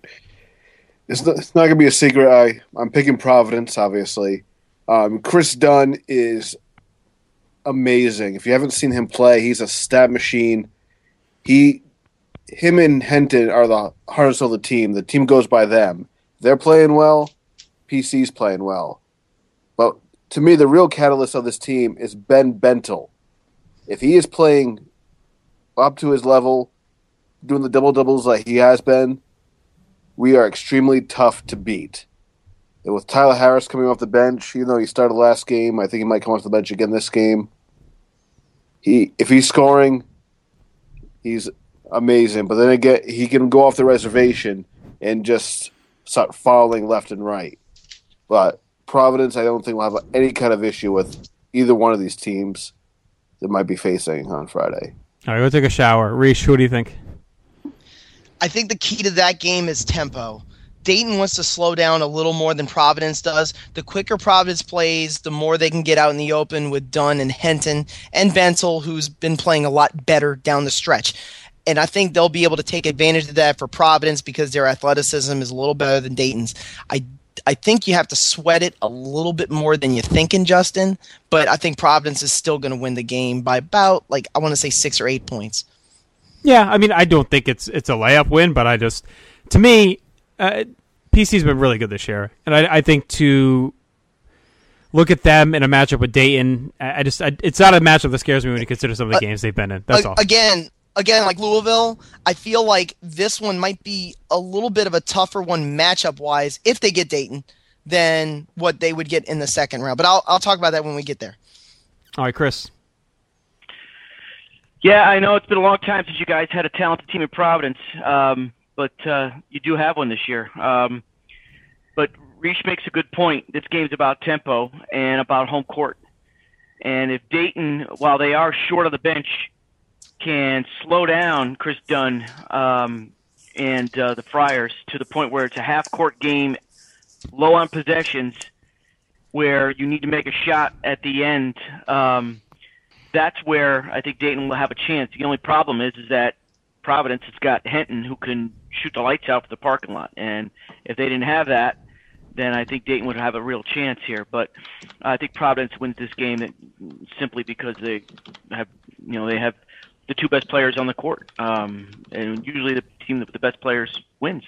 [SPEAKER 12] It's not, it's not going to be a secret. I, I'm picking Providence, obviously. Um, Chris Dunn is amazing. If you haven't seen him play, he's a stat machine. He, him and Henton are the hardest of the team. The team goes by them. They're playing well. P C's playing well. But to me, the real catalyst of this team is Ben Bentel. If he is playing up to his level, doing the double-doubles like he has been, we are extremely tough to beat. And with Tyler Harris coming off the bench, even though he started last game, I think he might come off the bench again this game. He, if he's scoring, he's amazing. But then again, he can go off the reservation and just start fouling left and right. But Providence, I don't think will have any kind of issue with either one of these teams that might be facing on Friday.
[SPEAKER 2] All right, go take a shower. Reese, what do you think?
[SPEAKER 10] I think the key to that game is tempo. Dayton wants to slow down a little more than Providence does. The quicker Providence plays, the more they can get out in the open with Dunn and Henton and Bentel, who's been playing a lot better down the stretch. And I think they'll be able to take advantage of that for Providence because their athleticism is a little better than Dayton's. I I think you have to sweat it a little bit more than you're thinking, Justin, but I think Providence is still going to win the game by about, like, I want to say six or eight points.
[SPEAKER 2] Yeah, I mean, I don't think it's it's a layup win, but I just, to me, uh, P C's been really good this year. And I, I think to look at them in a matchup with Dayton, I just I, it's not a matchup that scares me when you consider some of the uh, games they've been in. That's
[SPEAKER 10] uh,
[SPEAKER 2] all.
[SPEAKER 10] Again, Again, like Louisville, I feel like this one might be a little bit of a tougher one matchup-wise if they get Dayton than what they would get in the second round. But I'll I'll talk about that when we get there.
[SPEAKER 2] All right, Chris.
[SPEAKER 11] Yeah, I know it's been a long time since you guys had a talented team in Providence, um, but uh, you do have one this year. Um, but Reese makes a good point. This game's about tempo and about home court. And if Dayton, while they are short of the bench, can slow down Chris Dunn um, and uh, the Friars to the point where it's a half-court game, low on possessions, where you need to make a shot at the end, um, that's where I think Dayton will have a chance. The only problem is, is that Providence has got Henton who can shoot the lights out for the parking lot. And if they didn't have that, then I think Dayton would have a real chance here. But I think Providence wins this game simply because they have, you know, they have the two best players on the court, um, and usually the team with the best players wins.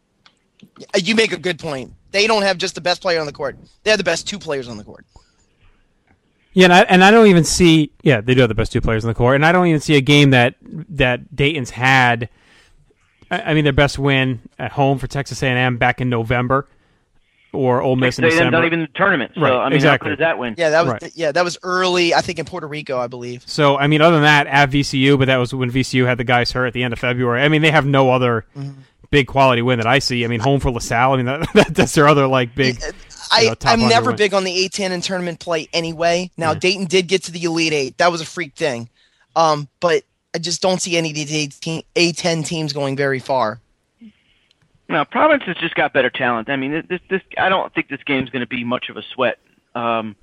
[SPEAKER 10] You make a good point. They don't have just the best player on the court; they have the best two players on the court.
[SPEAKER 2] Yeah, and I, and I don't even see. Yeah, they do have the best two players on the court, and I don't even see a game that that Dayton's had. I, I mean, their best win at home for Texas A and M back in November. Or Ole Miss in December.
[SPEAKER 11] Not even the tournament. So,
[SPEAKER 2] right,
[SPEAKER 11] I mean,
[SPEAKER 2] exactly.
[SPEAKER 11] How good does that win?
[SPEAKER 10] Yeah, that was
[SPEAKER 2] right.
[SPEAKER 10] yeah, that was early. I think in Puerto Rico, I believe.
[SPEAKER 2] So, I mean, other than that, at V C U, but that was when V C U had the guys hurt at the end of February. I mean, they have no other mm-hmm. big quality win that I see. I mean, home for LaSalle. I mean, that, that, that's their other like big.
[SPEAKER 10] I,
[SPEAKER 2] you know,
[SPEAKER 10] I'm never
[SPEAKER 2] win.
[SPEAKER 10] big on the A ten in tournament play anyway. Now,
[SPEAKER 2] yeah.
[SPEAKER 10] Dayton did get to the Elite Eight. That was a freak thing, um, but I just don't see any of these A ten teams going very far.
[SPEAKER 11] No, Providence has just got better talent. I mean, this, this I don't think this game's going to be much of a sweat. Um,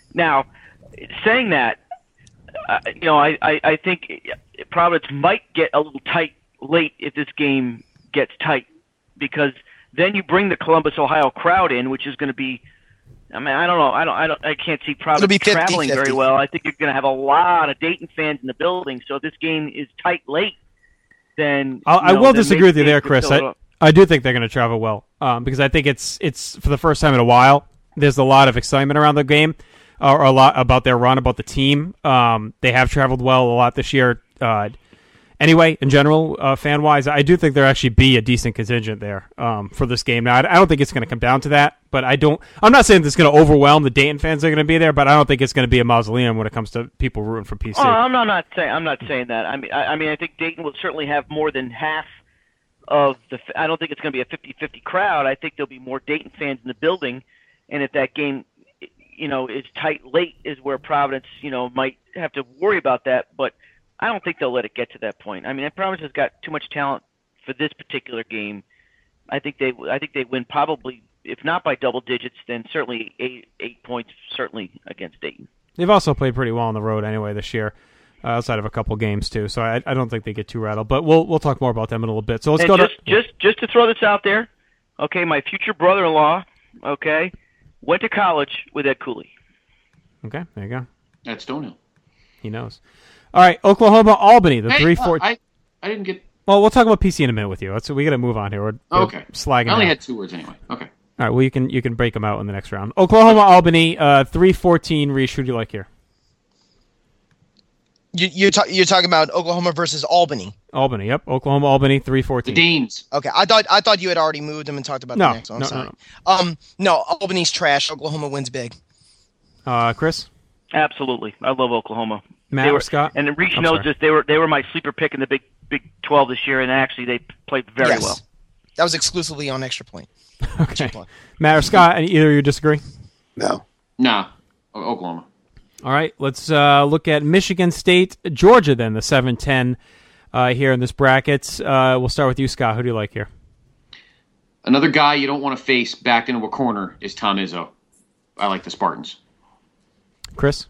[SPEAKER 11] now, saying that, uh, you know, I, I, I think Providence might get a little tight late if this game gets tight, because then you bring the Columbus, Ohio crowd in, which is going to be. I mean, I don't know. I don't. I don't. I can't see Providence
[SPEAKER 10] fifty,
[SPEAKER 11] traveling
[SPEAKER 10] fifty.
[SPEAKER 11] very well. I think you're going to have a lot of Dayton fans in the building. So if this game is tight late, then
[SPEAKER 2] I'll,
[SPEAKER 11] you know,
[SPEAKER 2] I will
[SPEAKER 11] then
[SPEAKER 2] disagree with you there,
[SPEAKER 11] Dayton
[SPEAKER 2] Chris. I, I do think they're going to travel well, um, because I think it's it's for the first time in a while. There's a lot of excitement around the game, or a lot about their run, about the team. Um, they have traveled well a lot this year. Uh, anyway, in general, uh, fan wise, I do think there actually be a decent contingent there um, for this game. Now, I, I don't think it's going to come down to that, but I don't. I'm not saying it's going to overwhelm the Dayton fans that are going to be there, but I don't think it's going to be a mausoleum when it comes to people rooting for P C.
[SPEAKER 11] Oh, I'm not, I'm not saying I'm not saying that. I mean, I, I mean, I think Dayton will certainly have more than half of the. I don't think it's going to be a fifty-fifty crowd. I think there'll be more Dayton fans in the building, and if that game, you know, is tight late, is where Providence, you know, might have to worry about that. But I don't think they'll let it get to that point. I mean, Providence has got too much talent for this particular game. I think they, I think they win probably, if not by double digits, then certainly eight, eight points, certainly against Dayton.
[SPEAKER 2] They've also played pretty well on the road anyway this year. Uh, outside of a couple games too, so I, I don't think they get too rattled. But we'll we'll talk more about them in a little bit. So let's
[SPEAKER 11] and
[SPEAKER 2] go
[SPEAKER 11] just,
[SPEAKER 2] to
[SPEAKER 11] just just to throw this out there. Okay, my future brother-in-law, okay, went to college with Ed Cooley.
[SPEAKER 2] Okay, there you go.
[SPEAKER 9] At Stonehill.
[SPEAKER 2] He knows. All right, Oklahoma, Albany, the
[SPEAKER 9] hey,
[SPEAKER 2] three
[SPEAKER 9] uh,
[SPEAKER 2] four.
[SPEAKER 9] I I didn't get.
[SPEAKER 2] Well, we'll talk about P C in a minute with you. Let's we got to move on here. We're, we're
[SPEAKER 9] okay.
[SPEAKER 2] Slagging.
[SPEAKER 9] I only
[SPEAKER 2] out.
[SPEAKER 9] had two words anyway. Okay.
[SPEAKER 2] All right. Well, you can you can break them out in the next round. Oklahoma, Albany, uh, three fourteen. Reese, who do you like here?
[SPEAKER 10] You, you're, ta- you're talking about Oklahoma versus Albany.
[SPEAKER 2] Albany, yep. Oklahoma, Albany, three fourteen.
[SPEAKER 9] The Deans.
[SPEAKER 10] Okay, I thought I thought you had already moved them and talked about
[SPEAKER 2] No,
[SPEAKER 10] the next one. I'm
[SPEAKER 2] no,
[SPEAKER 10] sorry.
[SPEAKER 2] no,
[SPEAKER 10] Um, no, Albany's trash. Oklahoma wins big.
[SPEAKER 2] Uh, Chris?
[SPEAKER 11] Absolutely, I love Oklahoma.
[SPEAKER 2] Matt
[SPEAKER 11] They
[SPEAKER 2] or
[SPEAKER 11] were,
[SPEAKER 2] Scott?
[SPEAKER 11] And Reach
[SPEAKER 2] I'm
[SPEAKER 11] knows
[SPEAKER 2] sorry.
[SPEAKER 11] this. They were they were my sleeper pick in the Big Big twelve this year, and actually they played very
[SPEAKER 10] Yes.
[SPEAKER 11] well.
[SPEAKER 10] That was exclusively on Extra Point.
[SPEAKER 2] Okay. Matt or Scott, any, either of you disagree?
[SPEAKER 12] No.
[SPEAKER 9] No. O- Oklahoma.
[SPEAKER 2] All right, let's uh, look at Michigan State, Georgia, then, the seven ten uh, here in this bracket. Uh, we'll start with you, Scott. Who do you like here?
[SPEAKER 9] Another guy you don't want to face backed into a corner is Tom Izzo. I like the Spartans.
[SPEAKER 2] Chris?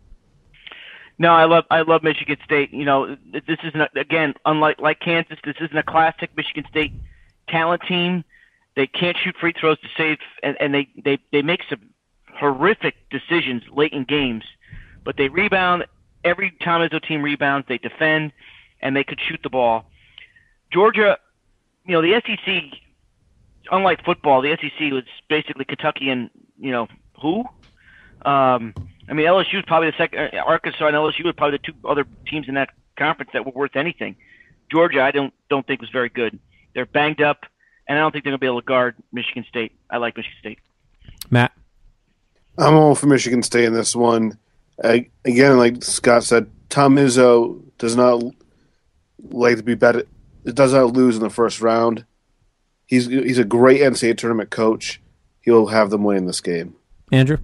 [SPEAKER 11] No, I love I love Michigan State. You know, this isn't a, again unlike like Kansas. This isn't a classic Michigan State talent team. They can't shoot free throws to save, and, and they, they, they make some horrific decisions late in games. But they rebound. Every Tom Izzo team rebounds. They defend, and they could shoot the ball. Georgia, you know, the S E C, unlike football, the S E C was basically Kentucky and, you know, who? Um, I mean, L S U is probably the second. Arkansas and L S U are probably the two other teams in that conference that were worth anything. Georgia, I don't don't think was very good. They're banged up, and I don't think they're going to be able to guard Michigan State. I like Michigan State.
[SPEAKER 2] Matt?
[SPEAKER 12] I'm all for Michigan State in this one. I, again, like Scott said, Tom Izzo does not like to be bet. It does not lose in the first round. He's he's a great N C double A tournament coach. He'll have them winning this game.
[SPEAKER 2] Andrew?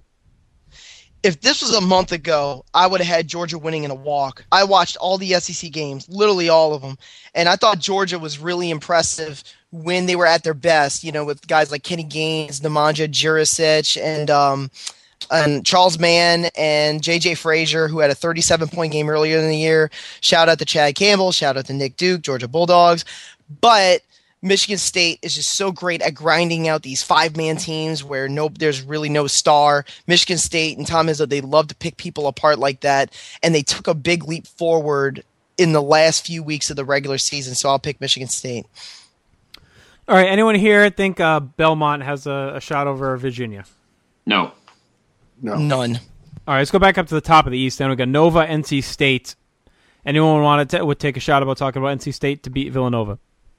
[SPEAKER 10] If this was a month ago, I would have had Georgia winning in a walk. I watched all the S E C games, literally all of them, and I thought Georgia was really impressive when they were at their best, you know, with guys like Kenny Gaines, Nemanja Jurisic, and um, and Charles Mann and J J Frazier, who had a thirty-seven point game earlier in the year. Shout out to Chad Campbell. Shout out to Nick Duke, Georgia Bulldogs. But Michigan State is just so great at grinding out these five-man teams where no, there's really no star. Michigan State and Tom Izzo, they love to pick people apart like that, and they took a big leap forward in the last few weeks of the regular season, so I'll pick Michigan State.
[SPEAKER 2] All right, anyone here think uh, Belmont has a, a shot over Virginia?
[SPEAKER 9] No.
[SPEAKER 12] No.
[SPEAKER 10] None.
[SPEAKER 2] All right, let's go back up to the top of the East. Then we got Nova, N C State. Anyone want to would take a shot about talking about N C State to beat Villanova?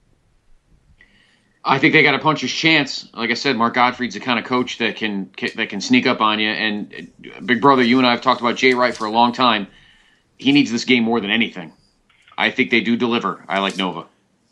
[SPEAKER 9] I think they got a puncher's chance. Like I said, Mark Gottfried's the kind of coach that can, can that can sneak up on you. And uh, Big Brother, you and I have talked about Jay Wright for a long time. He needs this game more than anything. I think they do deliver. I like Nova.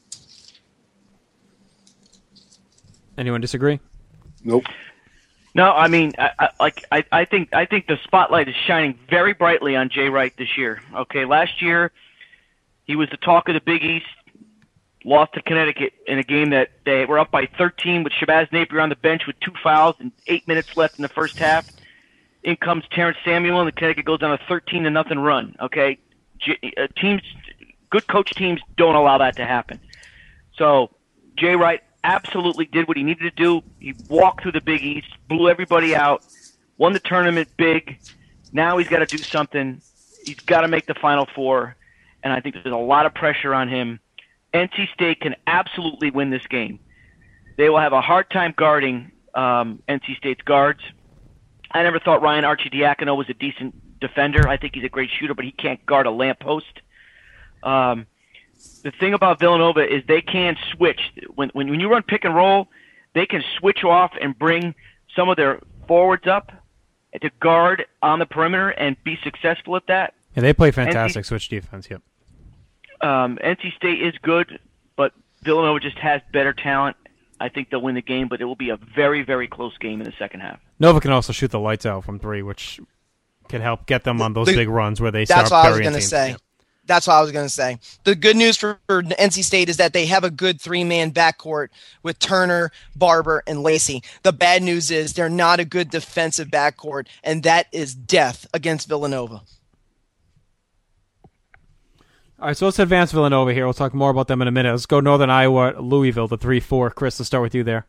[SPEAKER 2] Anyone disagree?
[SPEAKER 12] Nope.
[SPEAKER 11] No, I mean, I, I, like I, I think I think the spotlight is shining very brightly on Jay Wright this year. Okay, last year he was the talk of the Big East. Lost to Connecticut in a game that they were up by thirteen with Shabazz Napier on the bench with two fouls and eight minutes left in the first half. In comes Terrence Samuel, and the Connecticut goes on a thirteen to nothing run. Okay, J- uh, teams, good coach teams don't allow that to happen. So Jay Wright absolutely did what he needed to do. He walked through the Big East, blew everybody out, won the tournament big. Now he's got to do something. He's got to make the Final Four, and I think there's a lot of pressure on him. N C State can absolutely win this game. They will have a hard time guarding um, N C State's guards. I never thought Ryan Arcidiacono was a decent defender. I think he's a great shooter, but he can't guard a lamppost. Um, the thing about Villanova is they can switch. When, when when you run pick and roll, they can switch off and bring some of their forwards up to guard on the perimeter and be successful at that.
[SPEAKER 2] Yeah, they play fantastic
[SPEAKER 11] N C
[SPEAKER 2] switch defense, yep.
[SPEAKER 11] Um, N C State is good, but Villanova just has better talent. I think they'll win the game, but it will be a very, very close game in the second half.
[SPEAKER 2] Nova can also shoot the lights out from three, which can help get them on those
[SPEAKER 10] The-
[SPEAKER 2] big runs where they
[SPEAKER 10] That's
[SPEAKER 2] start
[SPEAKER 10] what I was
[SPEAKER 2] burying
[SPEAKER 10] going to
[SPEAKER 2] teams.
[SPEAKER 10] say. That's what I was going to say. The good news for, for N C State is that they have a good three-man backcourt with Turner, Barber, and Lacey. The bad news is they're not a good defensive backcourt, and that is death against Villanova.
[SPEAKER 2] All right, so let's advance Villanova here. We'll talk more about them in a minute. Let's go Northern Iowa, Louisville, the three four. Chris, let's start with you there.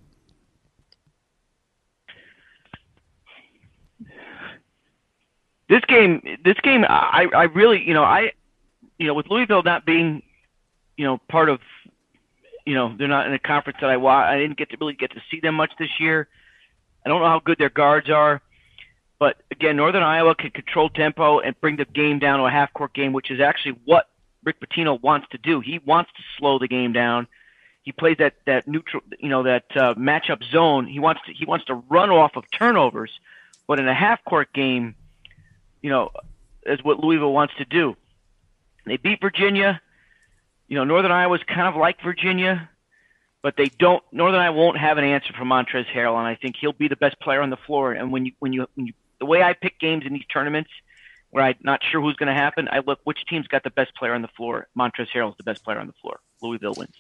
[SPEAKER 11] This game, this game, I, I really, you know, I, you know, with Louisville not being, you know, part of, you know, they're not in a conference that I watch. I didn't get to really get to see them much this year. I don't know how good their guards are. But again, Northern Iowa can control tempo and bring the game down to a half-court game, which is actually what Rick Pitino wants to do. He wants to slow the game down. He plays that that neutral, you know, that uh, matchup zone. He wants to he wants to run off of turnovers, but in a half-court game, you know, is what Louisville wants to do. They beat Virginia. You know, Northern Iowa's kind of like Virginia, but they don't. Northern Iowa won't have an answer for Montrezl Harrell, and I think he'll be the best player on the floor. And when you when you, when you the way I pick games in these tournaments, where I'm not sure who's going to happen, I look which team's got the best player on the floor. Montrezl Harrell's the best player on the floor. Louisville wins.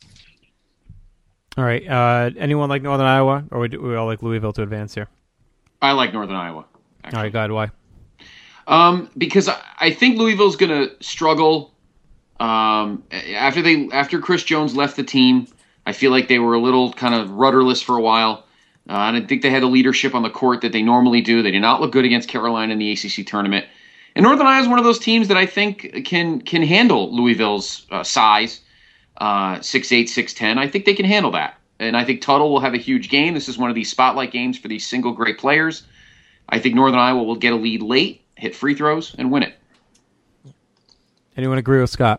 [SPEAKER 2] All right. Uh, anyone like Northern Iowa, or we, we all like Louisville to advance here?
[SPEAKER 9] I like Northern Iowa. Actually.
[SPEAKER 2] All right, God, why?
[SPEAKER 9] Um, because I, I think Louisville's going to struggle um, after they after Chris Jones left the team. I feel like they were a little kind of rudderless for a while. Uh, I didn't think they had the leadership on the court that they normally do. They did not look good against Carolina in the A C C tournament. And Northern Iowa is one of those teams that I think can can handle Louisville's uh, size, uh, six eight, six ten. I think they can handle that. And I think Tuttle will have a huge game. This is one of these spotlight games for these single great players. I think Northern Iowa will get a lead late, hit free throws, and win it.
[SPEAKER 2] Anyone agree with Scott?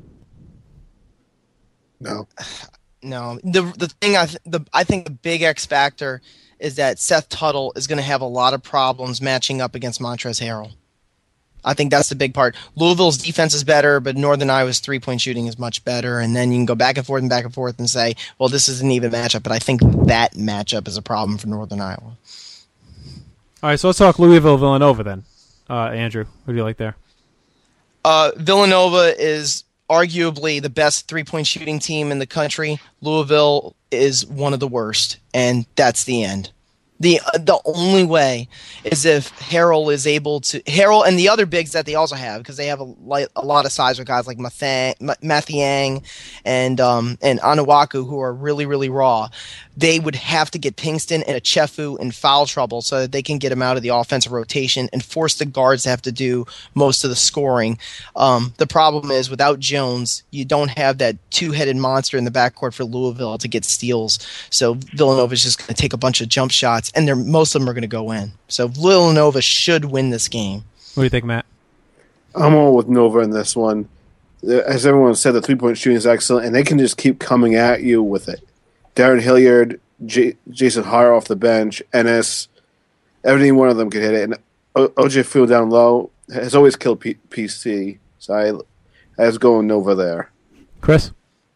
[SPEAKER 12] No.
[SPEAKER 10] No. The the thing I th- the I think the big X factor is that Seth Tuttle is going to have a lot of problems matching up against Montrezl Harrell. I think that's the big part. Louisville's defense is better, but Northern Iowa's three-point shooting is much better. And then you can go back and forth and back and forth and say, well, this is an even matchup. But I think that matchup is a problem for Northern Iowa.
[SPEAKER 2] All right, so let's talk Louisville-Villanova then. Uh, Andrew, what do you like there?
[SPEAKER 10] Uh, Villanova is arguably the best three-point shooting team in the country. Louisville is one of the worst, and that's the end. The uh, the only way is if Harrell is able to Harrell and the other bigs that they also have, because they have a, like, a lot of size with guys like Mathiang and um and Anuaku, who are really really raw. They would have to get Pinkston and Achefu in foul trouble so that they can get him out of the offensive rotation and force the guards to have to do most of the scoring. Um, the problem is without Jones, you don't have that two-headed monster in the backcourt for Louisville to get steals. So Villanova is just going to take a bunch of jump shots, and they're, most of them are going to go in. So Villanova should win this game.
[SPEAKER 2] What do you think, Matt?
[SPEAKER 12] I'm all with Nova in this one. As everyone said, the three-point shooting is excellent, and they can just keep coming at you with it. Darren Hilliard, J- Jason Hart off the bench, Ennis, every one of them could hit it. And o- O J Field down low has always killed P- PC, so I, I was going Nova there.
[SPEAKER 2] Chris?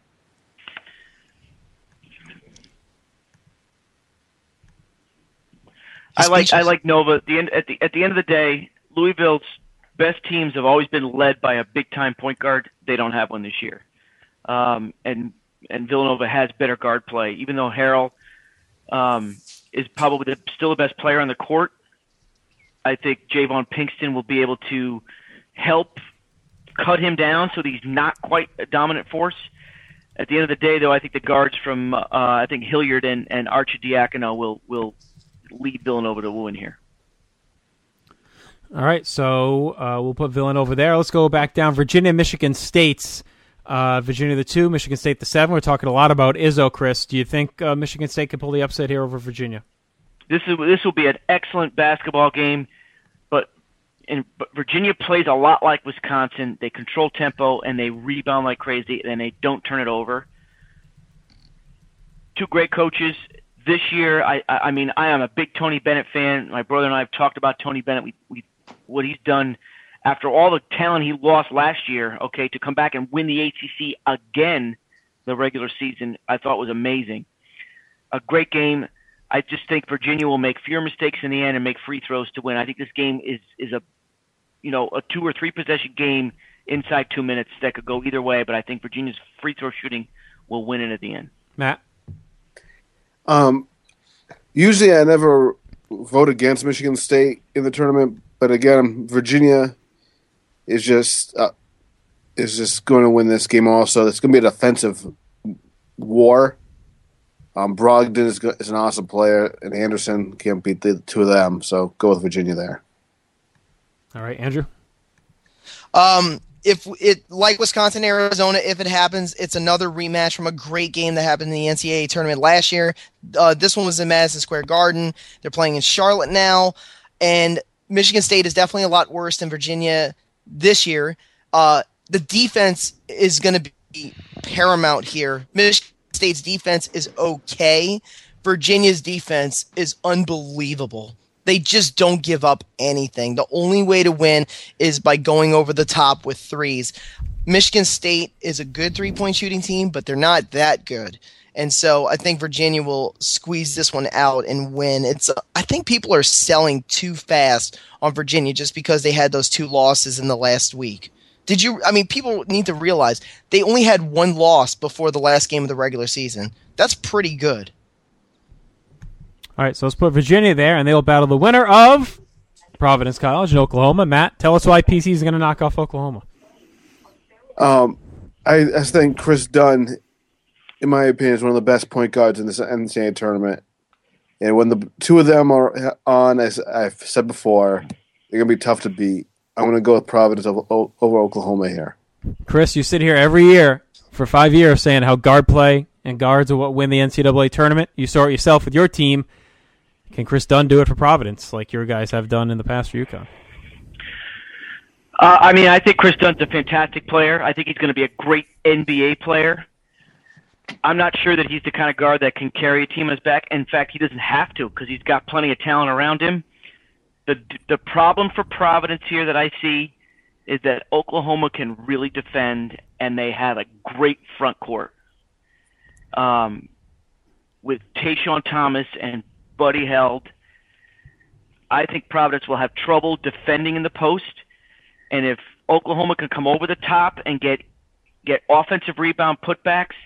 [SPEAKER 11] I like I like Nova. At the end at the at the end of the day, Louisville's best teams have always been led by a big time point guard. They don't have one this year, um, and and Villanova has better guard play. Even though Harrell um, is probably the, still the best player on the court, I think Javon Pinkston will be able to help cut him down so that he's not quite a dominant force. At the end of the day, though, I think the guards from uh, I think Hilliard and and Arcidiacono will will lead Villanova to win here.
[SPEAKER 2] All right, so uh, we'll put Villanova there. Let's go back down. Virginia, Michigan State's uh, Virginia the two, Michigan State the seven. We're talking a lot about Izzo, Chris. Do you think uh, Michigan State can pull the upset here over Virginia?
[SPEAKER 11] This is this will be an excellent basketball game, but, in, but Virginia plays a lot like Wisconsin. They control tempo and they rebound like crazy, and they don't turn it over. Two great coaches. This year, I, I I mean, I am a big Tony Bennett fan. My brother and I have talked about Tony Bennett. We, we what he's done after all the talent he lost last year, okay, to come back and win the A C C again, the regular season, I thought was amazing. A great game. I just think Virginia will make fewer mistakes in the end and make free throws to win. I think this game is, is a, you know, a two or three possession game inside two minutes that could go either way, but I think Virginia's free throw shooting will win it at the end.
[SPEAKER 2] Matt?
[SPEAKER 12] Um, usually I never vote against Michigan State in the tournament, but again, Virginia is just uh, is just going to win this game also. It's going to be an offensive war. Um, Brogdon is, is an awesome player, and Anderson can't beat the two of them, so go with Virginia there.
[SPEAKER 2] All right, Andrew?
[SPEAKER 10] Um, if it like Wisconsin, Arizona, if it happens, it's another rematch from a great game that happened in the N C double A tournament last year. Uh, this one was in Madison Square Garden. They're playing in Charlotte now, and Michigan State is definitely a lot worse than Virginia this year. Uh, the defense is going to be paramount here. Michigan State's defense is okay. Virginia's defense is unbelievable. They just don't give up anything. The only way to win is by going over the top with threes. Michigan State is a good three-point shooting team, but they're not that good. And so I think Virginia will squeeze this one out and win. It's uh, I think people are selling too fast on Virginia just because they had those two losses in the last week. Did you? I mean, people need to realize they only had one loss before the last game of the regular season. That's pretty good.
[SPEAKER 2] All right, so let's put Virginia there, and they will battle the winner of Providence College in Oklahoma. Matt, tell us why P C is going to knock off Oklahoma.
[SPEAKER 12] Um, I, I think Chris Dunn, in my opinion, is one of the best point guards in this N C double A tournament. And when the two of them are on, as I've said before, they're going to be tough to beat. I'm going to go with Providence over, over Oklahoma here.
[SPEAKER 2] Chris, you sit here every year for five years saying how guard play and guards are what win the N C double A tournament. You saw it yourself with your team. Can Chris Dunn do it for Providence like your guys have done in the past for UConn?
[SPEAKER 11] Uh, I mean, I think Chris Dunn's a fantastic player. I think he's going to be a great N B A player. I'm not sure that he's the kind of guard that can carry a team on his back. In fact, he doesn't have to because he's got plenty of talent around him. The the problem for Providence here that I see is that Oklahoma can really defend, and they have a great front court. Um, with Tayshaun Thomas and Buddy Held, I think Providence will have trouble defending in the post. And if Oklahoma can come over the top and get get offensive rebound putbacks,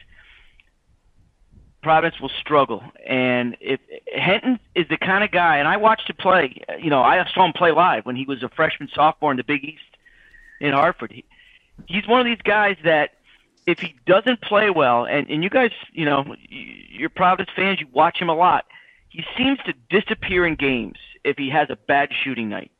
[SPEAKER 11] Providence will struggle. And if Henton is the kind of guy, and I watched him play, you know, I saw him play live when he was a freshman, sophomore in the Big East in Hartford. He, he's one of these guys that if he doesn't play well, and, and you guys, you know, you're Providence fans, you watch him a lot, he seems to disappear in games if he has a bad shooting night,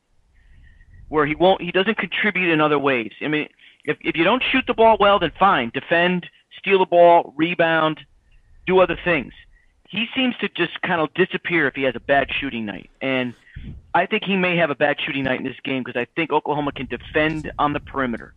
[SPEAKER 11] where he won't, he doesn't contribute in other ways. I mean, if if you don't shoot the ball well, then fine, defend, steal the ball, rebound, do other things. He seems to just kind of disappear if he has a bad shooting night, and I think he may have a bad shooting night in this game because I think Oklahoma can defend on the perimeter.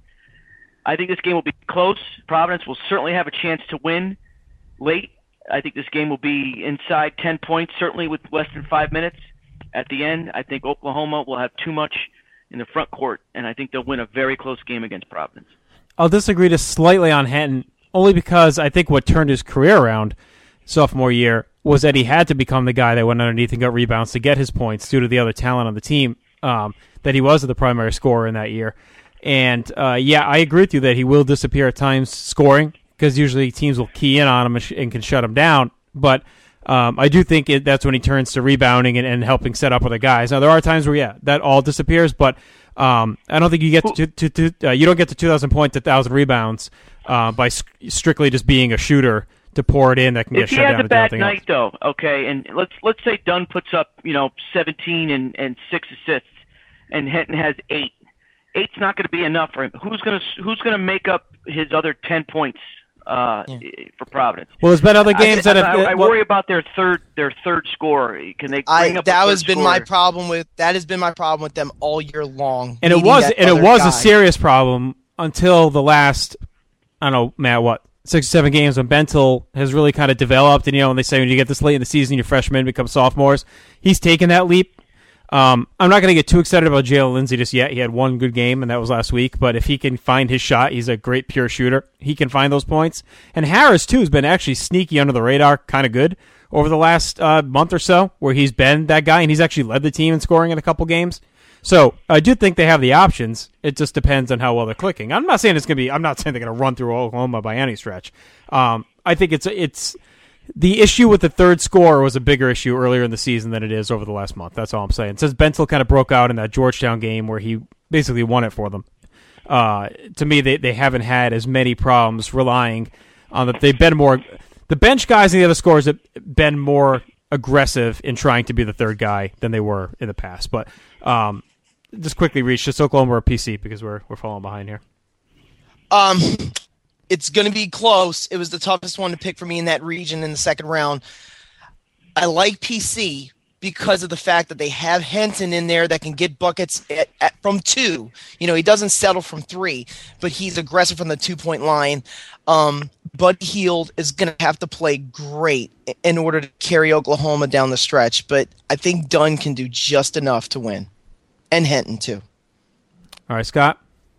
[SPEAKER 11] I think this game will be close. Providence will certainly have a chance to win late. I think this game will be inside ten points, certainly with less than five minutes. At the end, I think Oklahoma will have too much in the front court, and I think they'll win a very close game against Providence.
[SPEAKER 2] I'll disagree just slightly on Henton, only because I think what turned his career around sophomore year was that he had to become the guy that went underneath and got rebounds to get his points due to the other talent on the team, um, that he was the primary scorer in that year. And, uh, yeah, I agree with you that he will disappear at times scoring, because usually teams will key in on him and, sh- and can shut him down. But um, I do think it, that's when he turns to rebounding and, and helping set up other guys. Now, there are times where, yeah, that all disappears, but um, I don't think you get to, to, to uh, you don't get to two thousand points, one thousand rebounds uh, by st- strictly just being a shooter to pour it in that can get
[SPEAKER 11] if
[SPEAKER 2] shut down.
[SPEAKER 11] If he has a bad night,
[SPEAKER 2] else.
[SPEAKER 11] though, okay, and let's let's say Dunn puts up, you know, seventeen and, and six assists, and Henton has eight. Eight's not going to be enough for him. Who's going to who's going to make up his other ten points uh, yeah. for Providence?
[SPEAKER 2] Well, there's been other games
[SPEAKER 11] I,
[SPEAKER 2] that have.
[SPEAKER 11] I, I worry about their third their third score. Can they? Bring
[SPEAKER 10] I,
[SPEAKER 11] up
[SPEAKER 10] that
[SPEAKER 11] a
[SPEAKER 10] has been
[SPEAKER 11] score?
[SPEAKER 10] my problem with that has been my problem with them all year long.
[SPEAKER 2] And it was and it was
[SPEAKER 10] guy.
[SPEAKER 2] a serious problem until the last. I don't know, Matt. What six or seven games when Bentil has really kind of developed, and you know, when they say when you get this late in the season, your freshmen become sophomores. He's taken that leap. Um, I'm not going to get too excited about Jalen Lindsey just yet. He had one good game, and that was last week. But if he can find his shot, he's a great pure shooter. He can find those points. And Harris, too, has been actually sneaky under the radar, kind of good over the last uh, month or so, where he's been that guy, and he's actually led the team in scoring in a couple games. So I do think they have the options. It just depends on how well they're clicking. I'm not saying it's going to be. I'm not saying they're going to run through Oklahoma by any stretch. Um, I think it's it's. The issue with the third score was a bigger issue earlier in the season than it is over the last month. That's all I'm saying. Since Bentil kind of broke out in that Georgetown game where he basically won it for them, uh, to me, they, they haven't had as many problems relying on that. They've been more – the bench guys and the other scorers have been more aggressive in trying to be the third guy than they were in the past. But um, just quickly reach just Oklahoma or P C because we're we're falling behind here.
[SPEAKER 10] Um. It's going to be close. It was the toughest one to pick for me in that region in the second round. I like P C, because of the fact that they have Henson in there that can get buckets at, at, from two. You know, he doesn't settle from three, but he's aggressive from the two-point line. Um, Buddy Hield is going to have to play great in order to carry Oklahoma down the stretch, but I think Dunn can do just enough to win, and Henton too.
[SPEAKER 2] All right, Scott?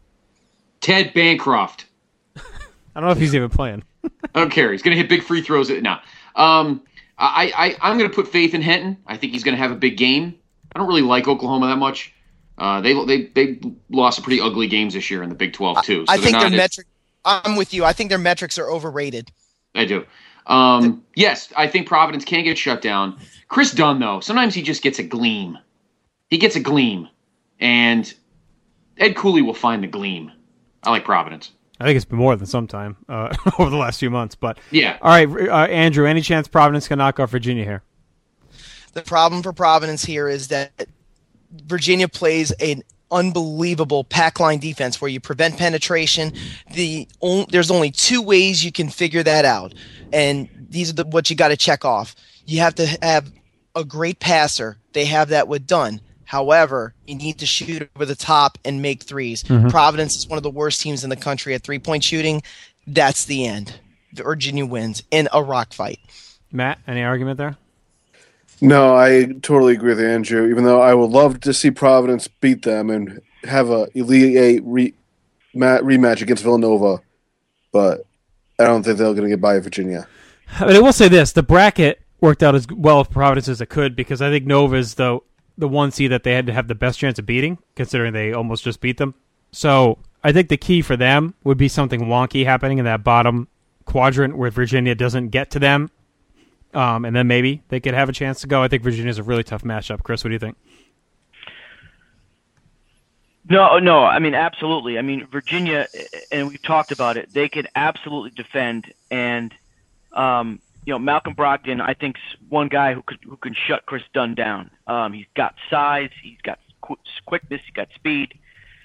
[SPEAKER 9] Ted Bancroft.
[SPEAKER 2] I don't know if he's even playing.
[SPEAKER 9] I don't care. He's going to hit big free throws. No. Um, I, I, I'm going to put faith in Henton. I think he's going to have a big game. I don't really like Oklahoma that much. Uh, they they they lost some pretty ugly games this year in the Big twelve too. So
[SPEAKER 10] I think their
[SPEAKER 9] as,
[SPEAKER 10] metric. I'm with you. I think their metrics are overrated.
[SPEAKER 9] I do. Um, yes, I think Providence can get shut down. Chris Dunn, though, sometimes he just gets a gleam. He gets a gleam, and Ed Cooley will find the gleam. I like Providence.
[SPEAKER 2] I think it's been more than some time uh, over the last few months. But
[SPEAKER 9] yeah.
[SPEAKER 2] All right, uh, Andrew, any chance Providence can knock off Virginia here?
[SPEAKER 10] The problem for Providence here is that Virginia plays an unbelievable pack line defense where you prevent penetration. The on, There's only two ways you can figure that out, and these are the, what you got to check off. You have to have a great passer. They have that with Dunn. However, you need to shoot over the top and make threes. Mm-hmm. Providence is one of the worst teams in the country at three-point shooting. That's the end. Virginia wins in a rock fight.
[SPEAKER 2] Matt, any argument there?
[SPEAKER 12] No, I totally agree with Andrew, even though I would love to see Providence beat them and have a Elite Eight re- ma- rematch against Villanova, but I don't think they're going to get by Virginia.
[SPEAKER 2] But I will say this, the bracket worked out as well for Providence as it could, because I think Nova is the the one seed that they had to have the best chance of beating, considering they almost just beat them. So I think the key for them would be something wonky happening in that bottom quadrant where Virginia doesn't get to them, um, and then maybe they could have a chance to go. I think Virginia's a really tough matchup. Chris, what do you think?
[SPEAKER 11] No, no, I mean, absolutely. I mean, Virginia, and we've talked about it, they can absolutely defend, and um, you know, Malcolm Brogdon, I think, is one guy who could who can shut Chris Dunn down. Um, he's got size, he's got qu- quickness, he's got speed.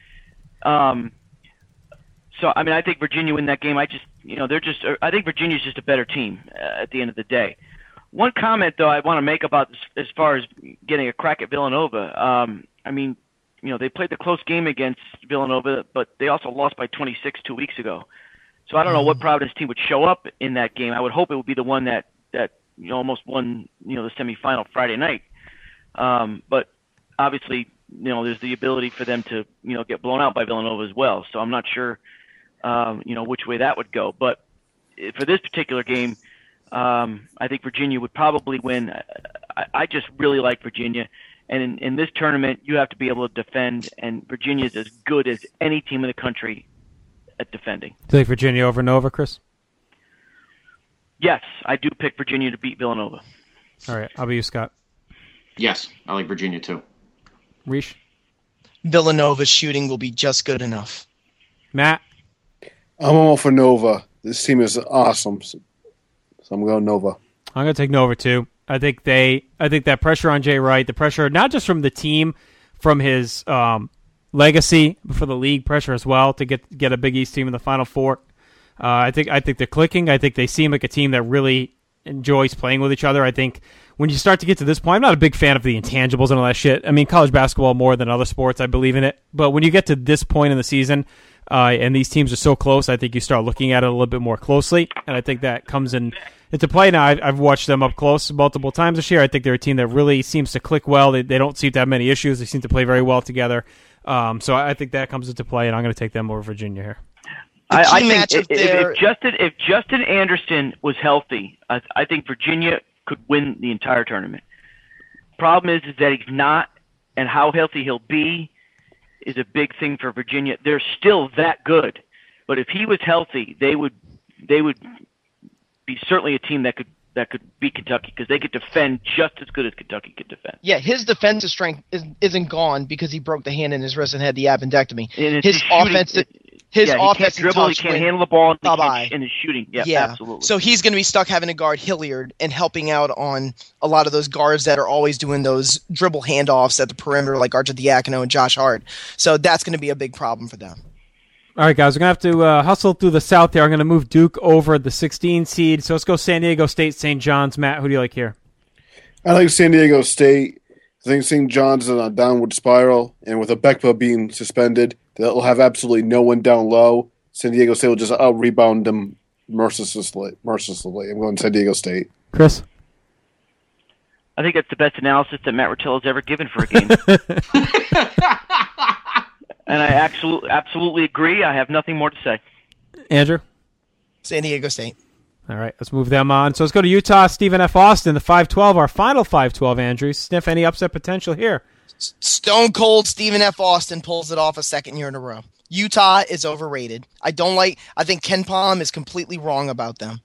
[SPEAKER 11] Um, so I mean, I think Virginia win that game. I just, you know, they're just. I think Virginia's just a better team uh, at the end of the day. One comment though I want to make about this, as far as getting a crack at Villanova. Um, I mean, you know, they played the close game against Villanova, but they also lost by twenty-six two weeks ago. So I don't know what Providence team would show up in that game. I would hope it would be the one that, that you know, almost won, you know, the semifinal Friday night. Um, but obviously, you know, there's the ability for them to, you know, get blown out by Villanova as well. So I'm not sure, um, you know, which way that would go. But for this particular game, um, I think Virginia would probably win. I, I just really like Virginia. And in, in this tournament, you have to be able to defend, and Virginia is as good as any team in the country at defending.
[SPEAKER 2] Do you think Virginia over Nova, Chris?
[SPEAKER 11] Yes, I do pick Virginia to beat Villanova.
[SPEAKER 2] All right, how about you, Scott?
[SPEAKER 9] Yes, I like Virginia too.
[SPEAKER 2] Reish?
[SPEAKER 10] Villanova's shooting will be just good enough.
[SPEAKER 2] Matt?
[SPEAKER 12] I'm all for Nova. This team is awesome, so I'm going Nova.
[SPEAKER 2] I'm going to take Nova too. I think they. I think that pressure on Jay Wright, the pressure not just from the team, from his um, legacy, but for the league pressure as well to get get a Big East team in the Final Four. Uh, I think I think they're clicking. I think they seem like a team that really enjoys playing with each other. I think when you start to get to this point, I'm not a big fan of the intangibles and all that shit. I mean, college basketball more than other sports, I believe in it. But when you get to this point in the season, uh, and these teams are so close, I think you start looking at it a little bit more closely. And I think that comes in into play now. I've, I've watched them up close multiple times this year. I think they're a team that really seems to click well. They, they don't seem to have many issues. They seem to play very well together. Um, so I think that comes into play, and I'm going to take them over Virginia here.
[SPEAKER 11] I, I think if, if, if Justin if Justin Anderson was healthy, I, I think Virginia could win the entire tournament. Problem is, is that he's not, and how healthy he'll be is a big thing for Virginia. They're still that good, but if he was healthy, they would they would be certainly a team that could that could beat Kentucky because they could defend just as good as Kentucky could defend.
[SPEAKER 10] Yeah, his defensive strength is, isn't gone because he broke the hand in his wrist and had the appendectomy.
[SPEAKER 11] And
[SPEAKER 10] his offensive. His
[SPEAKER 11] yeah,
[SPEAKER 10] offensive
[SPEAKER 11] he can't dribble, he can't
[SPEAKER 10] win.
[SPEAKER 11] handle the ball, and,
[SPEAKER 10] Bye-bye.
[SPEAKER 11] he and his shooting. Yeah,
[SPEAKER 10] yeah,
[SPEAKER 11] absolutely.
[SPEAKER 10] So he's going to be stuck having to guard Hilliard and helping out on a lot of those guards that are always doing those dribble handoffs at the perimeter like Archer Diacono and Josh Hart. So that's going to be a big problem for them.
[SPEAKER 2] All right, guys, we're going to have to uh, hustle through the South here. I'm going to move Duke over the sixteen seed. So let's go San Diego State, Saint John's. Matt, who do you like here?
[SPEAKER 12] I like San Diego State. I think Saint John's on a downward spiral, and with Abekpa being suspended, they'll have absolutely no one down low. San Diego State will just out-rebound them mercilessly. mercilessly. I'm going San Diego State.
[SPEAKER 2] Chris?
[SPEAKER 11] I think that's the best analysis that Matt Rotella has ever given for a game. And I absolutely, absolutely agree. I have nothing more to say.
[SPEAKER 2] Andrew?
[SPEAKER 10] San Diego State.
[SPEAKER 2] All right, let's move them on. So let's go to Utah. Stephen F. Austin, the five twelve, our final five twelve, Andrew. Sniff any upset potential here?
[SPEAKER 10] Stone Cold Stephen F. Austin pulls it off a second year in a row. Utah is overrated. I don't like – I think Ken Pom is completely wrong about them.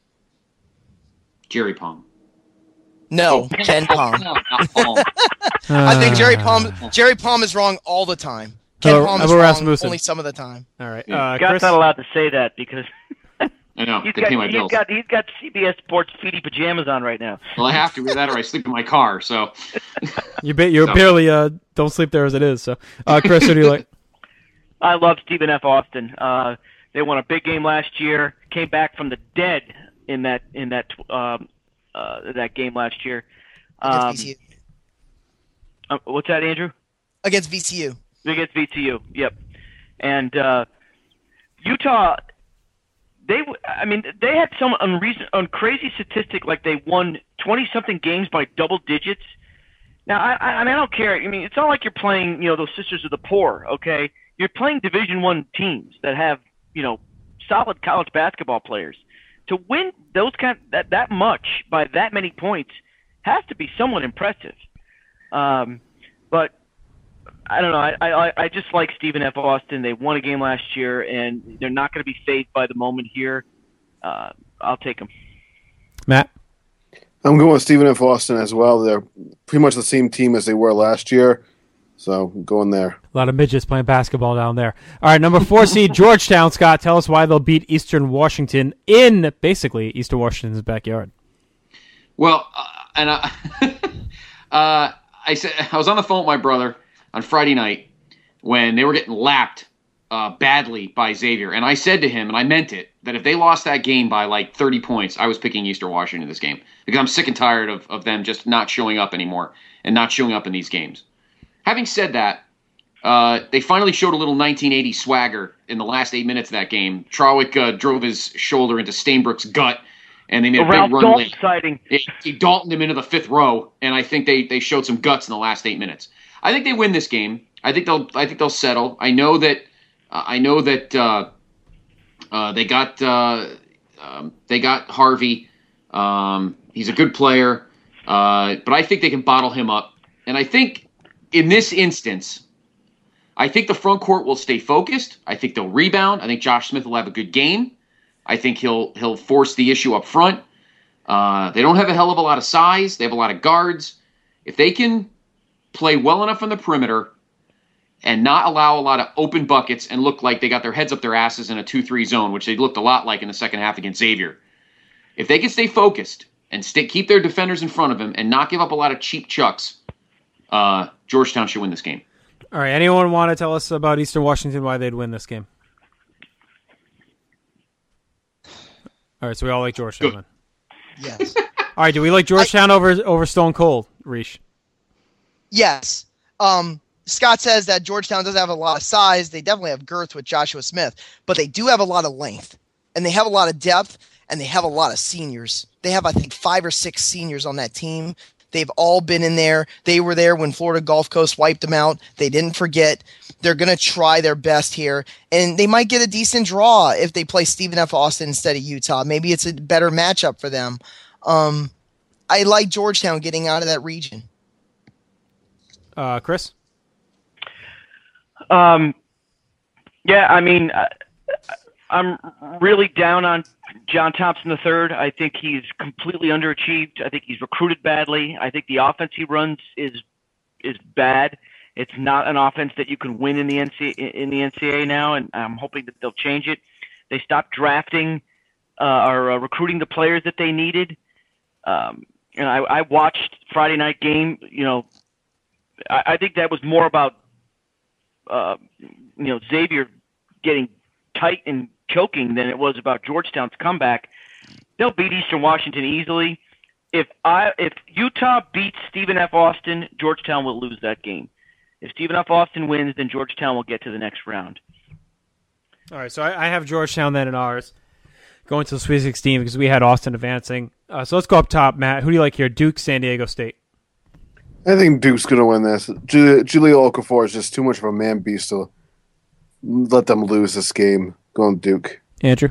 [SPEAKER 9] Jerry Pom.
[SPEAKER 10] No,
[SPEAKER 9] Oh.
[SPEAKER 10] Ken Pom.
[SPEAKER 9] No, not Pom.
[SPEAKER 10] I think Jerry Pom Jerry Pom is wrong all the time. Ken
[SPEAKER 2] Hello,
[SPEAKER 10] Pom is
[SPEAKER 2] Hello,
[SPEAKER 10] wrong
[SPEAKER 2] Rasmussen.
[SPEAKER 10] only some of the time.
[SPEAKER 2] All right.
[SPEAKER 11] Yeah,
[SPEAKER 2] Uh,
[SPEAKER 11] Scott's
[SPEAKER 2] Chris?
[SPEAKER 11] not allowed to say that because
[SPEAKER 9] I know.
[SPEAKER 11] he's
[SPEAKER 9] They
[SPEAKER 11] got,
[SPEAKER 9] pay my
[SPEAKER 11] he's
[SPEAKER 9] bills.
[SPEAKER 11] got he's got C B S Sports feety pajamas on right now.
[SPEAKER 9] Well, I have to do that or I sleep in my car. So
[SPEAKER 2] You ba- you're
[SPEAKER 9] So-
[SPEAKER 2] barely uh, don't sleep there as it is. So, uh, Chris, who do you like?
[SPEAKER 11] I love Stephen F. Austin. Uh, they won a big game last year. Came back from the dead in that in that um, uh, that game last year. Um,
[SPEAKER 10] Against V C U.
[SPEAKER 11] uh, what's that, Andrew?
[SPEAKER 10] Against V C U.
[SPEAKER 11] Against V C U. Yep. And uh, Utah, they w- I mean they had some unreason, un- crazy statistic like they won twenty something games by double digits. Now I, I I mean I don't care. I mean it's not like you're playing you know those Sisters of the Poor. Okay, you're playing Division One teams that have you know solid college basketball players. To win those kind that that much by that many points has to be somewhat impressive. Um, but I don't know. I, I I just like Stephen F. Austin. They won a game last year, and they're not going to be fazed by the moment here. Uh, I'll take them.
[SPEAKER 2] Matt?
[SPEAKER 12] I'm going with Stephen F. Austin as well. They're pretty much the same team as they were last year, so I'm going there.
[SPEAKER 2] A lot of midgets playing basketball down there. All right, number four seed, Georgetown. Scott, tell us why they'll beat Eastern Washington in, basically, Eastern Washington's backyard.
[SPEAKER 9] Well, uh, and I, uh, I said I was on the phone with my brother on Friday night when they were getting lapped uh, badly by Xavier, and I said to him, and I meant it, that if they lost that game by like thirty points, I was picking Eastern Washington this game because I'm sick and tired of, of them just not showing up anymore and not showing up in these games. Having said that, uh, they finally showed a little nineteen eighty swagger in the last eight minutes of that game. Trawick uh, drove his shoulder into Stainbrook's gut, and they made a
[SPEAKER 11] Ralph
[SPEAKER 9] big run
[SPEAKER 11] Dalton
[SPEAKER 9] late.
[SPEAKER 11] sighting.
[SPEAKER 9] He, he Daltoned him into the fifth row, and I think they, they showed some guts in the last eight minutes. I think they win this game. I think they'll I think they'll settle. I know that uh, I know that uh, uh, they got uh, um, they got Harvey. Um, he's a good player, uh, but I think they can bottle him up. And I think in this instance, I think the front court will stay focused. I think they'll rebound. I think Josh Smith will have a good game. I think he'll he'll force the issue up front. Uh, they don't have a hell of a lot of size. They have a lot of guards. If they can play well enough on the perimeter and not allow a lot of open buckets and look like they got their heads up their asses in a two three zone, which they looked a lot like in the second half against Xavier. If they can stay focused and stay, keep their defenders in front of them and not give up a lot of cheap chucks, uh, Georgetown should win this game.
[SPEAKER 2] All right, anyone want to tell us about Eastern Washington, why they'd win this game? All right, so we all like Georgetown then.
[SPEAKER 10] Yes.
[SPEAKER 2] All right, do we like Georgetown I, over over Stone Cold, Reish?
[SPEAKER 10] Yes. Um, Scott says that Georgetown doesn't have a lot of size. They definitely have girth with Joshua Smith, but they do have a lot of length, and they have a lot of depth, and they have a lot of seniors. They have, I think, five or six seniors on that team. They've all been in there. They were there when Florida Gulf Coast wiped them out. They didn't forget. They're going to try their best here, and they might get a decent draw if they play Stephen F. Austin instead of Utah. Maybe it's a better matchup for them. Um, I like Georgetown getting out of that region.
[SPEAKER 2] Uh, Chris?
[SPEAKER 11] Um, yeah, I mean, I, I'm really down on John Thompson the third. I think he's completely underachieved. I think he's recruited badly. I think the offense he runs is is bad. It's not an offense that you can win in the N C A A, in the N C A A now, and I'm hoping that they'll change it. They stopped drafting uh, or uh, recruiting the players that they needed. Um, and I, I watched Friday night game. You know, I, I think that was more about uh, you know Xavier getting tight and choking than it was about Georgetown's comeback. They'll beat Eastern Washington easily. if I if Utah beats Stephen F. Austin, Georgetown will lose that game. If Stephen F. Austin wins, then Georgetown will get to the next round.
[SPEAKER 2] All right, so I, I have Georgetown then in ours, going to the Sweet sixteen because we had Austin advancing. Uh, so let's go up top, Matt. Who do you like here? Duke, San Diego State.
[SPEAKER 12] I think Duke's going to win this. Ju- Julio Okafor is just too much of a man beast to let them lose this game. Going Duke.
[SPEAKER 2] Andrew?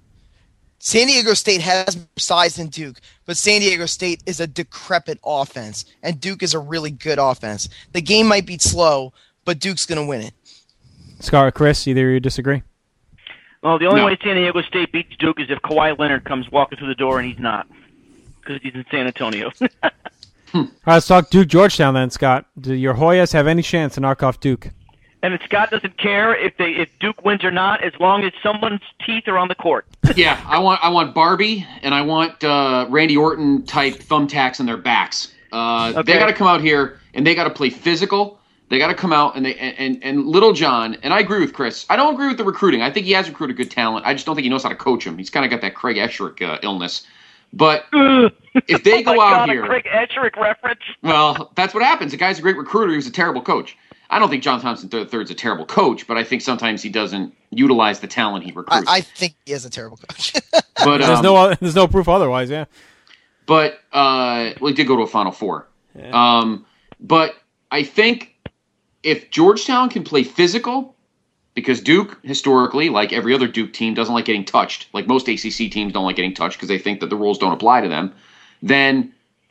[SPEAKER 10] San Diego State has more size than Duke, but San Diego State is a decrepit offense, and Duke is a really good offense. The game might be slow, but Duke's going to win it.
[SPEAKER 2] Scott or Chris, either you disagree?
[SPEAKER 11] Well, the only
[SPEAKER 2] No.
[SPEAKER 11] way San Diego State beats Duke is if Kawhi Leonard comes walking through the door, and he's not, because he's in San Antonio.
[SPEAKER 2] All right, let's talk Duke, Georgetown then, Scott. Do your Hoyas have any chance to knock off Duke?
[SPEAKER 11] And Scott doesn't care if they if Duke wins or not, as long as someone's teeth are on the court.
[SPEAKER 9] Yeah, I want I want Barbie and I want uh, Randy Orton type thumbtacks in their backs. Uh,
[SPEAKER 11] Okay.
[SPEAKER 9] They got to come out here and they got to play physical. They got to come out and they and, and and Little John. And I agree with Chris. I don't agree with the recruiting. I think he has recruited good talent. I just don't think he knows how to coach him. He's kind of got that Craig Esherick uh, illness. But if they
[SPEAKER 11] Oh
[SPEAKER 9] go
[SPEAKER 11] my
[SPEAKER 9] out
[SPEAKER 11] God,
[SPEAKER 9] here,
[SPEAKER 11] a Craig Esherick reference.
[SPEAKER 9] well, that's what happens. The guy's a great recruiter. He was a terrible coach. I don't think John Thompson the third is a terrible coach, but I think sometimes he doesn't utilize the talent he
[SPEAKER 10] I,
[SPEAKER 9] recruits.
[SPEAKER 10] I think he is a terrible coach.
[SPEAKER 9] but
[SPEAKER 2] there's
[SPEAKER 9] um,
[SPEAKER 2] no there's no proof otherwise, yeah.
[SPEAKER 9] But uh, well, he did go to a Final Four.
[SPEAKER 2] Yeah.
[SPEAKER 9] Um, but I think if Georgetown can play physical, because Duke historically, like every other Duke team, doesn't like getting touched. Like most A C C teams don't like getting touched because they think that the rules don't apply to them. Then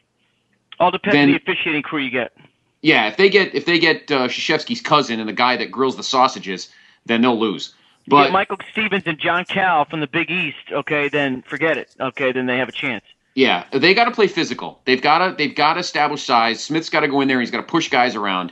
[SPEAKER 11] All depends
[SPEAKER 9] Then-
[SPEAKER 11] on the officiating crew you get.
[SPEAKER 9] yeah, if they get if they get uh, Krzyzewski's cousin and the guy that grills the sausages, then they'll lose.
[SPEAKER 11] You
[SPEAKER 9] But
[SPEAKER 11] get Michael Stevens and John Cal from the Big East, okay, then forget it. Okay, then they have a chance.
[SPEAKER 9] yeah, they got to play physical. They've got to they've got to establish size. Smith's got to go in there. He's got to push guys around.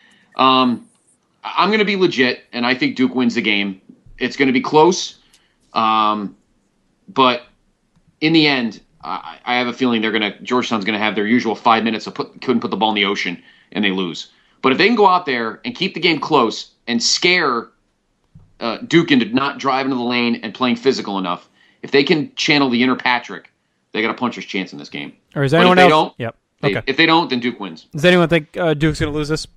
[SPEAKER 9] Um, I'm going to be legit, and I think Duke wins the game. It's going to be close, um, but in the end, I, I have a feeling they're going to Georgetown's going to have their usual five minutes of put, couldn't put the ball in the ocean, and they lose. But if they can go out there and keep the game close and scare uh, Duke into not driving to the lane and playing physical enough, if they can channel the inner Patrick, they got a puncher's chance in this game.
[SPEAKER 2] Or is
[SPEAKER 9] But
[SPEAKER 2] anyone
[SPEAKER 9] if they
[SPEAKER 2] else?
[SPEAKER 9] Don't,
[SPEAKER 2] Yep.
[SPEAKER 9] they-
[SPEAKER 2] Okay.
[SPEAKER 9] if they don't, then Duke wins.
[SPEAKER 2] Does anyone think uh, Duke's going to lose this?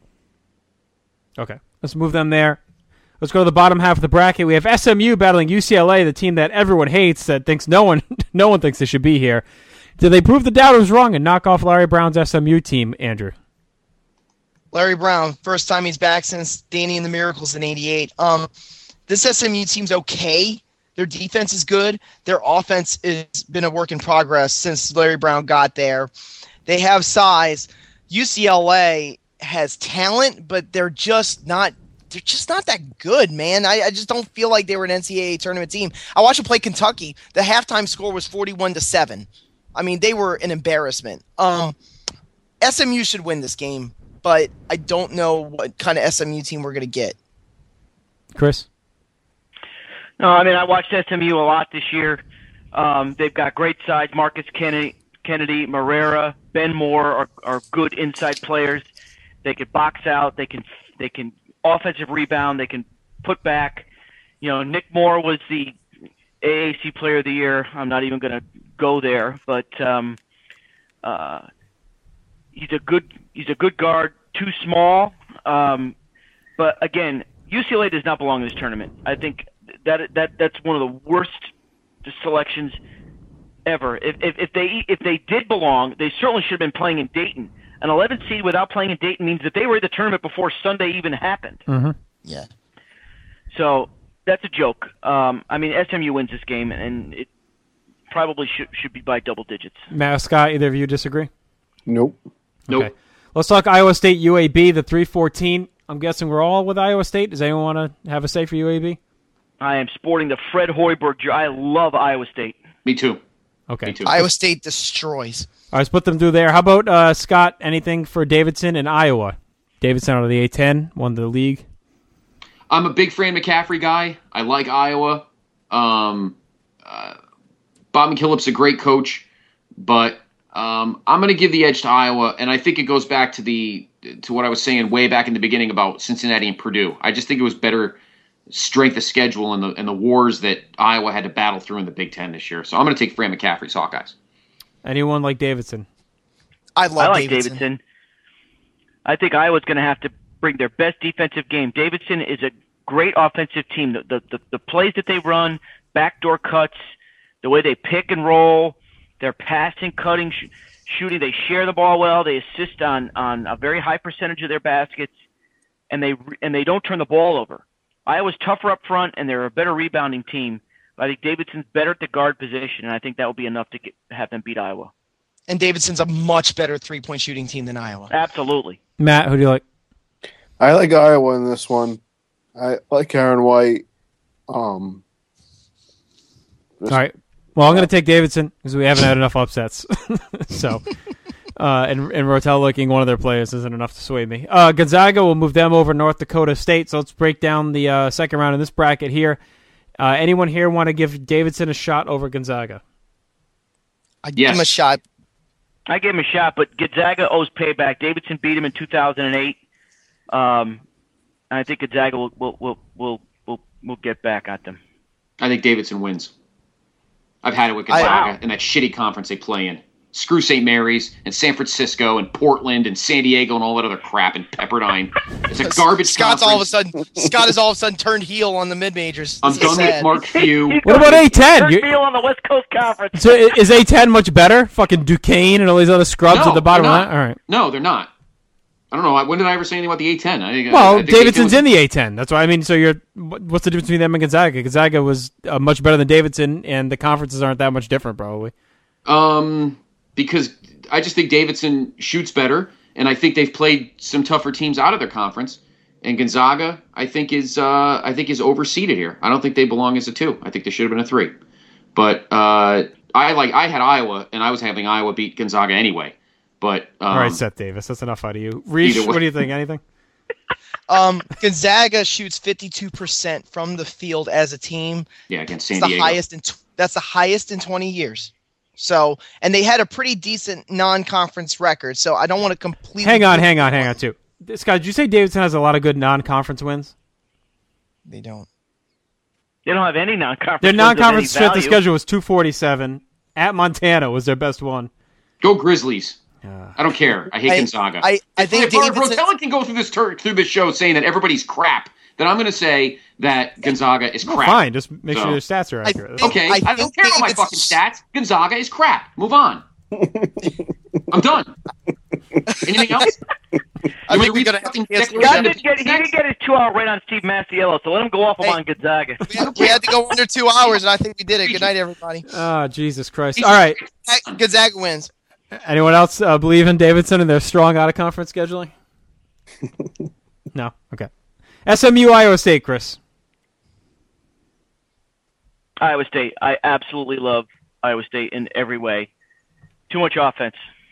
[SPEAKER 2] Okay, let's move them there. Let's go to the bottom half of the bracket. We have S M U battling U C L A, the team that everyone hates, that thinks no one, no one thinks they should be here. Did they prove the doubters wrong and knock off Larry Brown's S M U team, Andrew?
[SPEAKER 10] Larry Brown, first time he's back since Danny and the Miracles in eighty-eight. Um, this S M U team's okay. Their defense is good. Their offense has been a work in progress since Larry Brown got there. They have size. U C L A has talent, but they're just not they're just not that good, man. I, I just don't feel like they were an N C double A tournament team. I watched them play Kentucky. The halftime score was forty-one to seven. I mean, they were an embarrassment. Um, S M U should win this game, but I don't know what kind of S M U team we're going to get.
[SPEAKER 2] Chris?
[SPEAKER 11] No, I mean, I watched S M U a lot this year. Um, they've got great size. Marcus Kennedy, Kennedy, Marrera, Ben Moore are, are good inside players. They can box out. They can they can offensive rebound. They can put back. You know, Nick Moore was the A A C Player of the Year. I'm not even going to go there, but um, uh, he's a good he's a good guard. Too small, um, but again, U C L A does not belong in this tournament. I think that that that's one of the worst selections ever. If if, if they if they did belong, they certainly should have been playing in Dayton. An eleven seed without playing in Dayton means that they were in the tournament before Sunday even happened.
[SPEAKER 2] Mm-hmm.
[SPEAKER 10] Yeah.
[SPEAKER 11] So that's a joke. Um, I mean, S M U wins this game, and it probably should should be by double digits.
[SPEAKER 2] Matt, Scott, either of you disagree?
[SPEAKER 12] Nope.
[SPEAKER 9] Nope.
[SPEAKER 2] Okay. Let's talk Iowa State U A B, the three fourteen. I'm guessing we're all with Iowa State. Does anyone want to have a say for U A B?
[SPEAKER 11] I am sporting the Fred Hoiberg. jer- I love Iowa State.
[SPEAKER 9] Me too.
[SPEAKER 2] Okay.
[SPEAKER 9] Me too.
[SPEAKER 10] Iowa State destroys.
[SPEAKER 2] All right, let's put them through there. How about, uh, Scott, anything for Davidson in Iowa? Davidson out of the A ten, won the league.
[SPEAKER 9] I'm a big Fran McCaffrey guy. I like Iowa. Um, uh, Bob McKillop's a great coach, but um, I'm going to give the edge to Iowa, and I think it goes back to the to what I was saying way back in the beginning about Cincinnati and Purdue. I just think it was better strength of schedule and the and the wars that Iowa had to battle through in the Big Ten this year. So I'm going to take Fran McCaffrey's Hawkeyes.
[SPEAKER 2] Anyone like Davidson?
[SPEAKER 10] I love
[SPEAKER 11] I like
[SPEAKER 10] Davidson.
[SPEAKER 11] Davidson. I think Iowa's going to have to bring their best defensive game. Davidson is a great offensive team. The, the, the, the plays that they run, backdoor cuts, the way they pick and roll, their passing, cutting, sh- shooting, they share the ball well. They assist on, on a very high percentage of their baskets, and they and they don't turn the ball over. Iowa's tougher up front, and they're a better rebounding team. I think Davidson's better at the guard position, and I think that will be enough to get, have them beat Iowa.
[SPEAKER 10] And Davidson's a much better three-point shooting team than Iowa.
[SPEAKER 11] Absolutely.
[SPEAKER 2] Matt, who do you like?
[SPEAKER 12] I like Iowa in this one. I like Aaron White. Um,
[SPEAKER 2] All right. Well, I'm going to take Davidson because we haven't had enough upsets. so, uh, and, and Rotel looking one of their players isn't enough to sway me. Uh, Gonzaga will move them over North Dakota State. So let's break down the uh, second round in this bracket here. Uh, anyone here want to give Davidson a shot over Gonzaga?
[SPEAKER 10] I give him a shot.
[SPEAKER 11] I gave him a shot, but Gonzaga owes payback. Davidson beat him in two thousand eight. Um, I think Gonzaga will will will will will, will get back at them.
[SPEAKER 9] I think Davidson wins. I've had it with Gonzaga
[SPEAKER 11] I,
[SPEAKER 9] in that shitty conference they play in. Screw Saint Mary's and San Francisco and Portland and San Diego and all that other crap and Pepperdine. It's a garbage
[SPEAKER 10] Scott's
[SPEAKER 9] conference.
[SPEAKER 10] all of a sudden Scott is all of a sudden turned heel on the mid majors.
[SPEAKER 9] I'm done with Mark Few.
[SPEAKER 2] What about A ten?
[SPEAKER 11] Turned heel on the West Coast Conference.
[SPEAKER 2] So i- is A ten much better? Fucking Duquesne and all these other scrubs
[SPEAKER 9] No,
[SPEAKER 2] at the bottom of
[SPEAKER 9] they're
[SPEAKER 2] that?
[SPEAKER 9] not.
[SPEAKER 2] All right.
[SPEAKER 9] No, they're not. I don't know. When did I ever say anything about the A ten? I think,
[SPEAKER 2] Well,
[SPEAKER 9] I think
[SPEAKER 2] Davidson's
[SPEAKER 9] A ten
[SPEAKER 2] in the A ten. That's why I mean. So you're, what's the difference between them and Gonzaga? Gonzaga was uh, much better than Davidson, and the conferences aren't that much different, probably.
[SPEAKER 9] Um, because I just think Davidson shoots better, and I think they've played some tougher teams out of their conference. And Gonzaga, I think is uh, I think is overseeded here. I don't think they belong as a two. I think they should have been a three. But uh, I like I had Iowa, and I was having Iowa beat Gonzaga anyway. But um,
[SPEAKER 2] All right, Seth Davis. That's enough out of you. Reach,
[SPEAKER 9] either way.
[SPEAKER 2] what do you think? Anything?
[SPEAKER 10] Um, Gonzaga shoots fifty-two percent from the field as a team.
[SPEAKER 9] Yeah, against San
[SPEAKER 10] It's the
[SPEAKER 9] Diego.
[SPEAKER 10] highest in tw- that's the highest in twenty years. So, and they had a pretty decent non-conference record. So I don't want to completely
[SPEAKER 2] Hang on, hang on, hang on, too. Scott, did you say Davidson has a lot of good non-conference wins?
[SPEAKER 10] They don't.
[SPEAKER 11] They don't have any non-conference.
[SPEAKER 2] Their
[SPEAKER 11] wins of any
[SPEAKER 2] non-conference strength of
[SPEAKER 11] value.
[SPEAKER 2] schedule was two forty-seven. At Montana was their best one.
[SPEAKER 9] Go Grizzlies. I don't care. I hate
[SPEAKER 10] I-
[SPEAKER 9] Gonzaga.
[SPEAKER 10] I- I think
[SPEAKER 9] if, if
[SPEAKER 10] Davidson-
[SPEAKER 9] Rotella can go through this tur- through this show saying that everybody's crap, then I'm going to say that Gonzaga is
[SPEAKER 2] Well,
[SPEAKER 9] crap.
[SPEAKER 2] fine, just make
[SPEAKER 9] So-
[SPEAKER 2] sure your stats are accurate.
[SPEAKER 9] Okay, I, don't care about my fucking stats. Gonzaga is crap. Move on. I'm done. Anything else?
[SPEAKER 10] I think we're gonna have to cancel
[SPEAKER 11] Scott didn't get, he didn't get his two-hour right on Steve Masiello, so let him go off him on Gonzaga.
[SPEAKER 10] We had, we had to go under two hours, and I think we did it. Good night, everybody.
[SPEAKER 2] Oh, Jesus Christ. All right.
[SPEAKER 10] Gonzaga wins.
[SPEAKER 2] Anyone else uh, believe in Davidson and their strong out-of-conference scheduling? No? Okay. S M U, Iowa State, Chris.
[SPEAKER 11] Iowa State. I absolutely love Iowa State in every way. Too much offense.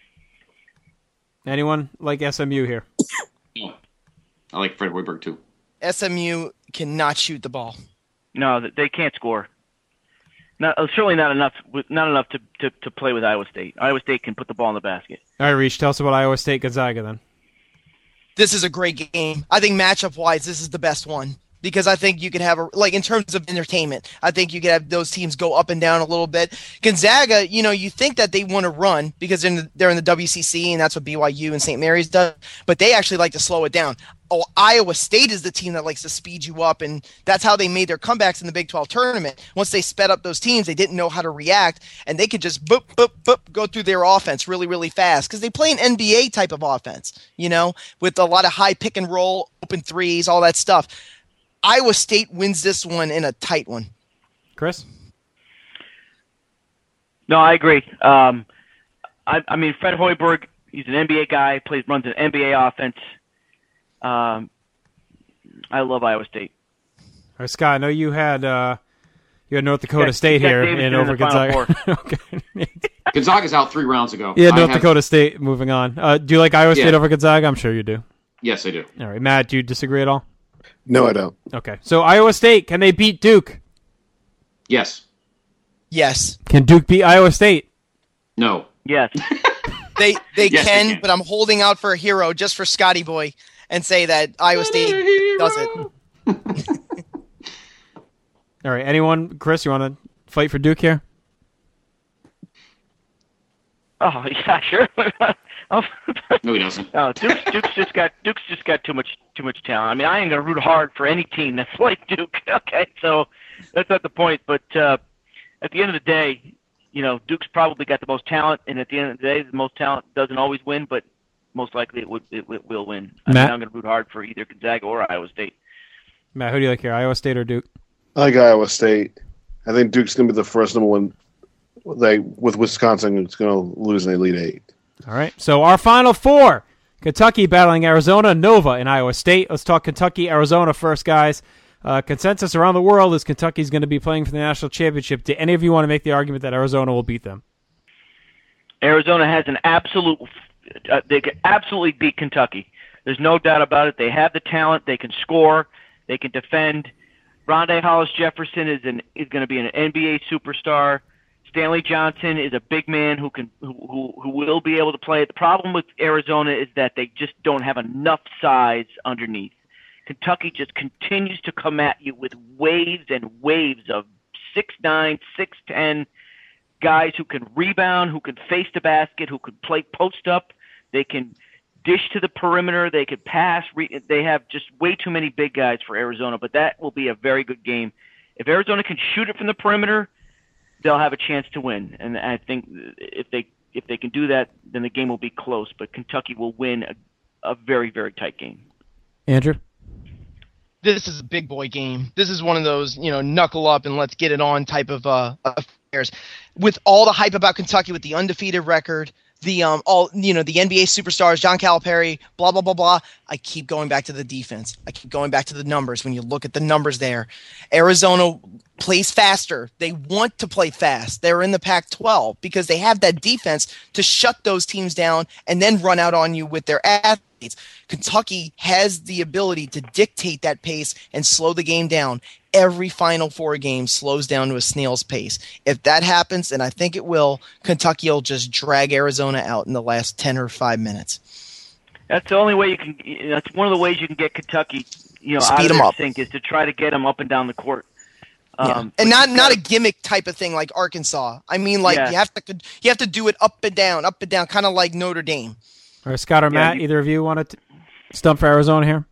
[SPEAKER 2] Anyone like S M U here?
[SPEAKER 9] I like Fred Hoiberg, too.
[SPEAKER 10] S M U cannot shoot the ball.
[SPEAKER 11] No, th- they can't score. Not uh, certainly not enough. With, not enough to, to, to play with Iowa State. Iowa State can put the ball in the basket.
[SPEAKER 2] All right, Reach, tell us about Iowa State Gonzaga then.
[SPEAKER 10] This is a great game. I think matchup-wise, this is the best one. Because I think you could have, a like, in terms of entertainment, I think you could have those teams go up and down a little bit. Gonzaga, you know, you think that they want to run because they're in, the, they're in the W C C, and that's what B Y U and Saint Mary's does, but they actually like to slow it down. Oh, Iowa State is the team that likes to speed you up, and that's how they made their comebacks in the Big twelve tournament. Once they sped up those teams, they didn't know how to react, and they could just boop, boop, boop, go through their offense really, really fast because they play an N B A type of offense, you know, with a lot of high pick and roll, open threes, all that stuff. Iowa State wins this one in a tight one.
[SPEAKER 2] Chris?
[SPEAKER 11] No, I agree. Um, I, I mean, Fred Hoiberg, he's an N B A guy, plays runs an N B A offense. Um, I love Iowa State.
[SPEAKER 2] All right, Scott, I know you had uh, you had North Dakota
[SPEAKER 11] Yeah,
[SPEAKER 2] State
[SPEAKER 11] yeah,
[SPEAKER 2] here
[SPEAKER 11] Davidson
[SPEAKER 2] in
[SPEAKER 11] in
[SPEAKER 2] over
[SPEAKER 11] the Final
[SPEAKER 2] Gonzaga. Okay.
[SPEAKER 9] Gonzaga's out three rounds ago.
[SPEAKER 2] Yeah,
[SPEAKER 9] I
[SPEAKER 2] North
[SPEAKER 9] have-
[SPEAKER 2] Dakota State moving on. Uh, do you like Iowa State
[SPEAKER 9] Yeah.
[SPEAKER 2] over Gonzaga? I'm sure you do.
[SPEAKER 9] Yes, I do.
[SPEAKER 2] All right, Matt, do you disagree at all?
[SPEAKER 12] No, I don't.
[SPEAKER 2] Okay, so Iowa State, can they beat Duke?
[SPEAKER 9] Yes.
[SPEAKER 10] Yes.
[SPEAKER 2] Can Duke beat Iowa State?
[SPEAKER 9] No.
[SPEAKER 11] Yes.
[SPEAKER 10] They they
[SPEAKER 9] Yes, they
[SPEAKER 10] can,
[SPEAKER 9] can.
[SPEAKER 10] but I'm holding out for a hero just for Scotty Boy and say that Iowa State does it.
[SPEAKER 2] All right, anyone? Chris, you want to fight for Duke here?
[SPEAKER 11] Oh yeah, sure. oh.
[SPEAKER 9] No, he doesn't.
[SPEAKER 11] No, Duke's, Duke's just got Duke's just got too much too much talent. I mean, I ain't gonna root hard for any team that's like Duke. Okay, so that's not the point. But uh, at the end of the day, you know, Duke's probably got the most talent, and at the end of the day, the most talent doesn't always win, but most likely it would it, it will win. I
[SPEAKER 2] Matt?
[SPEAKER 11] mean, I'm gonna root hard for either Gonzaga or Iowa State.
[SPEAKER 2] Matt, who do you like here, Iowa State or Duke?
[SPEAKER 12] I like Iowa State. I think Duke's going to be the first number one. They with Wisconsin, it's going to lose in the Elite Eight.
[SPEAKER 2] All right. So our final four: Kentucky battling Arizona, Nova, and Iowa State. Let's talk Kentucky, Arizona first, guys. Uh, consensus around the world is Kentucky's going to be playing for the national championship. Do any of you want to make the argument that Arizona will beat them?
[SPEAKER 11] Arizona has an absolute. Uh, they can absolutely beat Kentucky. There's no doubt about it. They have the talent. They can score. They can defend. Rondé Hollis Jefferson is an is going to be an N B A superstar. Stanley Johnson is a big man who can who, who who will be able to play. The problem with Arizona is that they just don't have enough size underneath. Kentucky just continues to come at you with waves and waves of six nine, six ten guys who can rebound, who can face the basket, who can play post up. They can dish to the perimeter. They can pass. Re- they have just way too many big guys for Arizona, but that will be a very good game. If Arizona can shoot it from the perimeter, they'll have a chance to win. And I think if they if they can do that, then the game will be close. But Kentucky will win a, a very, very tight game.
[SPEAKER 2] Andrew?
[SPEAKER 10] This is a big boy game. This is one of those, you know, knuckle up and let's get it on type of uh, affairs. With all the hype about Kentucky, with the undefeated record, the um all you know the N B A superstars, John Calipari, blah blah blah blah. I keep going back to the defense. I keep going back to the numbers. When you look at the numbers there, Arizona plays faster. They want to play fast. They're in the Pac twelve because they have that defense to shut those teams down and then run out on you with their athletes. Kentucky has the ability to dictate that pace and slow the game down. Every Final Four game slows down to a snail's pace. If that happens, and I think it will, Kentucky will just drag Arizona out in the last ten or five minutes.
[SPEAKER 11] That's the only way you can. That's one of the ways you can get Kentucky, you know,
[SPEAKER 10] Speed
[SPEAKER 11] out of
[SPEAKER 10] them
[SPEAKER 11] their
[SPEAKER 10] up.
[SPEAKER 11] sink is to try to get them up and down the court.
[SPEAKER 10] Yeah.
[SPEAKER 11] Um,
[SPEAKER 10] And not
[SPEAKER 11] but
[SPEAKER 10] not a
[SPEAKER 11] you've
[SPEAKER 10] gimmick type of thing like Arkansas. I mean, like
[SPEAKER 11] Yeah.
[SPEAKER 10] you have to you have to do it up and down, up and down, kind of like Notre Dame.
[SPEAKER 2] All right, Scott or
[SPEAKER 9] Yeah,
[SPEAKER 2] Matt,
[SPEAKER 9] you-
[SPEAKER 2] either of you want to stump for Arizona here?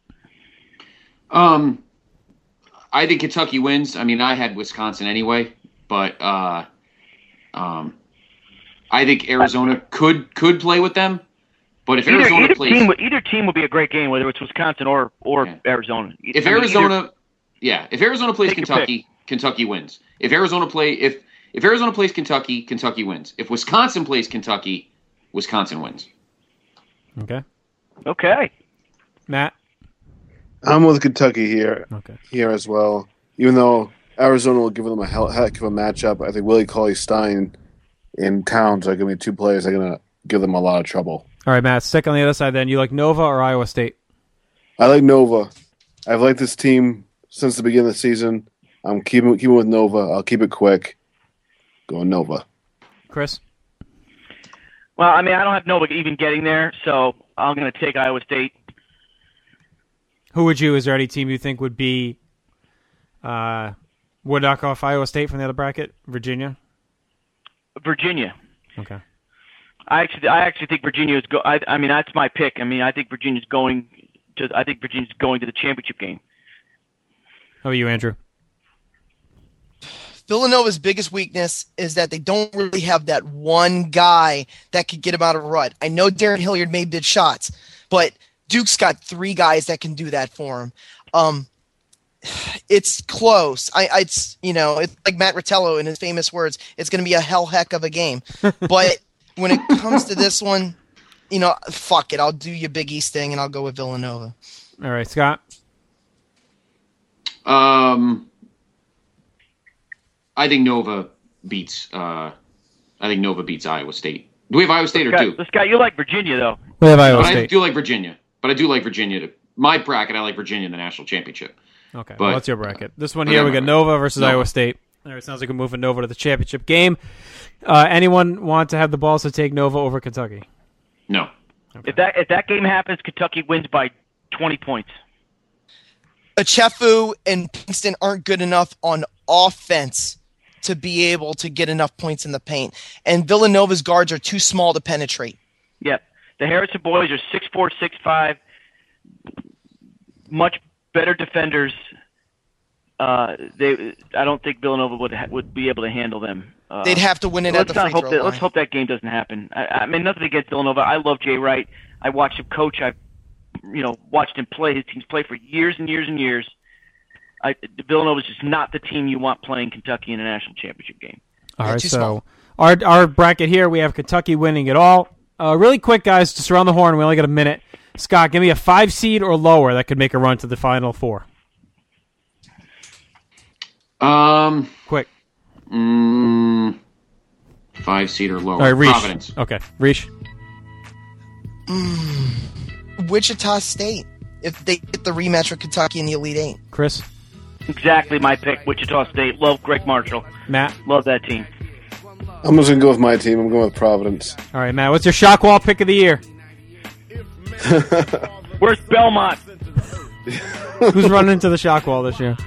[SPEAKER 9] Um, I think Kentucky wins. I mean, I had Wisconsin anyway, but uh, um, I think Arizona could could play with them. But if
[SPEAKER 11] either,
[SPEAKER 9] Arizona
[SPEAKER 11] either
[SPEAKER 9] plays,
[SPEAKER 11] team, would- either team would be a great game, whether it's Wisconsin or or Arizona.
[SPEAKER 9] if
[SPEAKER 11] I mean,
[SPEAKER 9] Arizona,
[SPEAKER 11] either-
[SPEAKER 9] yeah, if Arizona plays
[SPEAKER 11] Take your
[SPEAKER 9] Kentucky, Kentucky wins. If Arizona play if if Arizona plays Kentucky, Kentucky wins. If Wisconsin plays Kentucky, Wisconsin wins.
[SPEAKER 2] Okay.
[SPEAKER 11] Okay.
[SPEAKER 2] Matt?
[SPEAKER 12] I'm with Kentucky here.
[SPEAKER 2] Okay.
[SPEAKER 12] Here as well. Even though Arizona will give them a hell, heck of a matchup, I think Willie Cauley-Stein and Towns are going to be two players that are going to give them a lot of trouble.
[SPEAKER 2] All right, Matt, stick on the other side then. You like Nova or Iowa State?
[SPEAKER 12] I like Nova. I've liked this team since the beginning of the season. I'm keeping keeping with Nova. I'll keep it quick. Going Nova.
[SPEAKER 2] Chris?
[SPEAKER 11] Well, I mean, I don't have Nova even getting there, so I'm going to take Iowa State.
[SPEAKER 2] Who would you, is there any team you think would be, uh, would knock off Iowa State from the other bracket? Virginia?
[SPEAKER 11] Virginia.
[SPEAKER 2] Okay.
[SPEAKER 11] I actually, I actually think Virginia is go. I, I mean, that's my pick. I mean, I think Virginia's going to. I think Virginia's going to the championship game.
[SPEAKER 2] How about you, Andrew?
[SPEAKER 10] Villanova's biggest weakness is that they don't really have that one guy that could get them out of a rut. I know Darren Hilliard made big shots, but Duke's got three guys that can do that for him. Um, it's close. I, I, it's you know, it's like Matt Rotella in his famous words. It's going to be a hell heck of a game. But when it comes to this one, you know, fuck it. I'll do your Big East thing, and I'll go with Villanova.
[SPEAKER 2] All right, Scott?
[SPEAKER 9] Um, I think Nova beats. Uh, I think Nova beats Iowa State. Do we have Iowa State or
[SPEAKER 11] Scott,
[SPEAKER 9] two?
[SPEAKER 11] Scott, you like Virginia though.
[SPEAKER 2] We have Iowa
[SPEAKER 9] But I
[SPEAKER 2] State.
[SPEAKER 9] do like Virginia, but I do like Virginia. To, my bracket, I like Virginia in the national championship.
[SPEAKER 2] Okay,
[SPEAKER 9] But-
[SPEAKER 2] well, that's your bracket. This one
[SPEAKER 9] but
[SPEAKER 2] here,
[SPEAKER 9] yeah,
[SPEAKER 2] we got
[SPEAKER 9] my
[SPEAKER 2] Nova versus
[SPEAKER 9] Nova.
[SPEAKER 2] Iowa State. All right, sounds like we're moving Nova to the championship game. Uh, anyone want to have the balls to take Nova over Kentucky?
[SPEAKER 9] No.
[SPEAKER 11] If that if that game happens, Kentucky wins by twenty points.
[SPEAKER 10] Achefu and Pinkston aren't good enough on offense to be able to get enough points in the paint. And Villanova's guards are too small to penetrate.
[SPEAKER 11] Yep. The Harrison boys are six four, six five, much better defenders. Uh, they, I don't think Villanova would ha- would be able to handle them. Uh,
[SPEAKER 10] They'd have to win it
[SPEAKER 11] let's
[SPEAKER 10] at the
[SPEAKER 11] not
[SPEAKER 10] free
[SPEAKER 11] hope
[SPEAKER 10] throw
[SPEAKER 11] that,
[SPEAKER 10] line.
[SPEAKER 11] Let's hope that game doesn't happen. I, I mean, nothing against Villanova. I love Jay Wright. I watched him coach. I, you know, watched him play. His teams play for years and years and years. I, Villanova's just not the team you want playing Kentucky in a national championship game.
[SPEAKER 2] All
[SPEAKER 10] Yeah,
[SPEAKER 2] right,
[SPEAKER 10] too
[SPEAKER 2] so
[SPEAKER 10] small.
[SPEAKER 2] our our bracket here, we have Kentucky winning it all. Uh, really quick, guys, just around the horn. We only got a minute. Scott, give me a five seed or lower that could make a run to the Final Four.
[SPEAKER 9] Um,
[SPEAKER 2] quick.
[SPEAKER 9] Mm, five seed or lower.
[SPEAKER 2] All right, Reach.
[SPEAKER 9] Providence.
[SPEAKER 2] Okay, Reach.
[SPEAKER 10] Mm, Wichita State, if they get the rematch with Kentucky in the Elite Eight.
[SPEAKER 2] Chris?
[SPEAKER 11] Exactly my pick, Wichita State. Love Greg Marshall.
[SPEAKER 2] Matt?
[SPEAKER 11] Love that team.
[SPEAKER 12] I'm just going to go with my team. I'm going with Providence.
[SPEAKER 2] All right, Matt, what's your shock wall pick of the year?
[SPEAKER 11] Where's Belmont?
[SPEAKER 2] Who's running into the shock wall this year?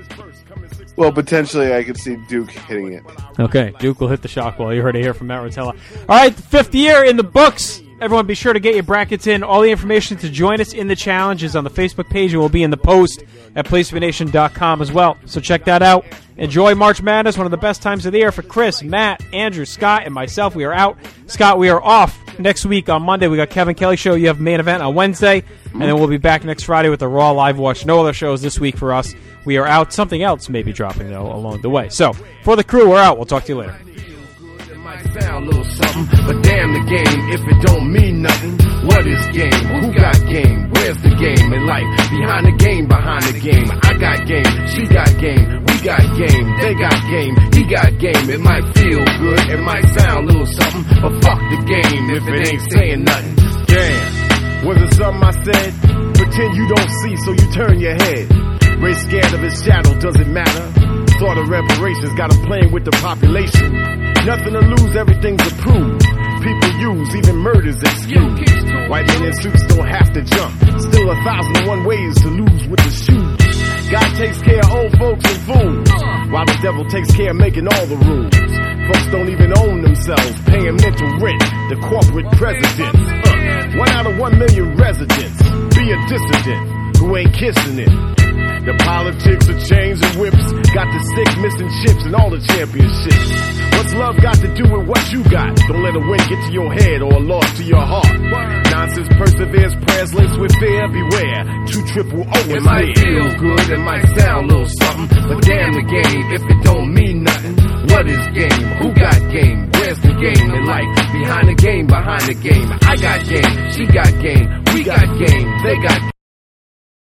[SPEAKER 12] Well, potentially I could see Duke hitting it.
[SPEAKER 2] Okay, Duke will hit the shock wall. You heard it here from Matt Rotella. All right, the fifth year in the books. Everyone be sure to get your brackets in. All the information to join us in the challenge is on the Facebook page and will be in the post at place to be nation dot com as well. So check that out. Enjoy March Madness, one of the best times of the year for Chris, Matt, Andrew, Scott, and myself. We are out. Scott, we are off next week on Monday. We got Kevin Kelly Show. You have main event on Wednesday. And then we'll be back next Friday with the Raw Live Watch. No other shows this week for us. We are out. Something else may be dropping, though, along the way. So, for the crew, we're out. We'll talk to you later.
[SPEAKER 14] Sound a little something, but damn the game if it don't mean nothing. What is game? Who got game? Where's the game in life? Behind the game, behind the game. I got game, she got game, we got game, they got game, he got game. It might feel good, it might sound a little something, but fuck the game if it ain't saying nothing.
[SPEAKER 15] Damn, was it something I said? Pretend you don't see, so you turn your head. Race scared of his shadow, does it matter? Thought of reparations, got him playing with the population. Nothing to lose, everything's approved. People use, even murders excuse. White men in suits don't have to jump. Still a thousand and one ways to lose with the shoes. God takes care of old folks and fools, while the devil takes care of making all the rules. Folks don't even own themselves, paying mental rent. The corporate president. Uh, one out of one million residents. Be a dissident who ain't kissing it. The politics of chains and whips got the stick missing chips and all the championships. What's love got to do with what you got? Don't let a win get to your head or a loss to your heart. Nonsense perseveres, prayers laced with fear. Beware, two triple O is
[SPEAKER 14] It might
[SPEAKER 15] near.
[SPEAKER 14] feel good, it might sound a little something, but damn the game if it don't mean nothing. What is game? Who got game? Where's the game in life? Behind the game, behind the game. I got game, she got game, we got game, they got game.